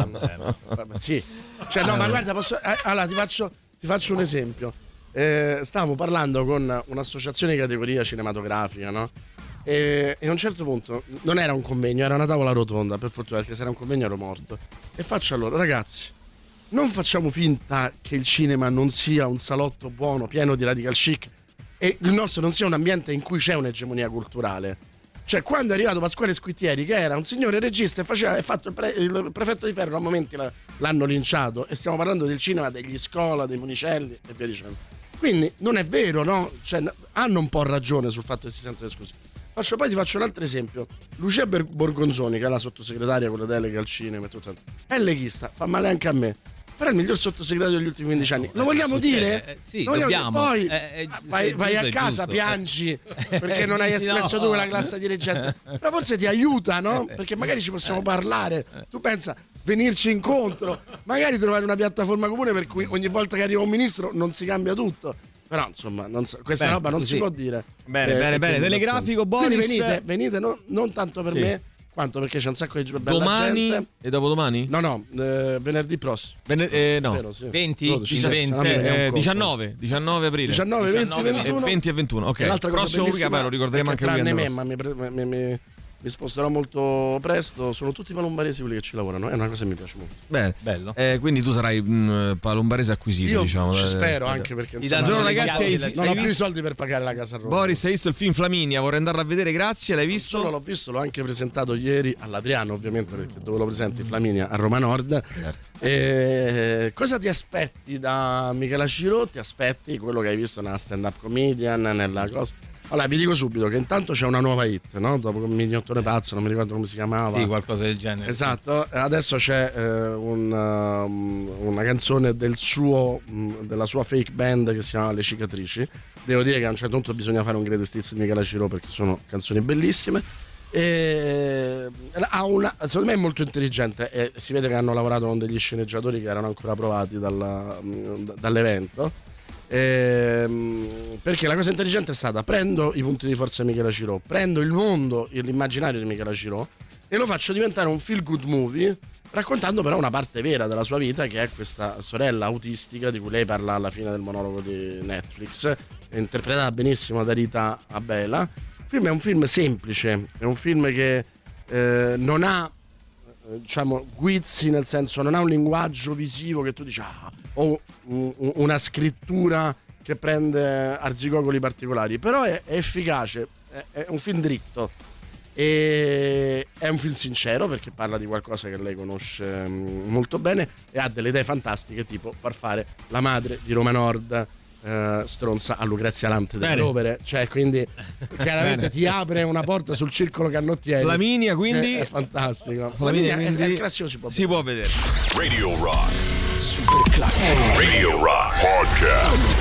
sì. Cioè no, ma guarda, posso, eh, allora ti faccio, ti faccio un esempio. Eh, stavo parlando con un'associazione di categoria cinematografica, no? E, e a un certo punto non era un convegno, era una tavola rotonda, per fortuna, perché se era un convegno ero morto. E faccio a loro: ragazzi, non facciamo finta che il cinema non sia un salotto buono, pieno di radical chic, e il nostro non sia un ambiente in cui c'è un'egemonia culturale. Cioè, quando è arrivato Pasquale Squittieri, che era un signore regista e faceva, è fatto il, pre, il prefetto di Ferro, a momenti la, l'hanno linciato, e stiamo parlando del cinema degli Scola, dei Monicelli e via dicendo. Quindi non è vero, no? Cioè, hanno un po' ragione sul fatto che si sentono esclusi. Faccio, poi ti faccio un altro esempio. Lucia Borgonzoni, che è la sottosegretaria con le deleghe al cinema e tutto, è leghista, fa male anche a me, però è il miglior sottosegretario degli ultimi quindici anni. Lo vogliamo dire? Eh, sì, Lo dobbiamo. Poi eh, eh, vai, vai a casa, giusto. piangi perché non hai espresso no. tu la classe dirigente. Però forse ti aiuta, no? Perché magari ci possiamo parlare. Tu pensa, venirci incontro, magari trovare una piattaforma comune per cui ogni volta che arriva un ministro non si cambia tutto. Però insomma, non so, questa Beh, roba non così. si può dire. Bene, Eh, bene, bene. Telegrafico, Boris. Quindi venite, venite non, non tanto per Sì. me, quanto perché c'è un sacco di bella Domani gente. e dopodomani? No, no, eh, venerdì prossimo. Vene- eh, no. Vero, sì. venti? dodici, Il diciassette, venti, non mi veniva un Eh, colpo. diciannove, diciannove aprile. diciannove, venti, ventuno. venti e ventuno. Ok. E l'altra cosa Prossimo weekend, bellissima poi lo ricorderemo è anche che il tranne weekend me, prossimo. ma mi, mi, mi, mi sposterò molto presto. Sono tutti palombaresi quelli che ci lavorano. È una cosa che mi piace molto. Bene. Bello. Eh, quindi tu sarai mh, palombarese acquisito, Io diciamo. ci eh, spero eh, anche perché Ti insomma, danno non, le ragazzi, chiavi hai- della- non hai ho più i visto- soldi per pagare la casa a Roma. Boris, hai visto il film Flaminia? Vorrei andarlo a vedere, grazie. L'hai visto? Solo l'ho visto, l'ho anche presentato ieri all'Adriano, ovviamente, perché dove lo presenti Flaminia a Roma Nord. E cosa ti aspetti da Michela Ciro? Ti aspetti quello che hai visto nella stand-up comedian, nella cosa. Allora, vi dico subito che intanto c'è una nuova hit, no? Dopo un mignottone pazzo, non mi ricordo come si chiamava. Sì, qualcosa del genere. Esatto, adesso c'è eh, un, um, una canzone del suo, mh, della sua fake band che si chiama Le Cicatrici. Devo dire che a un certo punto bisogna fare un greatest hits di Michela Ciro perché sono canzoni bellissime. E ha una, secondo me è molto intelligente e si vede che hanno lavorato con degli sceneggiatori che erano ancora provati dalla, mh, dall'evento. Ehm, perché la cosa intelligente è stata: prendo i punti di forza di Michela Ciro, prendo il mondo e l'immaginario di Michela Ciro e lo faccio diventare un feel good movie, raccontando però una parte vera della sua vita, che è questa sorella autistica di cui lei parla alla fine del monologo di Netflix, interpretata benissimo da Rita Abela. Il film è un film semplice, è un film che eh, non ha eh, diciamo guizzi, nel senso non ha un linguaggio visivo che tu dici ah, o un, una scrittura che prende arzigogoli particolari, però è, è efficace, è, è un film dritto e è un film sincero perché parla di qualcosa che lei conosce mm, molto bene e ha delle idee fantastiche, tipo far fare la madre di Roma Nord eh, stronza a Lucrezia Lante del Bene. Rovere, cioè quindi chiaramente ti apre una porta sul circolo Cannottieri. Flaminia, quindi è, è fantastico. Flaminia, Flaminia è, quindi è il classico, si può si può vedere. Radio Rock. Super classico. Radio Rock Podcast.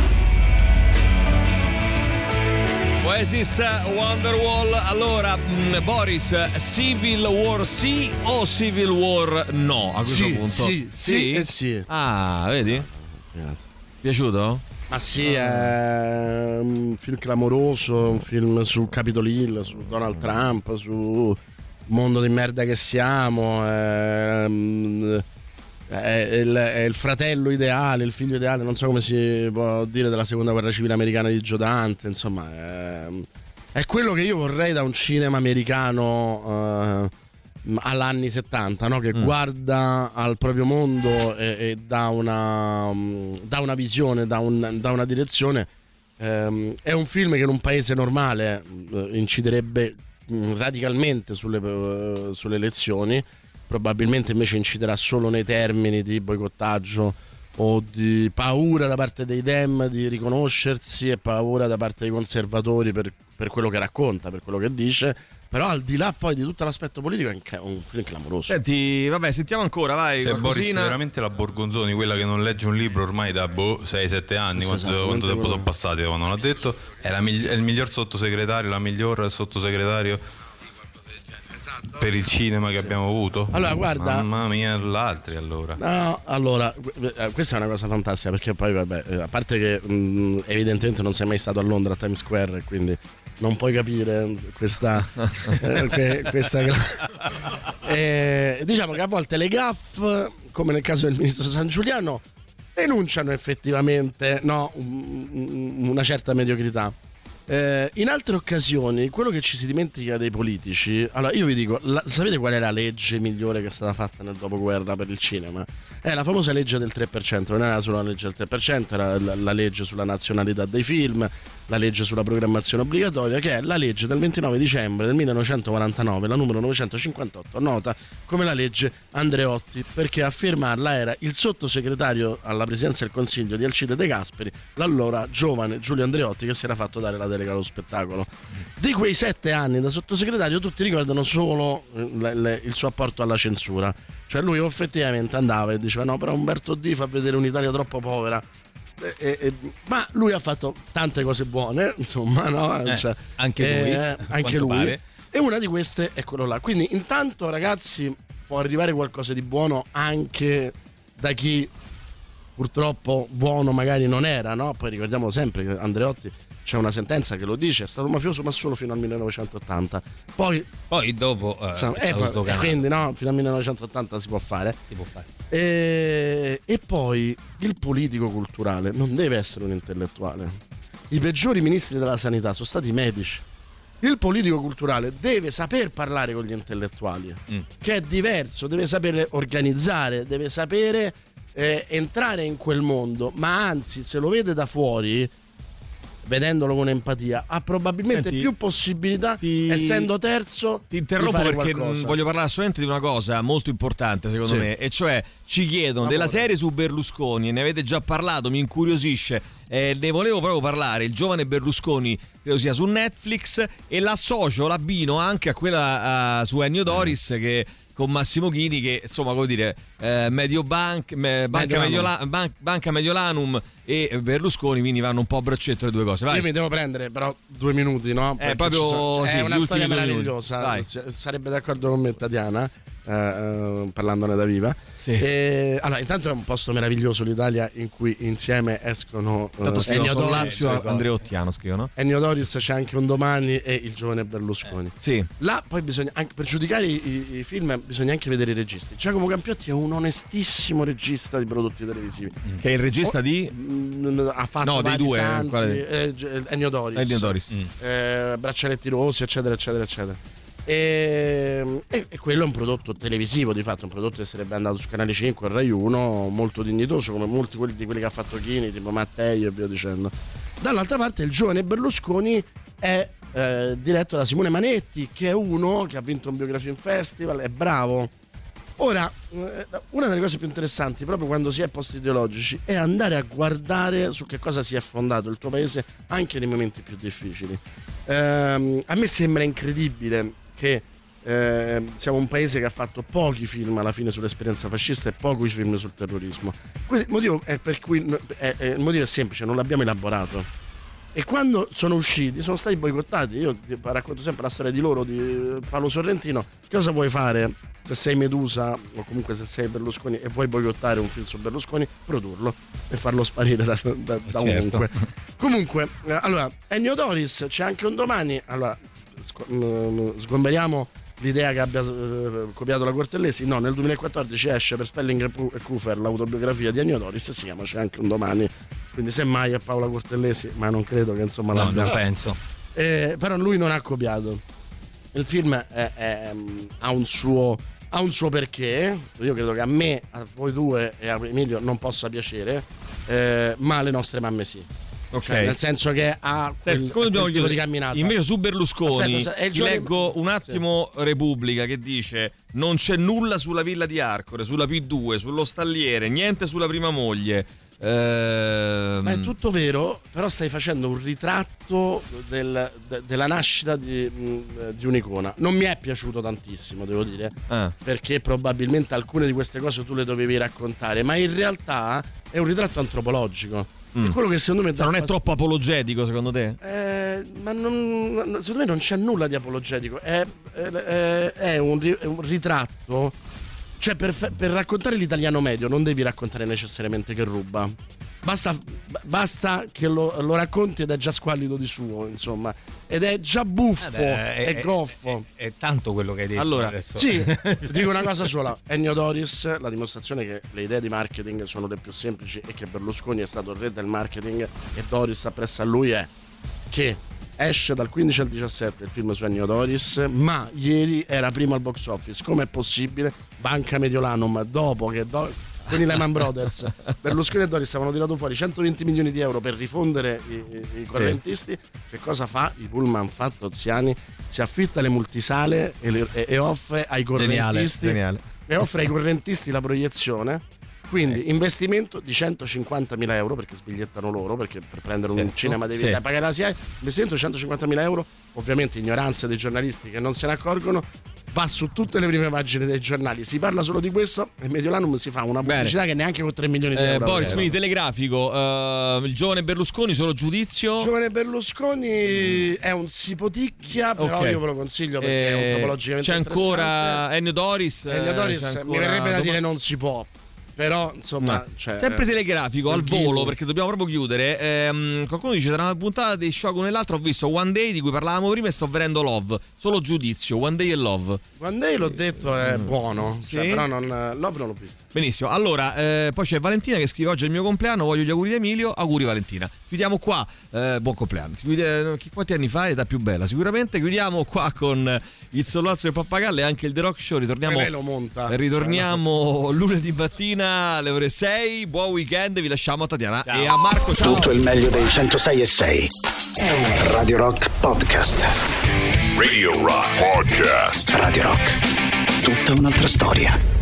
Oasis, Wonderwall. Allora, mh, Boris, Civil War sì o Civil War no? A questo Sì, punto, sì, sì e sì. Ah, vedi? Piaciuto? Ma sì, è un film clamoroso, un film su Capitol Hill, su Donald Trump, su mondo di merda che siamo. È, è, il, è il fratello ideale, il figlio ideale, non so come si può dire, della seconda guerra civile americana di Joe Dante. Insomma, è, è quello che io vorrei da un cinema americano uh, all'anni settanta, no? Che mm. guarda al proprio mondo e, e dà una, um, dà una visione, dà un, dà una direzione. Um, è un film che in un paese normale uh, inciderebbe um, radicalmente sulle, uh, sulle elezioni. Probabilmente invece inciderà solo nei termini di boicottaggio o di paura da parte dei Dem di riconoscersi e paura da parte dei conservatori per, per quello che racconta, per quello che dice. Però al di là poi di tutto l'aspetto politico è un film clamoroso. Senti, vabbè, sentiamo ancora, vai. Se Boris veramente la Borgonzoni, quella che non legge un libro ormai da boh, sei sette anni, quanto, quanto tempo sono passati quando l'ha detto, è, la, è il miglior sottosegretario, la miglior sottosegretario per il cinema che abbiamo avuto. Allora, guarda, mamma mia, l'altri allora. No, allora, questa è una cosa fantastica perché poi, vabbè, a parte che mh, evidentemente non sei mai stato a Londra a Times Square, quindi non puoi capire questa, eh, questa eh, diciamo che a volte le gaffe, come nel caso del ministro San Giuliano, denunciano effettivamente no, una certa mediocrità. Eh, in altre occasioni quello che ci si dimentica dei politici, allora io vi dico, la, sapete qual è la legge migliore che è stata fatta nel dopoguerra per il cinema? È la famosa legge del tre per cento. Non era solo la legge del tre per cento, era la, la legge sulla nazionalità dei film, la legge sulla programmazione obbligatoria, che è la legge del ventinove dicembre del millenovecentoquarantanove, la numero novecentocinquantotto, nota come la legge Andreotti, perché a firmarla era il sottosegretario alla presidenza del Consiglio di Alcide De Gasperi, l'allora giovane Giulio Andreotti, che si era fatto dare la delega allo spettacolo. Di quei sette anni da sottosegretario tutti ricordano solo le, le, il suo apporto alla censura, cioè lui effettivamente andava e diceva no, però Umberto D fa vedere un'Italia troppo povera. E, e, ma lui ha fatto tante cose buone, insomma, no? Eh, cioè, anche lui, eh, anche lui. Pare. E una di queste è quello là. Quindi intanto, ragazzi, può arrivare qualcosa di buono anche da chi purtroppo buono magari non era, no? Poi ricordiamo sempre che Andreotti, c'è una sentenza che lo dice, è stato un mafioso ma solo fino al millenovecentottanta. Poi, poi dopo eh, insomma, eh, poi, quindi no, fino al millenovecentottanta si può fare. Si può fare. E, e poi il politico culturale non deve essere un intellettuale. I peggiori ministri della sanità sono stati i medici. Il politico culturale deve saper parlare con gli intellettuali, mm. che è diverso, deve sapere organizzare, deve sapere eh, entrare in quel mondo, ma anzi, se lo vede da fuori, vedendolo con empatia, ha probabilmente Senti, più possibilità, ti, essendo terzo. Ti interrompo di fare perché qualcosa. Voglio parlare assolutamente di una cosa molto importante, secondo sì. me, e cioè ci chiedono Ma della serie su Berlusconi, e ne avete già parlato, mi incuriosisce, eh, ne volevo proprio parlare. Il giovane Berlusconi credo sia su Netflix, e l'associo, l'abbino anche a quella uh, su Ennio Doris, mm. che con Massimo Chini, che insomma, come dire, eh, Mediobank, me, Banca, Mediola, Ban- Banca Mediolanum e Berlusconi, quindi vanno un po' a braccetto le due cose. Vai. Io mi devo prendere però due minuti, no? È proprio sono, sì, è una storia meravigliosa. Sarebbe d'accordo con me Tatiana, eh, eh, parlandone da viva. Sì. E, allora, intanto è un posto meraviglioso l'Italia, in cui insieme escono uh, Ennio Doris, Lazio, Andreottiano scrivono. Ennio Doris, C'è anche un domani, e il giovane Berlusconi. Eh, sì. Là poi bisogna, anche per giudicare i, i film, bisogna anche vedere i registi. Giacomo Campiotti è un onestissimo regista di prodotti televisivi. Mm. Che è il regista oh, di? Mh, ha fatto no, dei due, Santi, quale? eh, Ennio Doris, Ennio Doris. Mm. Eh, Braccialetti Rossi, eccetera, eccetera, eccetera. E, e, e quello è un prodotto televisivo, di fatto, un prodotto che sarebbe andato su Canale cinque, Rai uno, molto dignitoso, come molti quelli, di quelli che ha fatto Chini, tipo Mattei e via dicendo. Dall'altra parte il giovane Berlusconi è eh, diretto da Simone Manetti, che è uno che ha vinto un Biografia in Festival, è bravo. Ora, eh, una delle cose più interessanti, proprio quando si è post-ideologici, è andare a guardare su che cosa si è fondato il tuo paese anche nei momenti più difficili. Eh, a me sembra incredibile che eh, siamo un paese che ha fatto pochi film alla fine sull'esperienza fascista e pochi film sul terrorismo. Il motivo è, per cui, è, è, il motivo è semplice, non l'abbiamo elaborato. E quando sono usciti, sono stati boicottati. Io ti racconto sempre la storia di loro, di Paolo Sorrentino. Cosa vuoi fare se sei Medusa, o comunque se sei Berlusconi, e vuoi boicottare un film su Berlusconi? Produrlo e farlo sparire da, da, da ovunque. Certo. Comunque, eh, allora, Ennio Doris, C'è anche un domani. Allora, sgomberiamo l'idea che abbia uh, copiato la Cortellesi. No, nel duemilaquattordici esce per Spelling e Cooper l'autobiografia di Ennio Doris, e si chiama C'è anche un domani. Quindi semmai è Paola Cortellesi, ma non credo che insomma no, l'abbia. Non penso. Eh, però lui non ha copiato. Il film è, è, ha un suo ha un suo perché. Io credo che a me, a voi due e a Emilio non possa piacere, eh, ma alle nostre mamme sì. Okay. Cioè, nel senso che ha quel, quel tipo di camminata. Invece su Berlusconi Aspetta, ti leggo un attimo sì. Repubblica, che dice: non c'è nulla sulla villa di Arcore, sulla P due, sullo Stalliere, niente sulla prima moglie. Ehm... Ma è tutto vero, però stai facendo un ritratto del, de, della nascita di, mh, di un'icona. Non mi è piaciuto tantissimo, devo dire, ah. perché probabilmente alcune di queste cose tu le dovevi raccontare, ma in realtà è un ritratto antropologico. Mm. È quello che secondo me non è troppo apologetico, secondo te? Eh, ma non, secondo me non c'è nulla di apologetico. È, è, è, un, è un ritratto. Cioè, per, per raccontare l'italiano medio non devi raccontare necessariamente che ruba. Basta, basta che lo, lo racconti ed è già squallido di suo, insomma. Ed è già buffo, eh beh, è, è goffo. È, è, è tanto quello che hai detto. Allora, adesso. Sì, dico una cosa sola. Ennio Doris, la dimostrazione che le idee di marketing sono le più semplici e che Berlusconi è stato il re del marketing e Doris appresso a lui, è che esce dal quindici al diciassette il film su Ennio Doris, ma ieri era primo al box office. Com'è possibile? Banca Mediolanum, dopo che Do- con i Lehman Brothers Berlusconi e Doris avevano tirato fuori centoventi milioni di euro per rifondere i, i, i correntisti, sì. Che cosa fa? I pullman fatto Oziani si affitta le multisale e, le, e, e offre ai correntisti geniale, geniale. e offre ai correntisti la proiezione. Quindi eh. investimento di centocinquantamila euro, perché sbigliettano loro, perché per prendere un certo. cinema devi sì. pagare la S I A E. Investimento di centocinquantamila euro, ovviamente ignoranza dei giornalisti che non se ne accorgono. Va su tutte le prime pagine dei giornali, si parla solo di questo e Mediolanum si fa una pubblicità Bene. Che neanche con tre milioni di eh, euro. Boris, quindi telegrafico, uh, il giovane Berlusconi, solo giudizio? Il giovane Berlusconi è un sipoticchia, però okay. io ve lo consiglio perché eh, è antropologicamente c'è ancora Ennio Doris. Ennio Doris, ancora mi verrebbe da dire non si può. però insomma cioè, sempre telegrafico al Ghigo. volo, perché dobbiamo proprio chiudere. Ehm, qualcuno dice tra una puntata di Shogun e l'altra ho visto One Day di cui parlavamo prima e sto vedendo Love, solo giudizio, One Day e Love. One Day l'ho detto è buono, cioè, Sì. però non, Love non l'ho visto. Benissimo, allora eh, poi c'è Valentina che scrive: oggi è il mio compleanno, voglio gli auguri di Emilio. Auguri Valentina. Chiudiamo qua, eh, buon compleanno. Chiude- quanti anni fa? Età più bella sicuramente. Chiudiamo qua con il Sollazzo del Pappagallo e anche il The Rock Show. Ritorniamo, E lei lo monta. ritorniamo lunedì mattina alle ore sei. Buon weekend, vi lasciamo a Tatiana e a Marco. Ciao. Tutto il meglio dei centosei e sei. Radio Rock Podcast. Radio Rock Podcast. Radio Rock. Tutta un'altra storia.